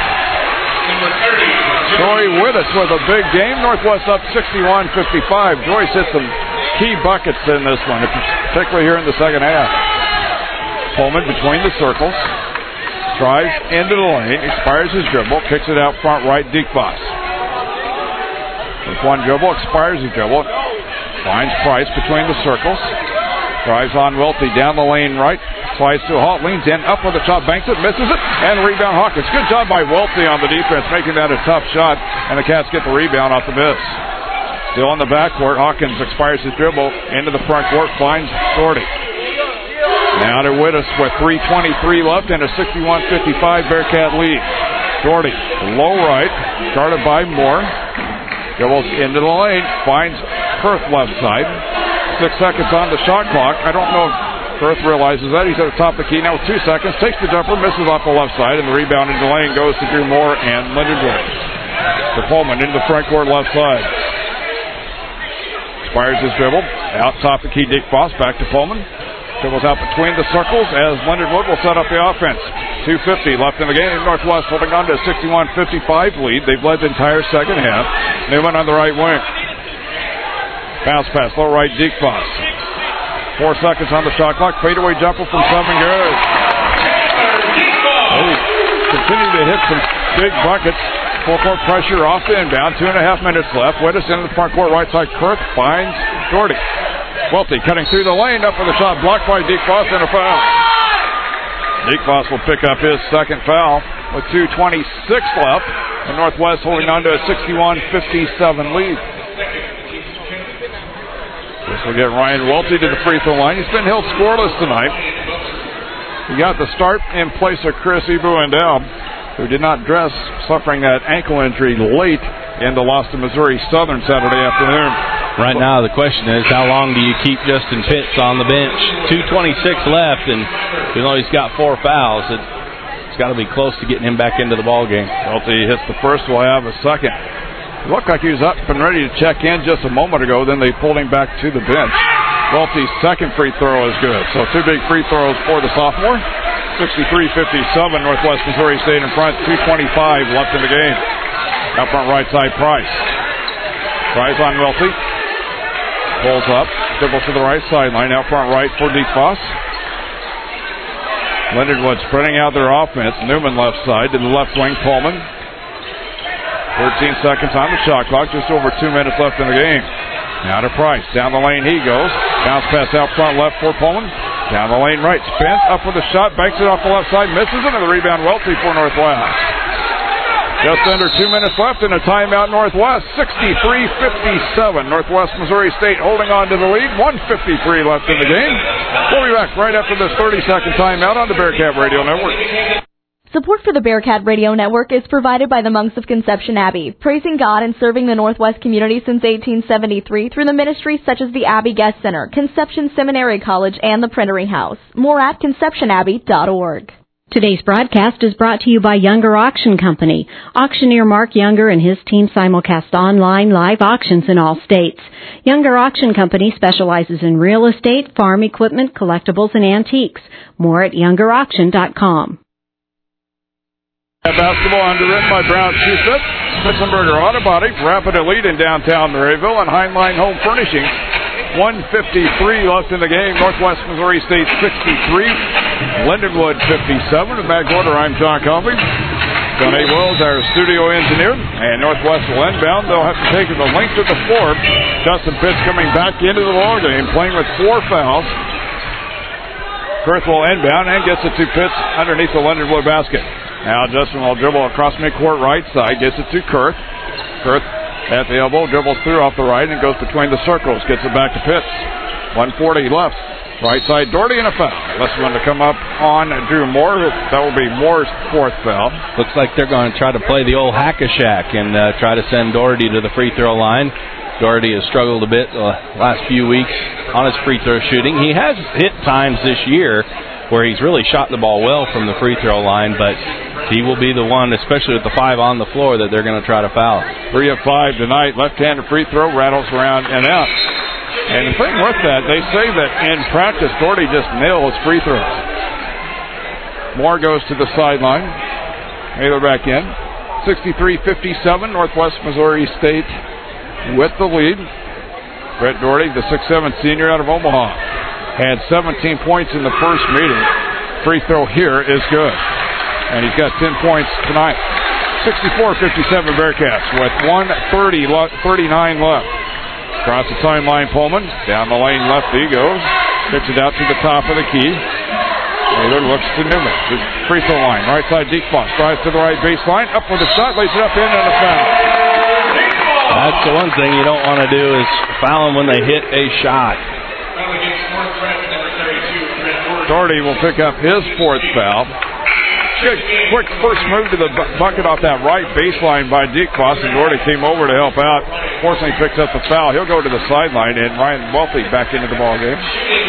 Joey Wittes with a big game. Northwest up 61-55. Joyce hit some key buckets in this one, particularly here in the second half. Pullman between the circles. Tries into the lane. Expires his dribble. Kicks it out front right. Diekbos. With one dribble. Expires his dribble. Finds Price between the circles. Drives on Welty down the lane right. Slides to a halt, leans in, up with the shot, banks it, misses it, and rebound Hawkins. Good job by Welty on the defense, making that a tough shot, and the Cats get the rebound off the miss. Still in the backcourt. Hawkins expires his dribble into the front court. Finds Doherty. Now to Wittes with 3:23 left and a 61-55 Bearcat lead. Doherty, low right, guarded by Moore. Dribbles into the lane, finds Kurth left side. 6 seconds on the shot clock. I don't know if Kurth realizes that. He's at the top of the key now with 2 seconds. Takes the jumper, misses off the left side, and the rebound into the lane goes to Drew Moore and Lindenwood. To Pullman into the front court left side. Expires his dribble. Out top of the key, Dick Foss back to Pullman. Dribbles out between the circles as Lindenwood will set up the offense. 2:50 left in the game. Northwest holding on to a 61-55 lead. They've led the entire second half. Newman on the right wing. Bounce pass, low right, Dick Foss. 4 seconds on the shot clock. Fadeaway jumper from 7 yards. They continue to hit some big buckets. Full court pressure off the inbound. 2.5 minutes left. Wittes into the front court right side. Kurth finds Doherty. Welty cutting through the lane. Up for the shot. Blocked by Dick Foss and a foul. Dick Foss will pick up his second foul with 2:26 left. And Northwest holding on to a 61-57 lead. This will get Ryan Welty to the free throw line. He's been held scoreless tonight. He got the start in place of Chris Ebu-Endell, who did not dress, suffering that ankle injury late in the loss to Missouri Southern Saturday afternoon. Right now, the question is, how long do you keep Justin Pitts on the bench? 2:26 left, and even though he's got 4 fouls, it's got to be close to getting him back into the ball game. Welty hits the first, will have a second. It looked like he was up and ready to check in just a moment ago, then they pulled him back to the bench. Welty's second free throw is good, so 2 big free throws for the sophomore. 63-57, Northwest Missouri State in front. 2:25 left in the game. Out front right side, Price. Price on Welty. Pulls up, dribbles to the right sideline. Out front right for Dick Foss. Lindenwood spreading out their offense. Newman left side to the left wing, Pullman. 13 seconds on the shot clock. Just over 2 minutes left in the game. Now to Price. Down the lane he goes. Bounce pass out front left for Pullman. Down the lane right. Spins up with a shot. Banks it off the left side. Misses it. And the rebound Welty for Northwest. Just under 2 minutes left in a timeout Northwest. 63-57. Northwest Missouri State holding on to the lead. 1:53 left in the game. We'll be back right after this 30-second timeout on the Bearcat Radio Network. Support for the Bearcat Radio Network is provided by the Monks of Conception Abbey, praising God and serving the Northwest community since 1873 through the ministries such as the Abbey Guest Center, Conception Seminary College, and the Printery House. More at conceptionabbey.org. Today's broadcast is brought to you by Younger Auction Company. Auctioneer Mark Younger and his team simulcast online live auctions in all states. Younger Auction Company specializes in real estate, farm equipment, collectibles, and antiques. More at youngerauction.com. Basketball underwritten by Brown Shoe Fit, Spitzenberger Auto Body, Rapid Elite in downtown Maryville, and Heinlein Home Furnishings. 1:53 left in the game. Northwest Missouri State 63, Lindenwood 57. In back order, I'm John Coffey. Donnie Wells, our studio engineer, and Northwest will inbound. They'll have to take it the length of the floor. Justin Pitts coming back into the ball game, playing with 4 fouls. Kurth will inbound and gets it to Pitts underneath the Lindenwood basket. Now Justin will dribble across midcourt right side, gets it to Kurth. Kurth at the elbow, dribbles through off the right and goes between the circles, gets it back to Pitts. 1:40 left. Right side, Doherty and a foul. Last one to come up on Drew Moore. That will be Moore's 4th foul. Looks like they're going to try to play the old hack-a-shack and try to send Doherty to the free throw line. Doherty has struggled a bit the last few weeks on his free throw shooting. He has hit times this year where he's really shot the ball well from the free throw line, but he will be the one, especially with the 5 on the floor, that they're going to try to foul. 3 of 5 tonight. Left-handed free throw, rattles around and out. And the thing with that, they say that in practice, Doherty just nails free throws. Moore goes to the sideline. Mailer back in. 63-57, Northwest Missouri State with the lead. Brett Doherty, the 6'7" senior out of Omaha, had 17 points in the first meeting. Free throw here is good. And he's got 10 points tonight. 64-57 Bearcats with 1:39 left. Across the timeline, Pullman. Down the lane left he goes. Gets it out to the top of the key. Taylor looks to Newman. The free throw line. Right side, Dick Foss drives to the right baseline. Up with a shot. Lays it up in and a foul. That's the one thing you don't want to do is foul them when they hit a shot. Doherty will pick up his fourth foul. Good quick first move to the bucket off that right baseline by Diekfoss, and Doherty came over to help out. Fortunately picks up the foul. He'll go to the sideline, and Ryan Welty back into the ballgame.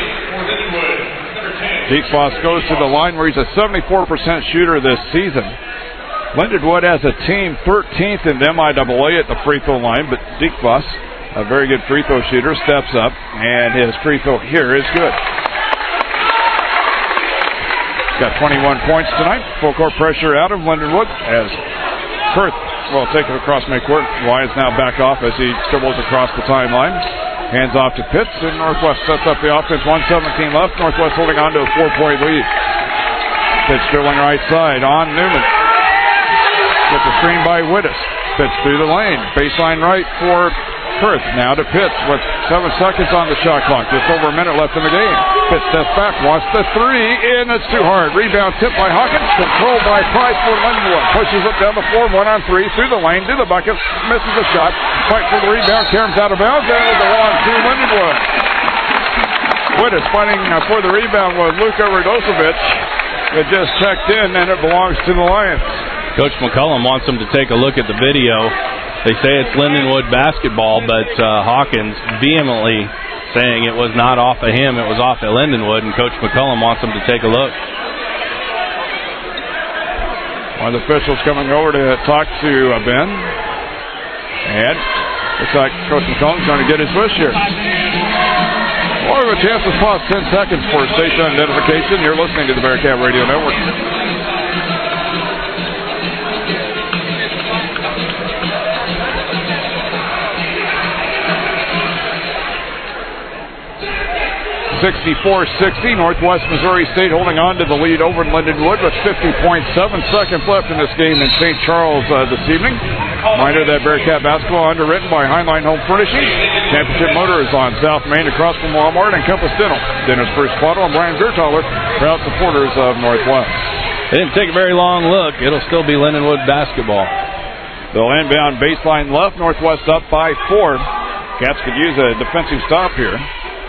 Diekfoss goes to the line where he's a 74% shooter this season. Lindenwood has a team 13th in MIAA at the free throw line, but Diekfoss, a very good free throw shooter, steps up, and his free throw here is good. Got 21 points tonight. Full court pressure out of Lindenwood as Kurth will take it across midcourt. Lyons now back off as he scribbles across the timeline. Hands off to Pitts, and Northwest sets up the offense. 1:17 left. Northwest holding on to a 4-point lead. Pitts dribbling right side on Newman. Get the screen by Wittes. Pitts through the lane. Baseline right for Kurth. Now to Pitts with 7 seconds on the shot clock. Just over a minute left in the game. Pitts steps back, wants the three, and it's too hard. Rebound tipped by Hawkins. Controlled by Price for Lindenwood. Pushes it down the floor, 1-on-3, through the lane, to the bucket. Misses the shot. Fight for the rebound. Karam's out of bounds, and it belongs to Lindenwood. Wittes fighting for the rebound with Luka Radosevic. It just checked in, and it belongs to the Lions. Coach McCullum wants them to take a look at the video. They say it's Lindenwood basketball, but Hawkins vehemently saying it was not off of him, it was off of Lindenwood, and Coach McCullum wants them to take a look. One of the officials coming over to talk to Ben. And looks like Coach McCullum's going to get his wish here. More of a chance to pause 10 seconds for station identification. You're listening to the Bearcat Radio Network. 64-60. Northwest Missouri State holding on to the lead over Lindenwood with 50.7 seconds left in this game in St. Charles this evening. Reminder that Bearcat basketball underwritten by Heinlein Home Furnishings. Championship Motors on South Main across from Walmart, and Compass Dental. Dennis Bruce Quattle and Brian Gertaler, proud supporters of Northwest. They didn't take a very long look. It'll still be Lindenwood basketball. They'll inbound baseline left. Northwest up by 4. Cats could use a defensive stop here.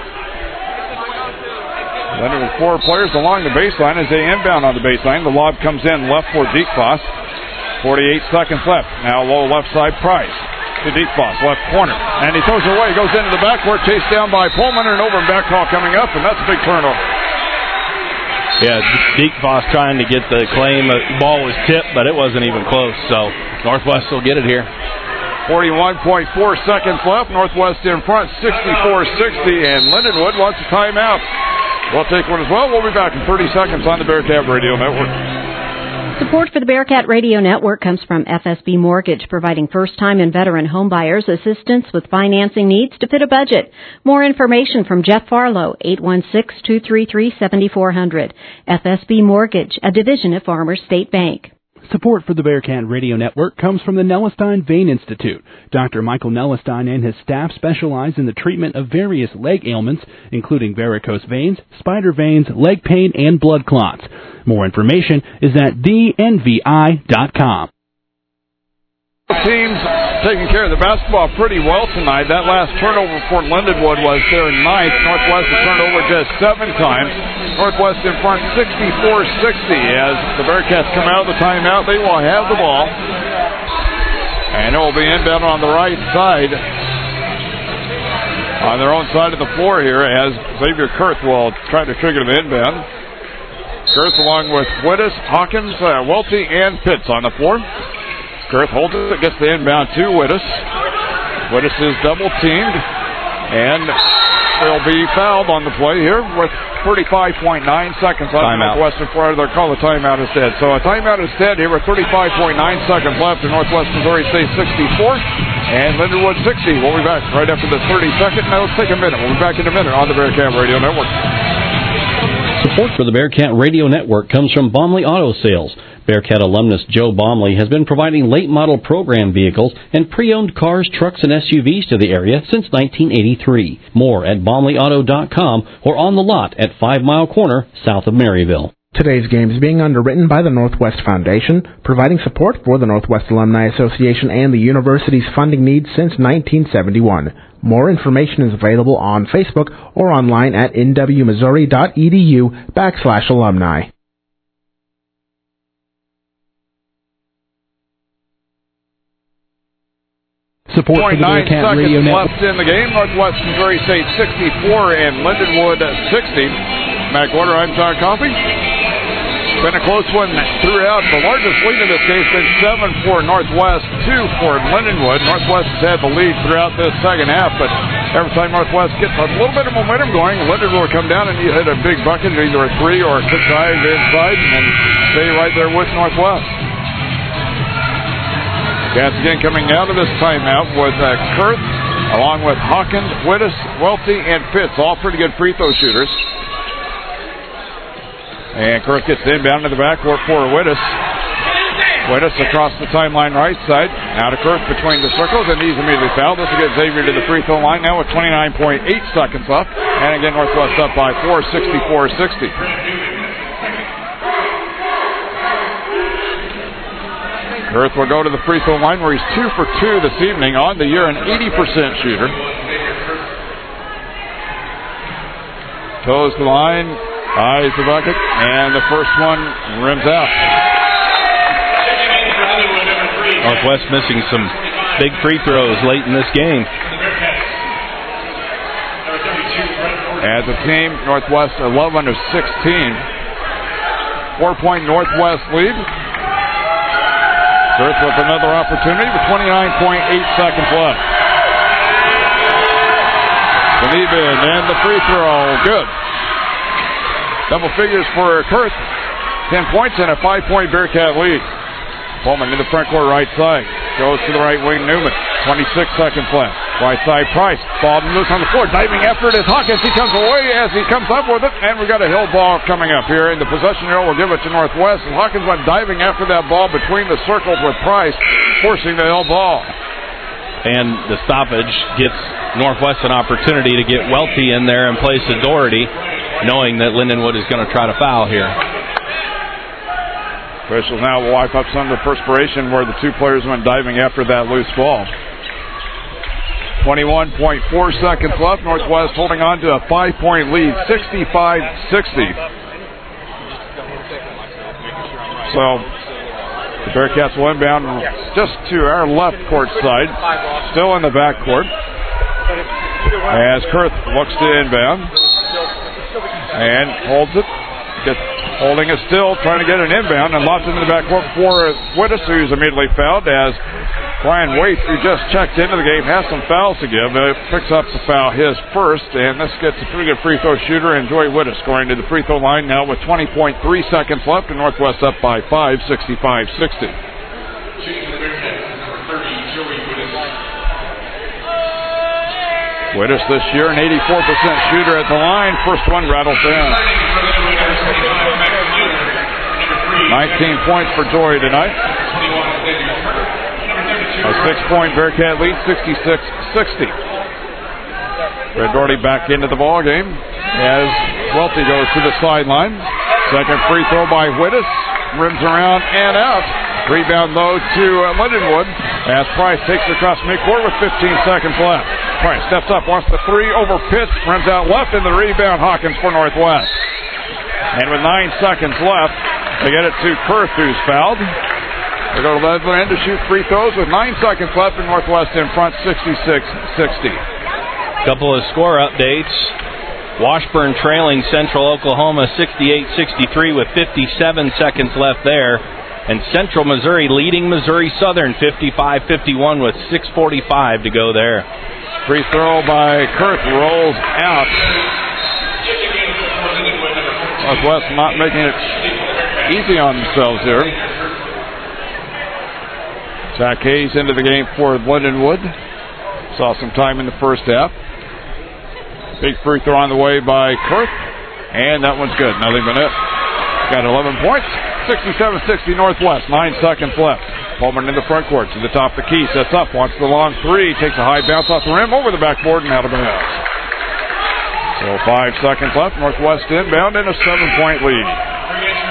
Lindenwood 4 players along the baseline as they inbound on the baseline. The lob comes in left for Diekfoss. 48 seconds left. Now low left side Price to Diekfoss, left corner. And he throws it away. Goes into the backcourt, chased down by Pullman, and over and back call coming up, and that's a big turnover. Yeah, Diekfoss trying to get the claim. The ball was tipped, but it wasn't even close. So Northwest will get it here. 41.4 seconds left. Northwest in front, 64-60, and Lindenwood wants a timeout. We'll take one as well. We'll be back in 30 seconds on the Bearcat Radio Network. Support for the Bearcat Radio Network comes from FSB Mortgage, providing first-time and veteran homebuyers assistance with financing needs to fit a budget. More information from Jeff Farlow, 816-233-7400. FSB Mortgage, a division of Farmers State Bank. Support for the Bearcat Radio Network comes from the Nellestein Vein Institute. Dr. Michael Nellestein and his staff specialize in the treatment of various leg ailments, including varicose veins, spider veins, leg pain, and blood clots. More information is at thenvi.com. Teams taking care of the basketball pretty well tonight. That last turnover for Lindenwood was their ninth. Northwest has turned over just 7 times. Northwest in front 64-60 as the Bearcats come out of the timeout. They will have the ball. And it will be inbound on the right side. On their own side of the floor here as Xavier Kurth will try to trigger the inbound. Kurth along with Wittes, Hawkins, Welty, and Pitts on the floor. Kurth holds it, gets the inbound to Wittes. Wittes is double-teamed, and will be fouled on the play here with 35.9 seconds left. Northwestern Florida, they'll call the timeout instead. So a timeout instead here with 35.9 seconds left in Northwest Missouri State 64 and Lindenwood 60. We'll be back right after the 30-second. Now let's take a minute. We'll be back in a minute on the Bearcat Radio Network. Support for the Bearcat Radio Network comes from Baumley Auto Sales. Bearcat alumnus Joe Baumley has been providing late-model program vehicles and pre-owned cars, trucks, and SUVs to the area since 1983. More at BaumleyAuto.com or on the lot at 5 Mile Corner, south of Maryville. Today's game is being underwritten by the Northwest Foundation, providing support for the Northwest Alumni Association and the university's funding needs since 1971. More information is available on Facebook or online at nwmissouri.edu/alumni. Support for the 0.9 Bearcat Radio seconds Network. left in the game. Northwest Missouri State 64 and Lindenwood 60. Matt Gorder, I'm John Coffey. Been a close one throughout. The largest lead in this game has been 7 for Northwest, 2 for Lindenwood. Northwest has had the lead throughout this second half, but every time Northwest gets a little bit of momentum going, Lindenwood will come down and you hit a big bucket, either a 3 or a 6 drive inside, and then stay right there with Northwest. Cats again coming out of this timeout with Kurth, along with Hawkins, Wittes, Welty, and Fitz, all pretty good free throw shooters. And Kurth gets the inbound to the backcourt for Wittes. Wittes across the timeline right side. Now to Kurth between the circles, and he's immediately fouled. This will get Xavier to the free throw line now with 29.8 seconds left. And again, Northwest up by 4, 64-60. Kurth will go to the free throw line where he's 2 for 2 this evening on the year, an 80% shooter. Toes the line. Eyes the bucket, and the first one rims out. Northwest missing some big free throws late in this game. As a team, Northwest 11 of 16. 4-point Northwest lead. Kurth with another opportunity with 29.8 seconds left. The lead in, and the free throw, good. Double figures for Kurth. 10 points and a 5-point Bearcat lead. Pullman in the front court right side. Goes to the right wing, Newman. 26 seconds left. Right side, Price. Ball loose on the floor. Diving after it is Hawkins. He comes away as he comes up with it. And we've got a hill ball coming up here. And the possession arrow will give it to Northwest. And Hawkins went diving after that ball between the circles with Price, forcing the hill ball. And the stoppage gives Northwest an opportunity to get Welty in there in place of Doherty, knowing that Lindenwood is going to try to foul here. Officials now will wipe up some of the perspiration where the two players went diving after that loose ball. 21.4 seconds left. Northwest holding on to a 5-point lead, 65-60. So the Bearcats will inbound just to our left court side, still in the back court. As Kurth looks to inbound and holds it, holding it still, trying to get an inbound, and lost it in the backcourt for Wittes, who's immediately fouled as Brian Waite, who just checked into the game, has some fouls to give. Picks up the foul, his first, and this gets a pretty good free throw shooter, and Joey Wittes going to the free throw line now with 20.3 seconds left, and Northwest up by 5, 65-60. Wittes this year, an 84% shooter at the line. First one rattles down. 19 points for Joey tonight. A 6-point Bearcat lead, 66-60. Red Doherty back into the ball game as Welty goes to the sideline. Second free throw by Wittes. Rims around and out. Rebound though to Lindenwood as Price takes it across midcourt with 15 seconds left. Price steps up, wants the three over Pitts, runs out left in the rebound. Hawkins for Northwest. And with 9 seconds left, they get it to Kurth, who's fouled. They go to the other end to shoot free throws with 9 seconds left, and Northwest in front, 66-60. Couple of score updates. Washburn trailing Central Oklahoma 68-63 with 57 seconds left there. And Central Missouri leading Missouri Southern 55-51 with 6:45 to go there. Free throw by Kurth rolls out. Northwest not making it easy on themselves here. Zach Hayes into the game for Lindenwood. Saw some time in the first half. Big free throw on the way by Kurth. And that one's good. Nothing but net. Got 11 points. 67-60 Northwest. 9 seconds left. Pullman in the front court to the top of the key. Sets up. Wants the long three. Takes a high bounce off the rim. Over the backboard and out of bounds. So 5 seconds left. Northwest inbound in a 7-point lead.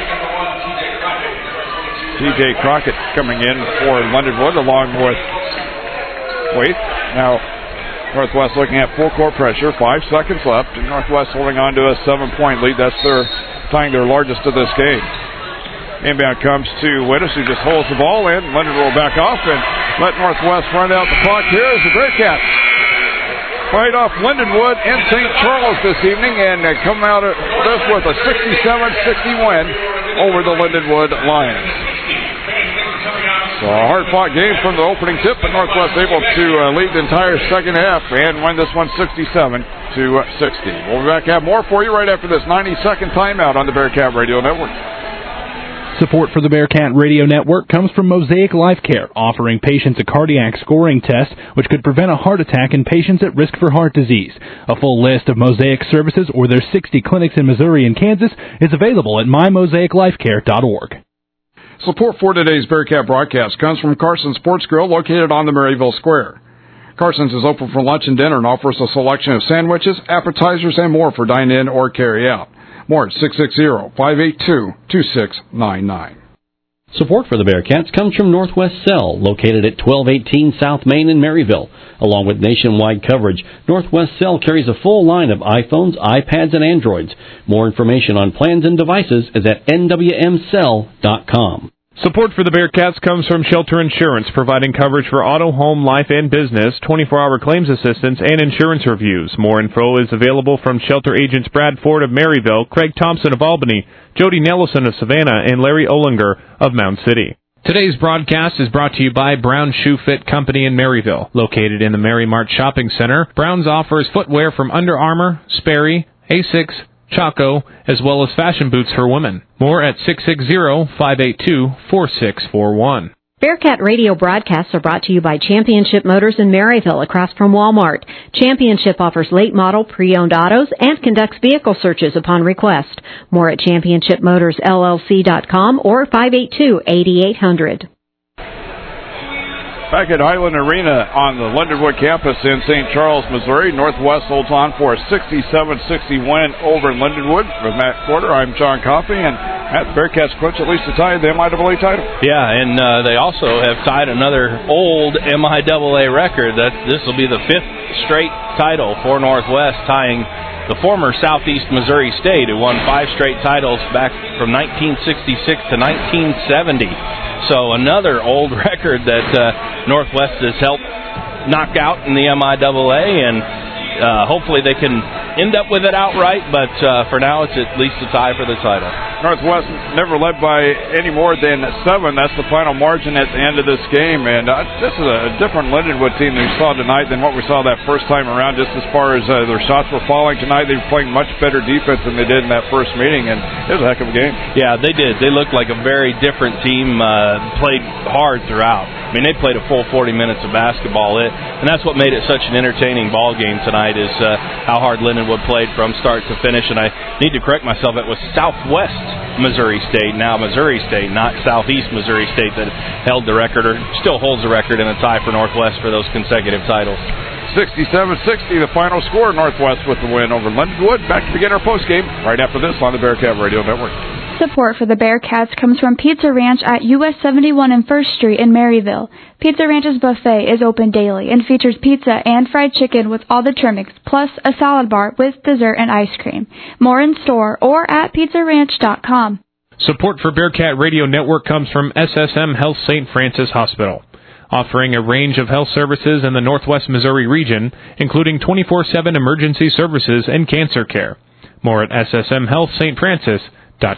T.J. Crockett coming in for Lindenwood along with Waite. Now Northwest looking at full court pressure. 5 seconds left. And Northwest holding on to a 7-point lead. That's tying their largest of this game. Inbound comes to Wittes, who just holds the ball in. Lindenwood will back off and let Northwest run out the clock. Here is the Bearcats. Fight off Lindenwood in St. Charles this evening and come out of this with a 67-60 win over the Lindenwood Lions. So a hard-fought game from the opening tip, but Northwest able to lead the entire second half and win this one 67-60. We'll be back to have more for you right after this 90-second timeout on the Bearcat Radio Network. Support for the Bearcat Radio Network comes from Mosaic Life Care, offering patients a cardiac scoring test which could prevent a heart attack in patients at risk for heart disease. A full list of Mosaic services or their 60 clinics in Missouri and Kansas is available at mymosaiclifecare.org. Support for today's Bearcat broadcast comes from Carson's Sports Grill located on the Maryville Square. Carson's is open for lunch and dinner and offers a selection of sandwiches, appetizers, and more for dine-in or carry-out. More at 660-582-2699. Support for the Bearcats comes from Northwest Cell, located at 1218 South Main in Maryville. Along with nationwide coverage, Northwest Cell carries a full line of iPhones, iPads, and Androids. More information on plans and devices is at nwmcell.com. Support for the Bearcats comes from Shelter Insurance, providing coverage for auto, home, life, and business, 24-hour claims assistance, and insurance reviews. More info is available from Shelter Agents Brad Ford of Maryville, Craig Thompson of Albany, Jody Nellison of Savannah, and Larry Olinger of Mound City. Today's broadcast is brought to you by Brown Shoe Fit Company in Maryville. Located in the Mary Mart Shopping Center, Brown's offers footwear from Under Armour, Sperry, Asics, Chaco, as well as fashion boots for women. More at 660-582-4641. Bearcat radio broadcasts are brought to you by Championship Motors in Maryville, across from Walmart. Championship offers late model, pre-owned autos and conducts vehicle searches upon request. More at championshipmotorsllc.com or 582-8800. Back at Highland Arena on the Lindenwood campus in St. Charles, Missouri, Northwest holds on for a 67-60 win over Lindenwood. With Matt Porter, I'm John Coffey, and Matt, the Bearcats clinch at least a tie the MIAA title. Yeah, and they also have tied another old MIAA record. This will be the 5th straight title for Northwest, tying the former Southeast Missouri State, who won 5 straight titles back from 1966 to 1970. So another old record that Northwest has helped knock out in the MIAA, and hopefully they can end up with it outright, but for now it's at least a tie for the title. Northwest never led by any more than 7. That's the final margin at the end of this game, and this is a different Lindenwood team than we saw tonight than what we saw that first time around, just as far as their shots were falling tonight. They were playing much better defense than they did in that first meeting, and it was a heck of a game. Yeah, they did. They looked like a very different team, played hard throughout. I mean, they played a full 40 minutes of basketball, and that's what made it such an entertaining ball game tonight, is how hard Lindenwood played from start to finish. And I need to correct myself, it was Southwest Missouri State, now Missouri State, not Southeast Missouri State, that held the record, or still holds the record in a tie for Northwest for those consecutive titles. 67-60, the final score. Northwest with the win over Lindenwood. Back to begin our postgame right after this on the Bearcat Radio Network. Support for the Bearcats comes from Pizza Ranch at US 71 and 1st Street in Maryville. Pizza Ranch's buffet is open daily and features pizza and fried chicken with all the trimmings, plus a salad bar with dessert and ice cream. More in store or at pizzaranch.com. Support for Bearcat Radio Network comes from SSM Health St. Francis Hospital, offering a range of health services in the Northwest Missouri region, including 24/7 emergency services and cancer care. More at ssmhealthstfrancis.com.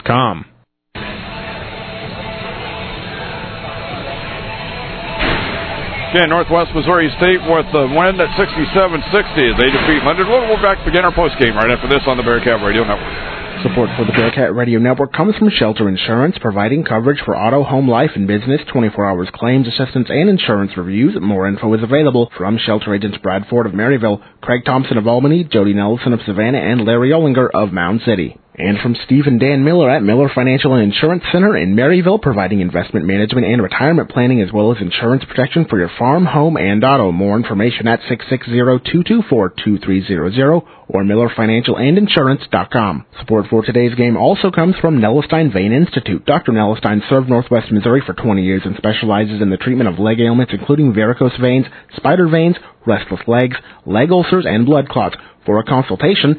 Again, Northwest Missouri State with the win at 67-60 as they defeat Lindenwood. We'll back to begin our postgame right after this on the Bearcat Radio Network. Support for the Bearcat Radio Network comes from Shelter Insurance, providing coverage for auto, home, life, and business, 24 hours claims assistance, and insurance reviews. More info is available from Shelter Agents Brad Ford of Maryville, Craig Thompson of Albany, Jody Nelson of Savannah, and Larry Olinger of Mound City. And from Steve and Dan Miller at Miller Financial and Insurance Center in Maryville, providing investment management and retirement planning as well as insurance protection for your farm, home, and auto. More information at 660-224-2300 or MillerFinancialAndInsurance.com. Support for today's game also comes from Nellestein Vein Institute. Dr. Nellestein served Northwest Missouri for 20 years and specializes in the treatment of leg ailments including varicose veins, spider veins, restless legs, leg ulcers, and blood clots. For a consultation,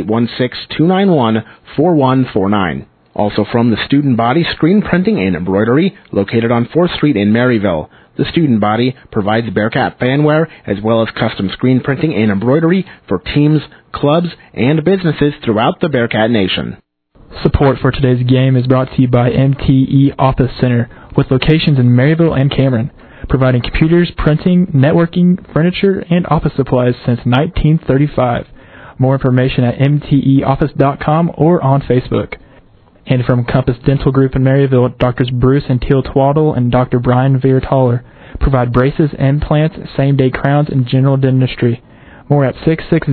816-291-4149. Also from the Student Body Screen Printing and Embroidery, located on 4th Street in Maryville. The Student Body provides Bearcat fanware as well as custom screen printing and embroidery for teams, clubs, and businesses throughout the Bearcat Nation. Support for today's game is brought to you by MTE Office Center, with locations in Maryville and Cameron, providing computers, printing, networking, furniture, and office supplies since 1935. More information at mteoffice.com or on Facebook. And from Compass Dental Group in Maryville, Drs. Bruce and Teal Twaddle and Dr. Brian Veer-Taller provide braces, implants, same-day crowns, and general dentistry. More at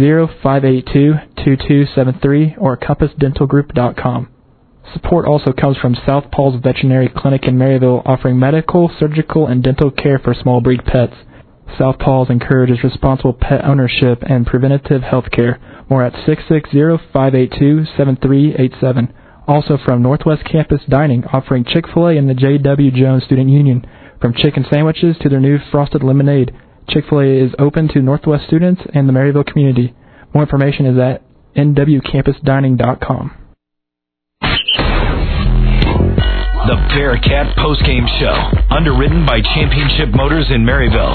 660-582-2273 or compassdentalgroup.com. Support also comes from South Paul's Veterinary Clinic in Maryville, offering medical, surgical, and dental care for small breed pets. South Paul's encourages responsible pet ownership and preventative health care. More at 660-582-7387. Also from Northwest Campus Dining, offering Chick-fil-A and the J.W. Jones Student Union. From chicken sandwiches to their new frosted lemonade, Chick-fil-A is open to Northwest students and the Maryville community. More information is at nwcampusdining.com. The Bearcat Postgame Show, underwritten by Championship Motors in Maryville.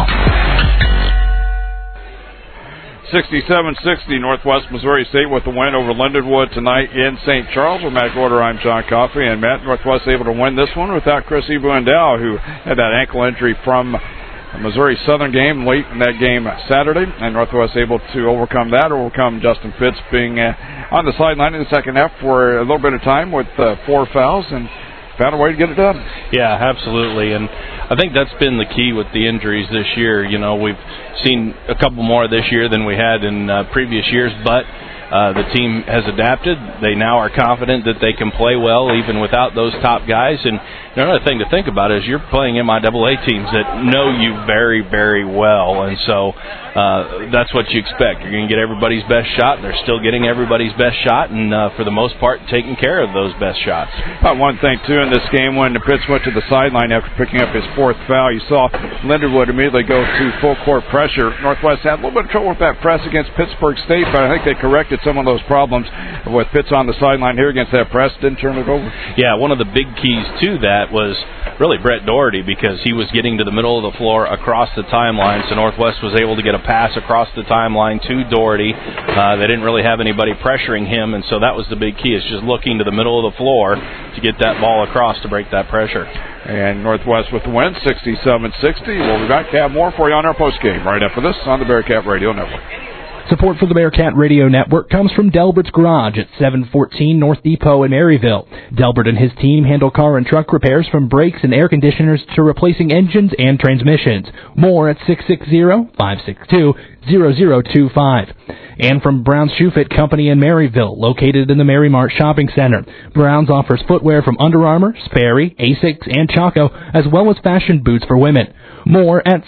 67-60 Northwest Missouri State with the win over Lindenwood tonight in St. Charles. With Matt Gorder, I'm John Coffey, and Matt, Northwest able to win this one without Chris Ebuendao, who had that ankle injury from the Missouri Southern game late in that game Saturday, and Northwest able to overcome Justin Fitz being on the sideline in the second half for a little bit of time with 4 fouls, and found a way to get it done. Yeah, absolutely. And I think that's been the key with the injuries this year. You know, we've seen a couple more this year than we had in previous years, but the team has adapted. They now are confident that they can play well even without those top guys. And another thing to think about is you're playing MIAA teams that know you very, very well. And so that's what you expect. You're going to get everybody's best shot. They're still getting everybody's best shot, and for the most part, taking care of those best shots. One thing, too, in this game, when the Pitts went to the sideline after picking up his 4th foul, you saw Lindenwood immediately go to full court pressure. Northwest had a little bit of trouble with that press against Pittsburgh State, but I think they corrected some of those problems with Pitts on the sideline here against that press. Didn't turn it over. Yeah, one of the big keys to that was really Brett Doherty, because he was getting to the middle of the floor across the timeline, so Northwest was able to get a pass across the timeline to Doherty. They didn't really have anybody pressuring him, and so that was the big key, is just looking to the middle of the floor to get that ball across to break that pressure. And Northwest with the win, 67-60. We'll be back to have more for you on our postgame right after this on the Bearcat Radio Network. Support for the Bearcat Radio Network comes from Delbert's Garage at 714 North Depot in Maryville. Delbert and his team handle car and truck repairs, from brakes and air conditioners to replacing engines and transmissions. More at 660-562-0025. And from Brown's Shoe Fit Company in Maryville, located in the Mary Mart Shopping Center. Brown's offers footwear from Under Armour, Sperry, Asics, and Chaco, as well as fashion boots for women. More at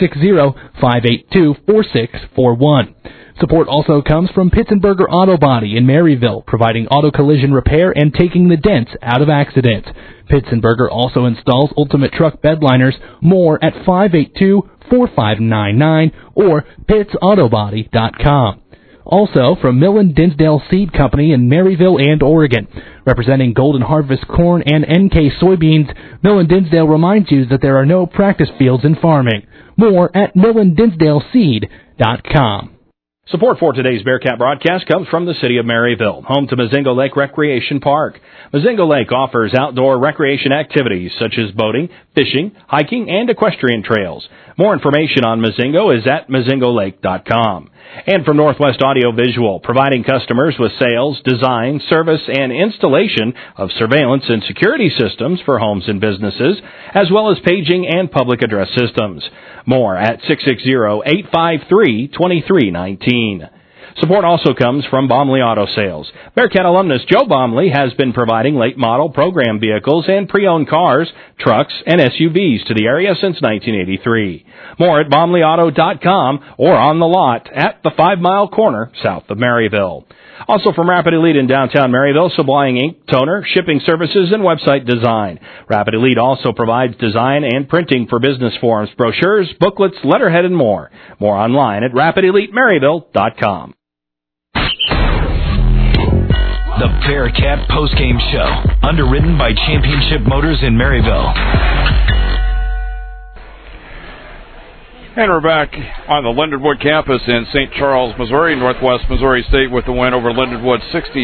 660-582-4641. Support also comes from Pitzenberger Auto Body in Maryville, providing auto collision repair and taking the dents out of accidents. Pitzenberger also installs ultimate truck bed liners. More at 582-4599 or pittsautobody.com. Also from Millen Dinsdale Seed Company in Maryville and Oregon. Representing Golden Harvest corn and NK soybeans, Millen Dinsdale reminds you that there are no practice fields in farming. More at millendinsdaleseed.com. Support for today's Bearcat broadcast comes from the city of Maryville, home to Mazingo Lake Recreation Park. Mazingo Lake offers outdoor recreation activities such as boating, fishing, hiking, and equestrian trails. More information on Mazingo is at mazingolake.com. And from Northwest Audio Visual, providing customers with sales, design, service, and installation of surveillance and security systems for homes and businesses, as well as paging and public address systems. More at 660-853-2319. Support also comes from Baumley Auto Sales. Bearcat alumnus Joe Baumley has been providing late model program vehicles and pre-owned cars, trucks, and SUVs to the area since 1983. More at BaumleyAuto.com or on the lot at the 5 Mile Corner south of Maryville. Also from Rapid Elite in downtown Maryville, supplying ink, toner, shipping services, and website design. Rapid Elite also provides design and printing for business forms, brochures, booklets, letterhead, and more. More online at RapidEliteMaryville.com. The Bearcat Postgame Show, underwritten by Championship Motors in Maryville. And we're back on the Lindenwood campus in St. Charles, Missouri. Northwest Missouri State with the win over Lindenwood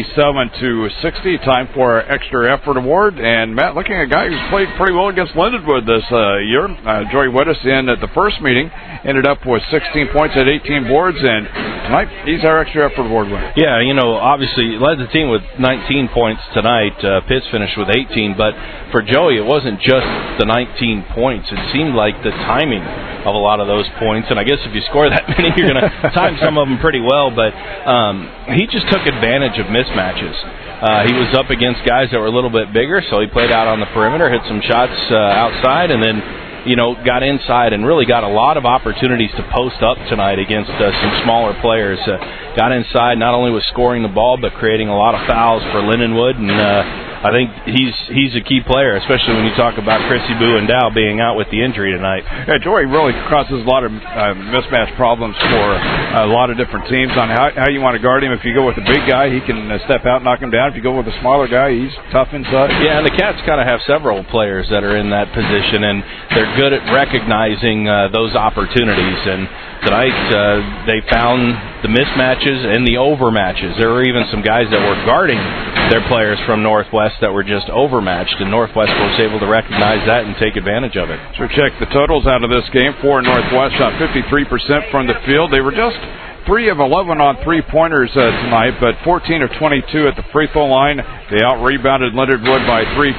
67-60. Time for our Extra Effort Award. And Matt, looking at a guy who's played pretty well against Lindenwood this year. Joey Wittes in at the first meeting ended up with 16 points at 18 boards. And tonight, he's our Extra Effort Award winner. Yeah, obviously led the team with 19 points tonight. Pitts finished with 18. But for Joey, it wasn't just the 19 points. It seemed like the timing of a lot of those points, and I guess if you score that many, you're going to time some of them pretty well, but he just took advantage of mismatches. He was up against guys that were a little bit bigger, so he played out on the perimeter, hit some shots outside, and then got inside and really got a lot of opportunities to post up tonight against some smaller players. Got inside, not only was scoring the ball, but creating a lot of fouls for Lindenwood, and I think he's a key player, especially when you talk about Chrissy Boo and Dow being out with the injury tonight. Yeah, Joey really causes a lot of mismatch problems for a lot of different teams on how you want to guard him. If you go with a big guy, he can step out and knock him down. If you go with a smaller guy, he's tough inside. Yeah, and the Cats kind of have several players that are in that position, and they're good at recognizing those opportunities. And tonight they found the mismatches and the overmatches. There were even some guys that were guarding their players from Northwest that were just overmatched, and Northwest was able to recognize that and take advantage of it. So check the totals out of this game. For Northwest, shot 53% from the field. They were just 3 of 11 on three-pointers tonight, but 14 of 22 at the free throw line. They out-rebounded Lindenwood by 3,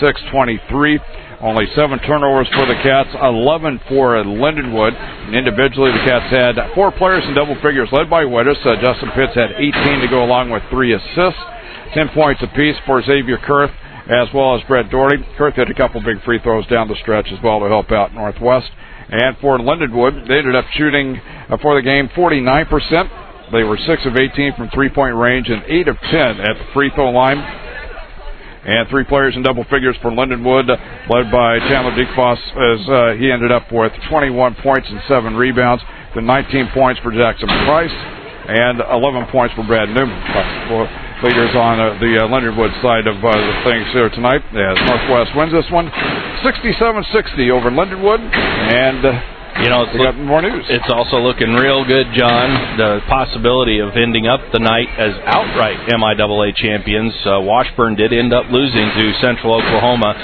26-23. Only 7 turnovers for the Cats, 11 for Lindenwood. And individually, the Cats had 4 players in double figures, led by Wittes. Justin Pitts had 18 to go along with 3 assists. 10 points apiece for Xavier Kurth, as well as Brett Doherty. Kurth hit a couple big free throws down the stretch as well to help out Northwest. And for Lindenwood, they ended up shooting for the game 49%. They were 6 of 18 from three-point range and 8 of 10 at the free throw line. And 3 players in double figures for Lindenwood, led by Chandler Diekfoss, as he ended up with 21 points and 7 rebounds. Then 19 points for Jackson Price and 11 points for Brad Newman. Leaders on the Lindenwood side of the things here tonight, as Northwest wins this one 67-60 over Lindenwood. And got more news. It's also looking real good, John. The possibility of ending up the night as outright MIAA champions. Washburn did end up losing to Central Oklahoma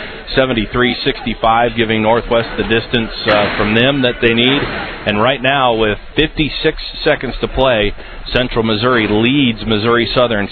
73-65, giving Northwest the distance from them that they need. And right now, with 56 seconds to play, Central Missouri leads Missouri Southern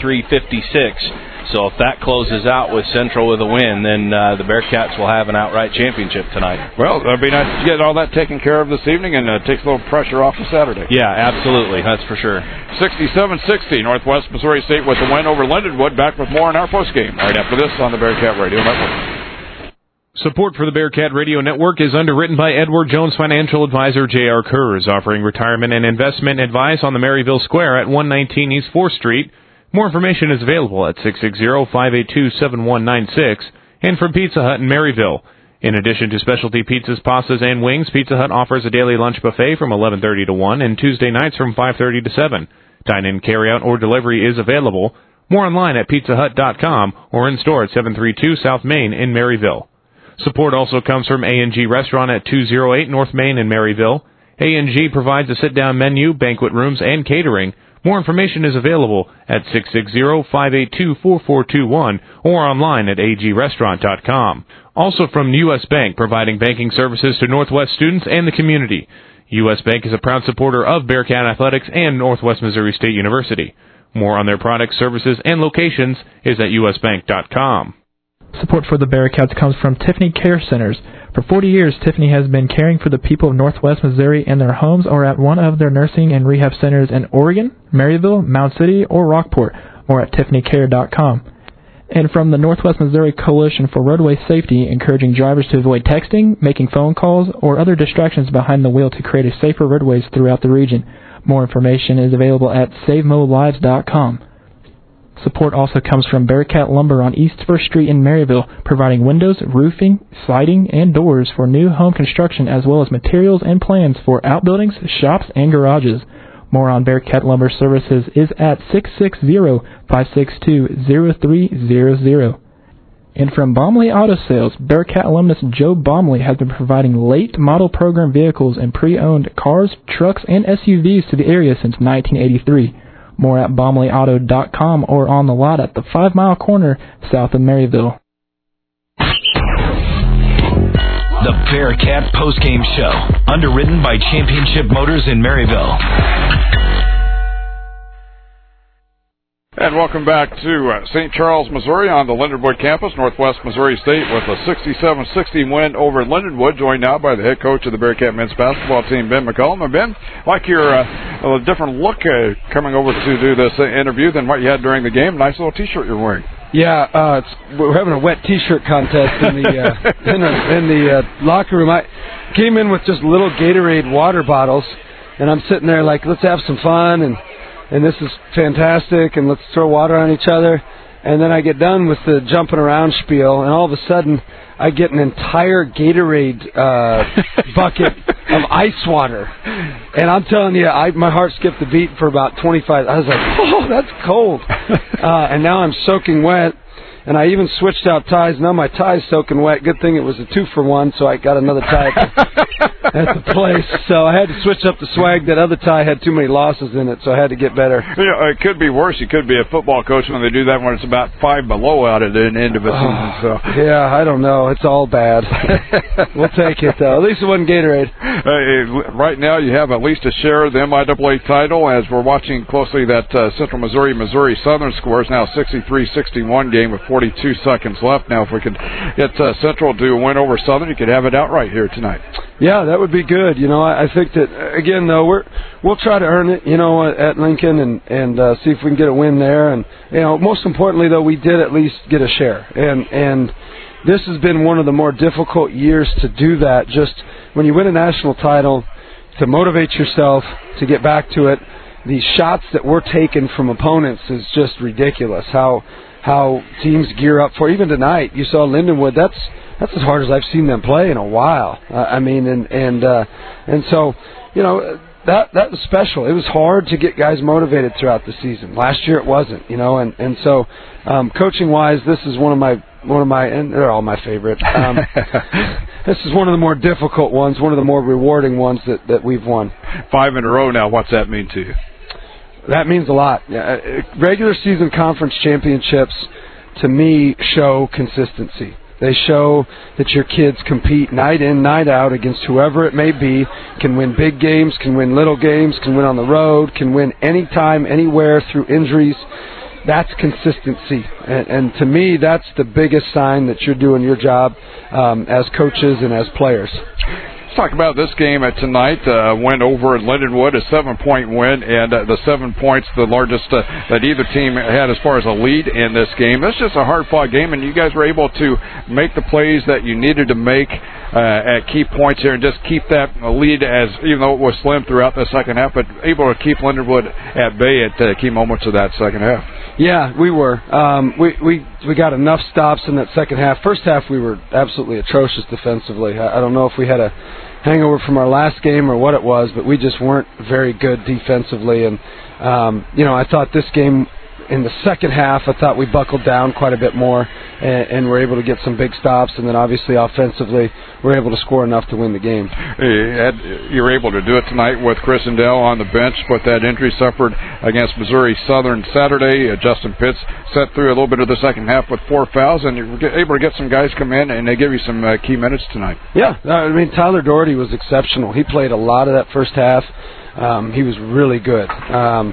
63-56. So if that closes out with Central with a win, then the Bearcats will have an outright championship tonight. Well, it'll be nice to get all that taken care of this evening, and takes a little pressure off of Saturday. Yeah, absolutely. That's for sure. 67-60, Northwest Missouri State with the win over Lindenwood. Back with more in our postgame right after this on the Bearcat Radio Network. Support for the Bearcat Radio Network is underwritten by Edward Jones Financial Advisor J.R. Kurz, offering retirement and investment advice on the Maryville Square at 119 East 4th Street. More information is available at 660-582-7196 and from Pizza Hut in Maryville. In addition to specialty pizzas, pastas, and wings, Pizza Hut offers a daily lunch buffet from 11:30 to 1 and Tuesday nights from 5:30 to 7. Dine-in, carry-out, or delivery is available. More online at pizzahut.com or in store at 732 South Main in Maryville. Support also comes from A&G Restaurant at 208 North Main in Maryville. A&G provides a sit-down menu, banquet rooms, and catering. More information is available at 660-582-4421 or online at agrestaurant.com. Also from U.S. Bank, providing banking services to Northwest students and the community. U.S. Bank is a proud supporter of Bearcat Athletics and Northwest Missouri State University. More on their products, services, and locations is at usbank.com. Support for the Bearcats comes from Tiffany Care Centers. For 40 years, Tiffany has been caring for the people of Northwest Missouri in their homes or at one of their nursing and rehab centers in Oregon, Maryville, Mound City, or Rockport. More at tiffanycare.com. And from the Northwest Missouri Coalition for Roadway Safety, encouraging drivers to avoid texting, making phone calls, or other distractions behind the wheel to create a safer roadways throughout the region. More information is available at SaveMoLives.com. Support also comes from Bearcat Lumber on East 1st Street in Maryville, providing windows, roofing, siding, and doors for new home construction, as well as materials and plans for outbuildings, shops, and garages. More on Bearcat Lumber Services is at 660-562-0300. And from Baumley Auto Sales, Bearcat alumnus Joe Baumley has been providing late model program vehicles and pre-owned cars, trucks, and SUVs to the area since 1983. More at BaumleyAuto.com or on the lot at the 5 Mile Corner south of Maryville. The Bearcat Postgame Show, underwritten by Championship Motors in Maryville. And welcome back to St. Charles, Missouri on the Lindenwood campus. Northwest Missouri State with a 67-60 win over Lindenwood, joined now by the head coach of the Bearcat men's basketball team, Ben McCollum. And Ben, like your a different look coming over to do this interview than what you had during the game. Nice little T-shirt you're wearing. Yeah, we're having a wet T-shirt contest in the in the locker room. I came in with just little Gatorade water bottles, and I'm sitting there like, let's have some fun, and this is fantastic, and let's throw water on each other. And then I get done with the jumping around spiel, and all of a sudden I get an entire Gatorade bucket of ice water. And I'm telling you, my heart skipped a beat for about 25. I was like, oh, that's cold. And now I'm soaking wet. And I even switched out ties. Now my tie's soaking wet. Good thing it was a 2-for-1, so I got another tie at the place. So I had to switch up the swag. That other tie had too many losses in it, so I had to get better. You know, it could be worse. You could be a football coach when they do that when it's about 5 below out at the end of a season. So yeah, I don't know. It's all bad. We'll take it, though. At least it wasn't Gatorade. Right now you have at least a share of the MIAA title as we're watching closely that Central Missouri Southern scores now 63-61 game with 42 seconds left. Now, if we could get Central to win over Southern, you could have it outright here tonight. Yeah, that would be good. You know, I think that, again, though, we'll try to earn it, you know, at Lincoln and see if we can get a win there. And, you know, most importantly, though, we did at least get a share. And this has been one of the more difficult years to do that. Just when you win a national title, to motivate yourself, to get back to it, the shots that we're taking from opponents is just ridiculous. How teams gear up for. Even tonight, you saw Lindenwood. That's as hard as I've seen them play in a while. I mean, and so, you know, that was special. It was hard to get guys motivated throughout the season. Last year it wasn't, you know, and so coaching wise, this is one of my and they're all my favorite. This is one of the more difficult ones, one of the more rewarding ones that we've won. 5 in a row now. What's that mean to you? That means a lot. Regular season conference championships, to me, show consistency. They show that your kids compete night in, night out against whoever it may be, can win big games, can win little games, can win on the road, can win anytime, anywhere through injuries. That's consistency. And to me, that's the biggest sign that you're doing your job as coaches and as players. Talk about this game tonight. Win over Lindenwood, a 7-point win, and the 7 points, the largest that either team had as far as a lead in this game. It's just a hard-fought game, and you guys were able to make the plays that you needed to make at key points here and just keep that lead, as even though it was slim throughout the second half, but able to keep Lindenwood at bay at key moments of that second half. Yeah, we were. We got enough stops in that second half. First half, we were absolutely atrocious defensively. I don't know if we had a hangover from our last game or what it was, but we just weren't very good defensively. And, you know, I thought this game in the second half, I thought we buckled down quite a bit more and were able to get some big stops. And then obviously offensively, we're able to score enough to win the game. You're able to do it tonight with Chris Endell on the bench, but that injury suffered against Missouri Southern Saturday. Justin Pitts set through a little bit of the second half with 4 fouls, and you're able to get some guys come in, and they give you some key minutes tonight. Yeah, I mean, Tyler Doherty was exceptional. He played a lot of that first half. He was really good.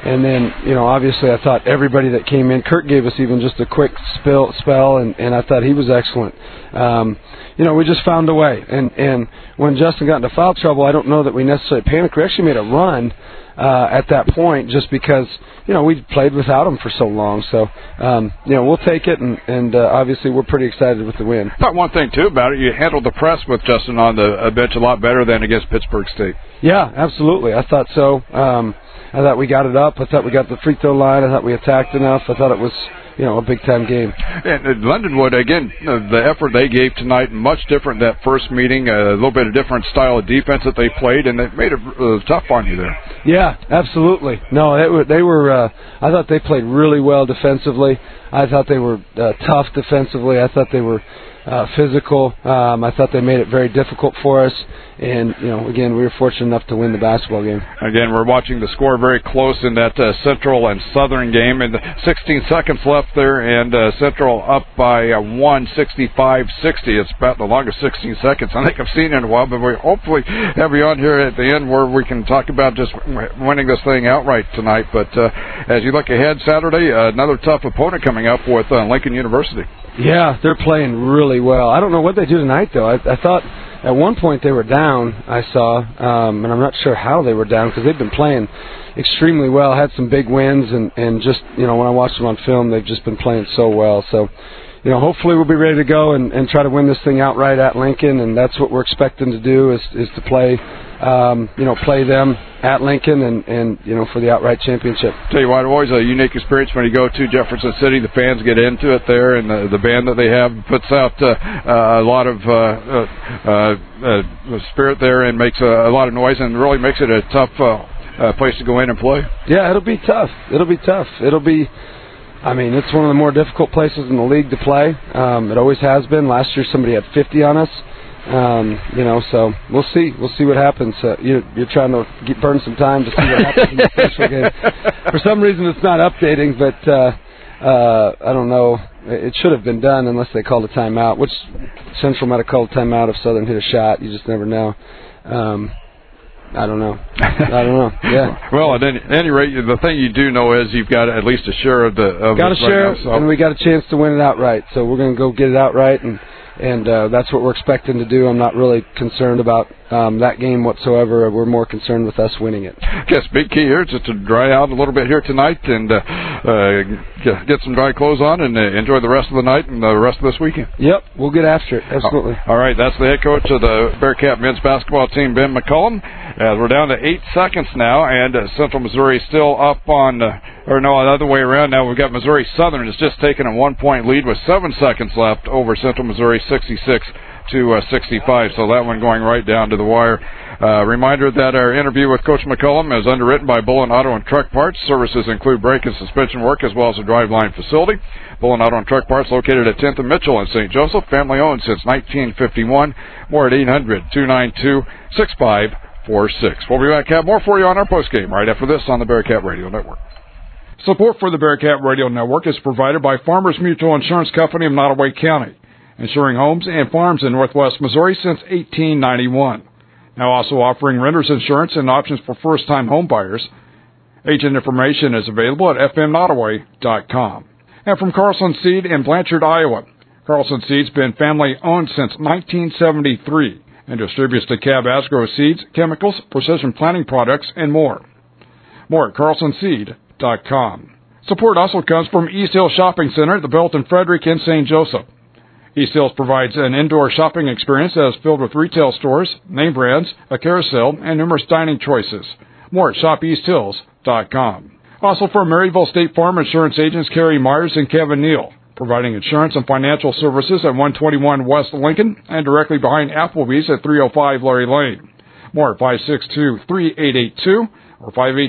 And then, obviously I thought everybody that came in, Kurt gave us even just a quick spell, and I thought he was excellent. We just found a way. And when Justin got into foul trouble, I don't know that we necessarily panicked. We actually made a run at that point just because, we played without him for so long. So, we'll take it, and obviously we're pretty excited with the win. But one thing, too, about it, you handled the press with Justin on the bench a lot better than against Pittsburgh State. Yeah, absolutely. I thought so. I thought we got it up. I thought we got the free throw line. I thought we attacked enough. I thought it was, a big-time game. And Lindenwood, again, the effort they gave tonight, much different than that first meeting, a little bit of different style of defense that they played, and it made it tough on you there. Yeah, absolutely. No, they were I thought they played really well defensively. I thought they were tough defensively. I thought they were physical. I thought they made it very difficult for us. And, again, we were fortunate enough to win the basketball game. Again, we're watching the score very close in that Central and Southern game. And 16 seconds left there, and Central up by 165-60. It's about the longest 16 seconds I think I've seen in a while. But we hopefully have you on here at the end where we can talk about just winning this thing outright tonight. But as you look ahead Saturday, another tough opponent coming up with Lincoln University. Yeah, they're playing really well. I don't know what they do tonight, though. I thought at one point they were down, I saw, and I'm not sure how they were down because they've been playing extremely well, had some big wins, and just, when I watched them on film, they've just been playing so well. So, hopefully we'll be ready to go and try to win this thing outright at Lincoln, and that's what we're expecting to do is to play, play them at Lincoln and for the outright championship. Tell you what, always a unique experience when you go to Jefferson City. The fans get into it there, and the band that they have puts out a lot of spirit there and makes a lot of noise and really makes it a tough place to go in and play. Yeah, it'll be tough. It's one of the more difficult places in the league to play. It always has been. Last year somebody had 50 on us. So we'll see. We'll see what happens. You're trying to burn some time to see what happens in the special game. For some reason it's not updating, but I don't know. It should have been done unless they called a timeout, which Central might have called a timeout if Southern hit a shot. You just never know. I don't know. Yeah. Well, at any rate, the thing you do know is you've got at least a share of the. Got a share, right now, so. And we got a chance to win it outright. So we're going to go get it outright, and that's what we're expecting to do. I'm not really concerned about that game whatsoever. We're more concerned with us winning it. I guess big key here is just to dry out a little bit here tonight and get some dry clothes on and enjoy the rest of the night and the rest of this weekend. Yep, we'll get after it. Absolutely. All right, that's the head coach of the Bearcat men's basketball team, Ben McCullum. We're down to 8 seconds now, and Central Missouri still up on, the other way around now. We've got Missouri Southern has just taken a 1-point lead with 7 seconds left over Central Missouri, 66-65. So that one going right down to the wire. Reminder that our interview with Coach McCullum is underwritten by Bullen Auto and Truck Parts. Services include brake and suspension work as well as a driveline facility. Bullen Auto and Truck Parts located at 10th and Mitchell in St. Joseph. Family owned since 1951. More at 800-292-6546. We'll be back. Have more for you on our postgame right after this on the Bearcat Radio Network. Support for the Bearcat Radio Network is provided by Farmers Mutual Insurance Company of Nottoway County, insuring homes and farms in northwest Missouri since 1891. Now also offering renter's insurance and options for first-time home buyers. Agent information is available at fmnottoway.com. And from Carlson Seed in Blanchard, Iowa. Carlson Seed's been family-owned since 1973 and distributes DeKalb Asgrow seeds, chemicals, precision planting products, and more. More at carlsonseed.com. Support also comes from East Hill Shopping Center, the Belton Frederick in St. Joseph. East Hills provides an indoor shopping experience that is filled with retail stores, name brands, a carousel, and numerous dining choices. More at shopeasthills.com. Also for Maryville State Farm Insurance agents Kerry Myers and Kevin Neal, providing insurance and financial services at 121 West Lincoln and directly behind Applebee's at 305 Larry Lane. More at 562-3882 or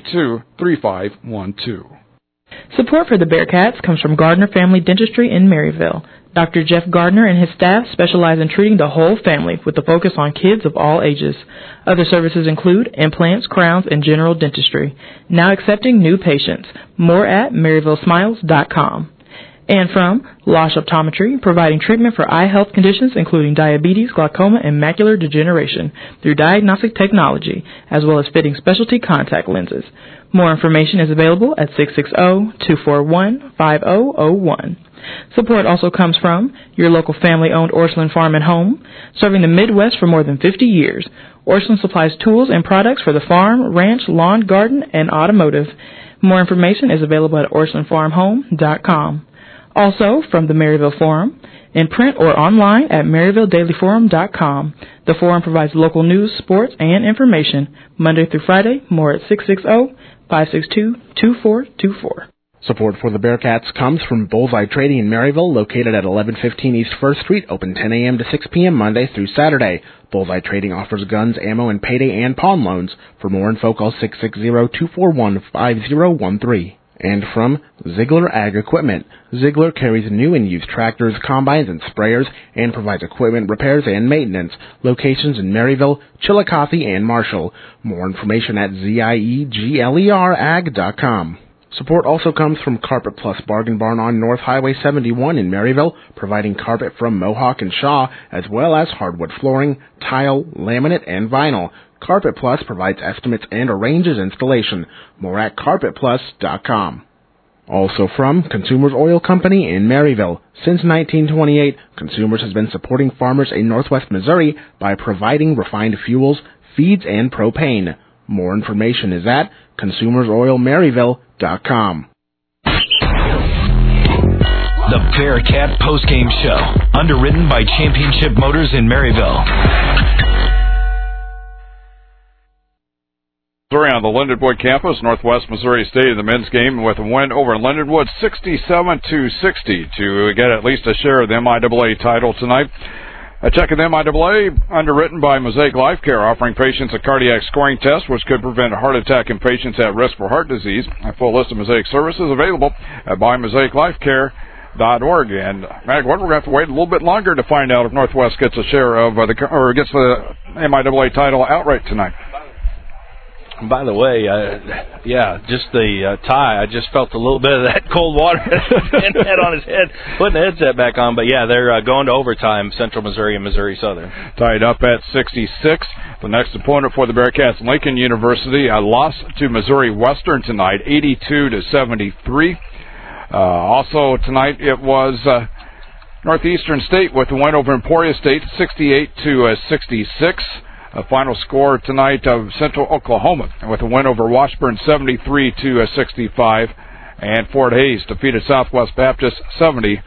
582-3512. Support for the Bearcats comes from Gardner Family Dentistry in Maryville. Dr. Jeff Gardner and his staff specialize in treating the whole family with a focus on kids of all ages. Other services include implants, crowns, and general dentistry. Now accepting new patients. More at MaryvilleSmiles.com. And from Losh Optometry, providing treatment for eye health conditions including diabetes, glaucoma, and macular degeneration through diagnostic technology, as well as fitting specialty contact lenses. More information is available at 660-241-5001. Support also comes from your local family-owned Orscheln Farm and Home, serving the Midwest for more than 50 years. Orscheln supplies tools and products for the farm, ranch, lawn, garden, and automotive. More information is available at OrschelnFarmHome.com. Also, from the Maryville Forum, in print or online at MaryvilleDailyForum.com. The Forum provides local news, sports, and information Monday through Friday. More at 660-562-2424. Support for the Bearcats comes from Bullseye Trading in Maryville, located at 1115 East 1st Street, open 10 a.m. to 6 p.m. Monday through Saturday. Bullseye Trading offers guns, ammo, and payday and pawn loans. For more info, call 660-241-5013. And from Ziegler Ag Equipment. Ziegler carries new and used tractors, combines, and sprayers, and provides equipment repairs and maintenance. Locations in Maryville, Chillicothe, and Marshall. More information at zieglerag.com. Support also comes from Carpet Plus Bargain Barn on North Highway 71 in Maryville, providing carpet from Mohawk and Shaw, as well as hardwood flooring, tile, laminate, and vinyl. Carpet Plus provides estimates and arranges installation. More at carpetplus.com. Also from Consumers Oil Company in Maryville. Since 1928, Consumers has been supporting farmers in Northwest Missouri by providing refined fuels, feeds, and propane. More information is at consumersoilmaryville.com. The Bearcat Postgame Show, underwritten by Championship Motors in Maryville. Missouri on the Lindenwood campus, Northwest Missouri State in the men's game with a win over Lindenwood 67-60 to get at least a share of the MIAA title tonight. A check of the MIAA, underwritten by Mosaic Life Care, offering patients a cardiac scoring test which could prevent a heart attack in patients at risk for heart disease. A full list of Mosaic services available at mymosaiclifecare.org. And Mag, we're going to have to wait a little bit longer to find out if Northwest gets a share of gets the MIAA title outright tonight. By the way, just the tie. I just felt a little bit of that cold water head on his head, putting the headset back on. But yeah, they're going to overtime, Central Missouri and Missouri Southern. Tied up at 66. The next opponent for the Bearcats, Lincoln University, a loss to Missouri Western tonight, 82-73. Also tonight it was Northeastern State with a win over Emporia State, 68-66. The final score tonight of Central Oklahoma with a win over Washburn 73-65, and Fort Hays defeated Southwest Baptist 70-52.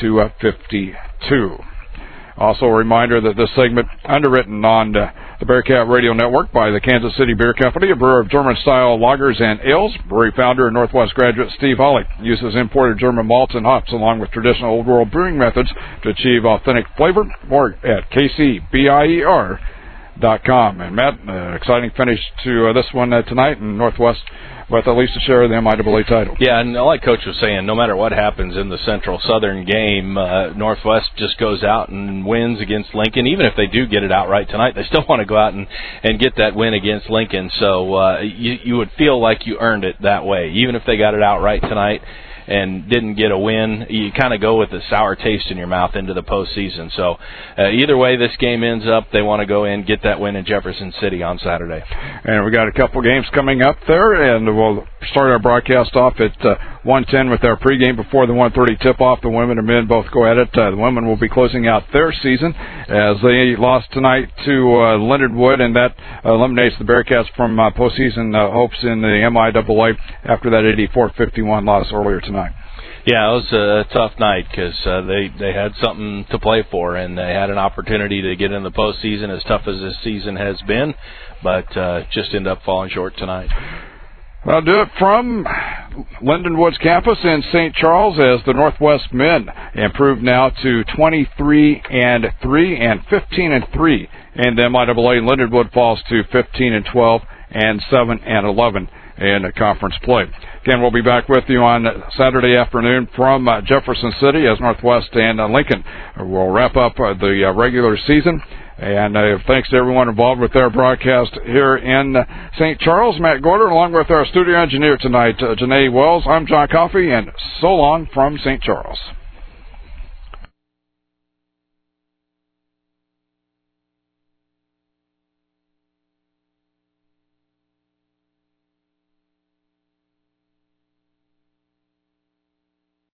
Also a reminder that this segment underwritten on the Bearcat Radio Network by the Kansas City Beer Company, a brewer of German-style lagers and ales. Brewery founder and Northwest graduate Steve Hawley uses imported German malts and hops along with traditional old world brewing methods to achieve authentic flavor. More at KCBIER.com. And Matt, exciting finish to this one tonight in Northwest with at least a share of the MIAA title. Yeah, and like Coach was saying, no matter what happens in the Central Southern game, Northwest just goes out and wins against Lincoln. Even if they do get it outright tonight, they still want to go out and get that win against Lincoln. So you would feel like you earned it that way. Even if they got it outright tonight and didn't get a win, you kind of go with a sour taste in your mouth into the postseason. So either way this game ends up, they want to go in, get that win in Jefferson City on Saturday. And we got a couple games coming up there, and we'll start our broadcast off at 1:10 with our pregame before the 1:30 tip-off. The women and men both go at it. The women will be closing out their season as they lost tonight to Lindenwood, and that eliminates the Bearcats from postseason hopes in the MIAA after that 84-51 loss earlier tonight. Yeah, it was a tough night because they had something to play for, and they had an opportunity to get in the postseason, as tough as this season has been, but just ended up falling short tonight. I'll do it from Lindenwood's campus in St. Charles as the Northwest men improve now to 23-3 and 15-3, and the MIAA Lindenwood falls to 15-12 and 7-11 in conference play. Again, we'll be back with you on Saturday afternoon from Jefferson City as Northwest and Lincoln will wrap up the regular season. And thanks to everyone involved with our broadcast here in St. Charles. Matt Gorder, along with our studio engineer tonight, Janae Wells. I'm John Coffey, and so long from St. Charles.